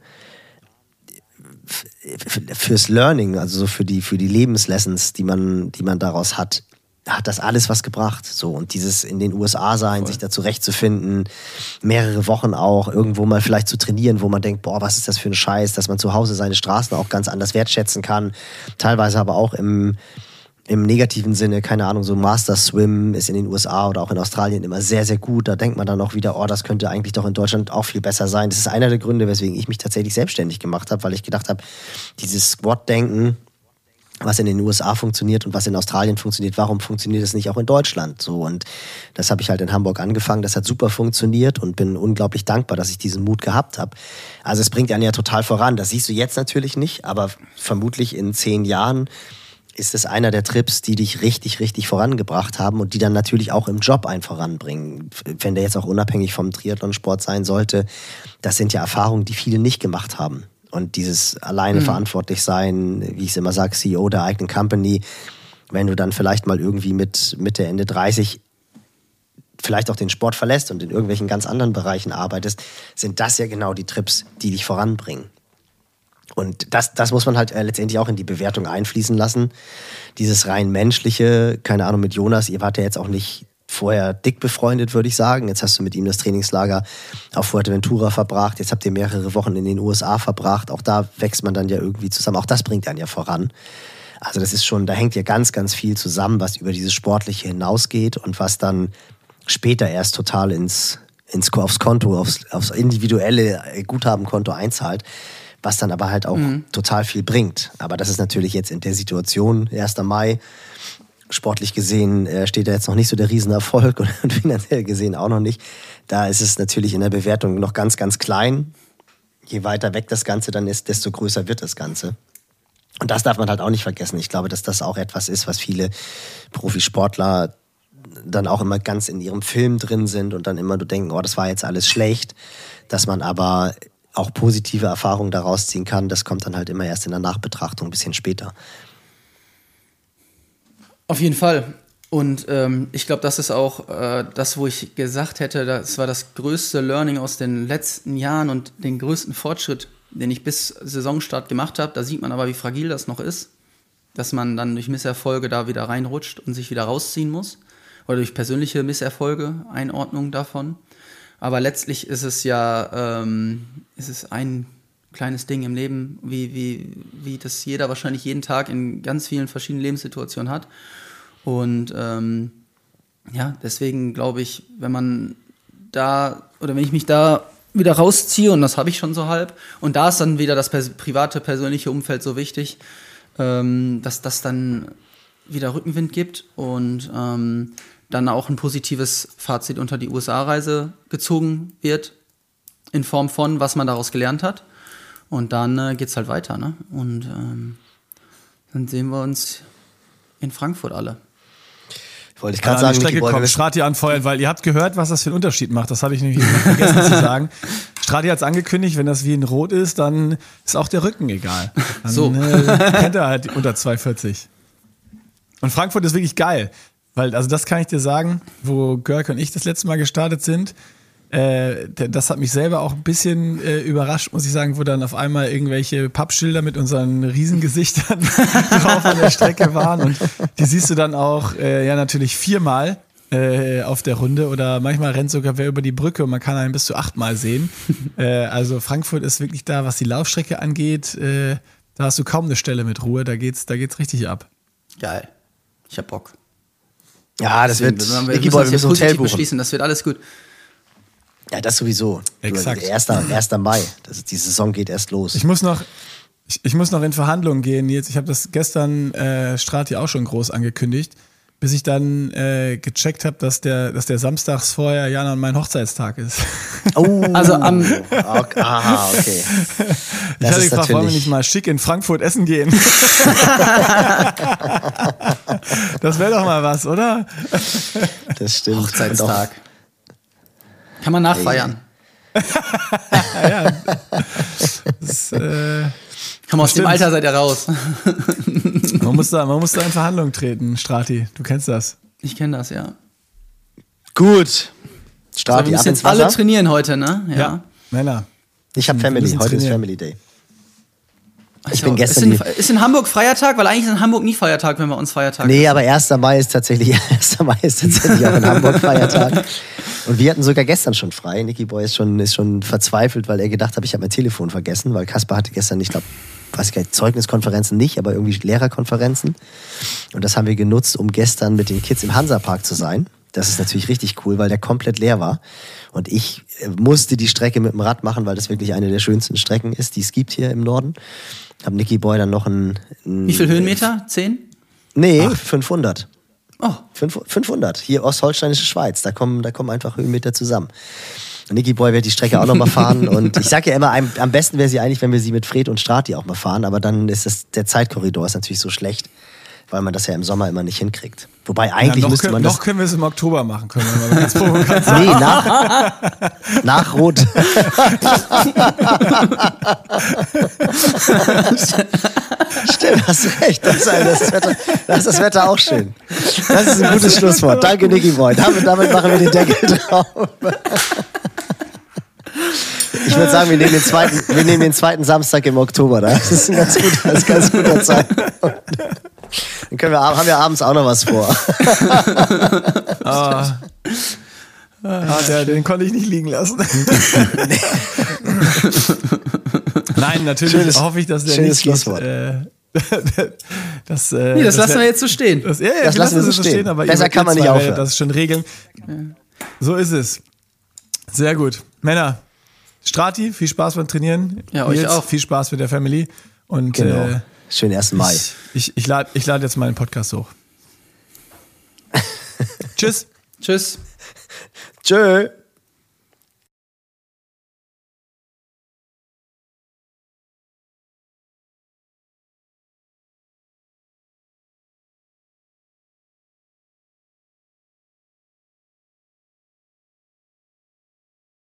Fürs Learning, also so für die Lebenslessons, die man daraus hat das alles was gebracht. So, und dieses in den USA sein, sich da zurechtzufinden, mehrere Wochen auch, irgendwo mal vielleicht zu trainieren, wo man denkt, boah, was ist das für ein Scheiß, dass man zu Hause seine Straßen auch ganz anders wertschätzen kann. Teilweise aber auch im negativen Sinne, keine Ahnung, so Master Swim ist in den USA oder auch in Australien immer sehr, sehr gut. Da denkt man dann auch wieder, oh, das könnte eigentlich doch in Deutschland auch viel besser sein. Das ist einer der Gründe, weswegen ich mich tatsächlich selbstständig gemacht habe, weil ich gedacht habe, dieses Squat-Denken, was in den USA funktioniert und was in Australien funktioniert, warum funktioniert es nicht auch in Deutschland? So, und das habe ich halt in Hamburg angefangen, das hat super funktioniert und bin unglaublich dankbar, dass ich diesen Mut gehabt habe. Also es bringt einen ja total voran, das siehst du jetzt natürlich nicht, aber vermutlich in 10 Jahren ist es einer der Trips, die dich richtig, richtig vorangebracht haben und die dann natürlich auch im Job einen voranbringen. Wenn der jetzt auch unabhängig vom Triathlonsport sein sollte, das sind ja Erfahrungen, die viele nicht gemacht haben. Und dieses alleine verantwortlich sein, wie ich es immer sage, CEO der eigenen Company, wenn du dann vielleicht mal irgendwie mit Mitte, Ende 30 vielleicht auch den Sport verlässt und in irgendwelchen ganz anderen Bereichen arbeitest, sind das ja genau die Trips, die dich voranbringen. Und das muss man halt letztendlich auch in die Bewertung einfließen lassen. Dieses rein menschliche, keine Ahnung, mit Jonas, ihr wart ja jetzt auch nicht vorher dick befreundet, würde ich sagen. Jetzt hast du mit ihm das Trainingslager auf Fuerteventura verbracht. Jetzt habt ihr mehrere Wochen in den USA verbracht. Auch da wächst man dann ja irgendwie zusammen. Auch das bringt einen ja voran. Also das ist schon, da hängt ja ganz, ganz viel zusammen, was über dieses Sportliche hinausgeht und was dann später erst total aufs Konto, aufs individuelle Guthabenkonto einzahlt. Was dann aber halt auch total viel bringt. Aber das ist natürlich jetzt in der Situation, 1. Mai, sportlich gesehen steht da jetzt noch nicht so der Riesenerfolg und finanziell gesehen auch noch nicht. Da ist es natürlich in der Bewertung noch ganz, ganz klein. Je weiter weg das Ganze dann ist, desto größer wird das Ganze. Und das darf man halt auch nicht vergessen. Ich glaube, dass das auch etwas ist, was viele Profisportler dann auch immer ganz in ihrem Film drin sind und dann immer du denken, oh, das war jetzt alles schlecht. Dass man aber auch positive Erfahrungen daraus ziehen kann, das kommt dann halt immer erst in der Nachbetrachtung ein bisschen später. Auf jeden Fall. Und ich glaube, das ist auch das, wo ich gesagt hätte, das war das größte Learning aus den letzten Jahren und den größten Fortschritt, den ich bis Saisonstart gemacht habe. Da sieht man aber, wie fragil das noch ist, dass man dann durch Misserfolge da wieder reinrutscht und sich wieder rausziehen muss. Oder durch persönliche Misserfolge, Einordnung davon. Aber letztlich ist es ja ist es ein kleines Ding im Leben, wie das jeder wahrscheinlich jeden Tag in ganz vielen verschiedenen Lebenssituationen hat. Und deswegen glaube ich, wenn ich mich da wieder rausziehe, und das habe ich schon so halb, und da ist dann wieder das private, persönliche Umfeld so wichtig, dass das dann wieder Rückenwind gibt und dann auch ein positives Fazit unter die USA-Reise gezogen wird, in Form von, was man daraus gelernt hat. Und dann geht's halt weiter, ne? Und dann sehen wir uns in Frankfurt alle. Wollte ich gerade sagen, die Strecke kommt, Strati anfeuern, weil ihr habt gehört, was das für einen Unterschied macht. Das habe ich nämlich vergessen zu sagen. Strati hat es angekündigt, wenn das wie in Rot ist, dann ist auch der Rücken egal. Dann so. Kennt er halt unter 2,40. Und Frankfurt ist wirklich geil. Weil, also das kann ich dir sagen, wo Görk und ich das letzte Mal gestartet sind, das hat mich selber auch ein bisschen überrascht, muss ich sagen, wo dann auf einmal irgendwelche Pappschilder mit unseren Riesengesichtern drauf an der Strecke waren und die siehst du dann auch natürlich 4-mal auf der Runde oder manchmal rennt sogar wer über die Brücke und man kann einen bis zu 8-mal sehen. Also Frankfurt ist wirklich da, was die Laufstrecke angeht, da hast du kaum eine Stelle mit Ruhe, da geht's richtig ab. Geil. Ich hab Bock. Ja, das wird. Wir müssen das hier positiv beschließen, das wird alles gut. Ja, das sowieso. Exakt. 1. Mai. Die Saison geht erst los. Ich muss noch in Verhandlungen gehen jetzt. Ich habe das gestern Strati auch schon groß angekündigt, bis ich dann gecheckt habe, dass der samstags vorher Jana und mein Hochzeitstag ist. Oh, also okay. Ich hatte gefragt, wollen wir nicht mal schick in Frankfurt essen gehen? Das wäre doch mal was, oder? Das stimmt. Hochzeitstag. Kann man nachfeiern. Ja. Das, Komm, aus dem Alter seid ihr raus. Man muss da in Verhandlungen treten, Strati. Du kennst das. Ich kenne das, ja. Gut. So, Strati, wir müssen ab ins jetzt alle Wasser. trainieren heute, ne? Ja. Männer. Ich habe Wir Family, müssen heute ist trainieren. Family Day. Ich bin gestern Ist in Hamburg Feiertag? Weil eigentlich ist in Hamburg nie Feiertag, wenn wir uns Feiertag Nee, aber 1. Mai ist tatsächlich auch in Hamburg Feiertag. Und wir hatten sogar gestern schon frei. Nicky Boy ist schon verzweifelt, weil er gedacht hat, ich habe mein Telefon vergessen, weil Kaspar hatte gestern, ich glaube, weiß gar nicht, Zeugniskonferenzen nicht, aber irgendwie Lehrerkonferenzen. Und das haben wir genutzt, um gestern mit den Kids im Hansapark zu sein. Das ist natürlich richtig cool, weil der komplett leer war. Und ich musste die Strecke mit dem Rad machen, weil das wirklich eine der schönsten Strecken ist, die es gibt hier im Norden. Hab Nicky Boy dann noch Wie viel Höhenmeter? 10? Nee, 500. Oh. 500. Hier ostholsteinische Schweiz. Da kommen einfach Höhenmeter zusammen. Nicky Boy wird die Strecke auch noch mal fahren. Und ich sage ja immer, am besten wäre sie eigentlich, wenn wir sie mit Fred und Strati auch mal fahren. Aber dann ist der Zeitkorridor ist natürlich so schlecht, weil man das ja im Sommer immer nicht hinkriegt. Wobei eigentlich müsste man das... Noch können wir es im Oktober machen, können wir mal ganz provokant sagen. Nee, nach Rot. Stimmt, hast du recht. Das ist das Wetter auch schön. Das ist ein gutes Schlusswort. Danke, Nicky Boy. Damit machen wir den Deckel drauf. Ich würde sagen, wir nehmen den zweiten Samstag im Oktober. Das ist ein ganz guter Zeitpunkt. Dann haben wir abends auch noch was vor. Den konnte ich nicht liegen lassen. Nein, natürlich hoffe ich, dass der schönes nicht Schlusswort. Das lassen wir jetzt so stehen. Das lassen wir so stehen. Aber Besser kann man nicht aufhören. Das schon regeln. So ist es. Sehr gut. Männer, Strati, viel Spaß beim Trainieren. Ja, euch auch. Viel Spaß mit der Family. Und Genau. Schönen 1. Mai. Ich lade jetzt meinen Podcast hoch. Tschüss. Tschüss. Tschö.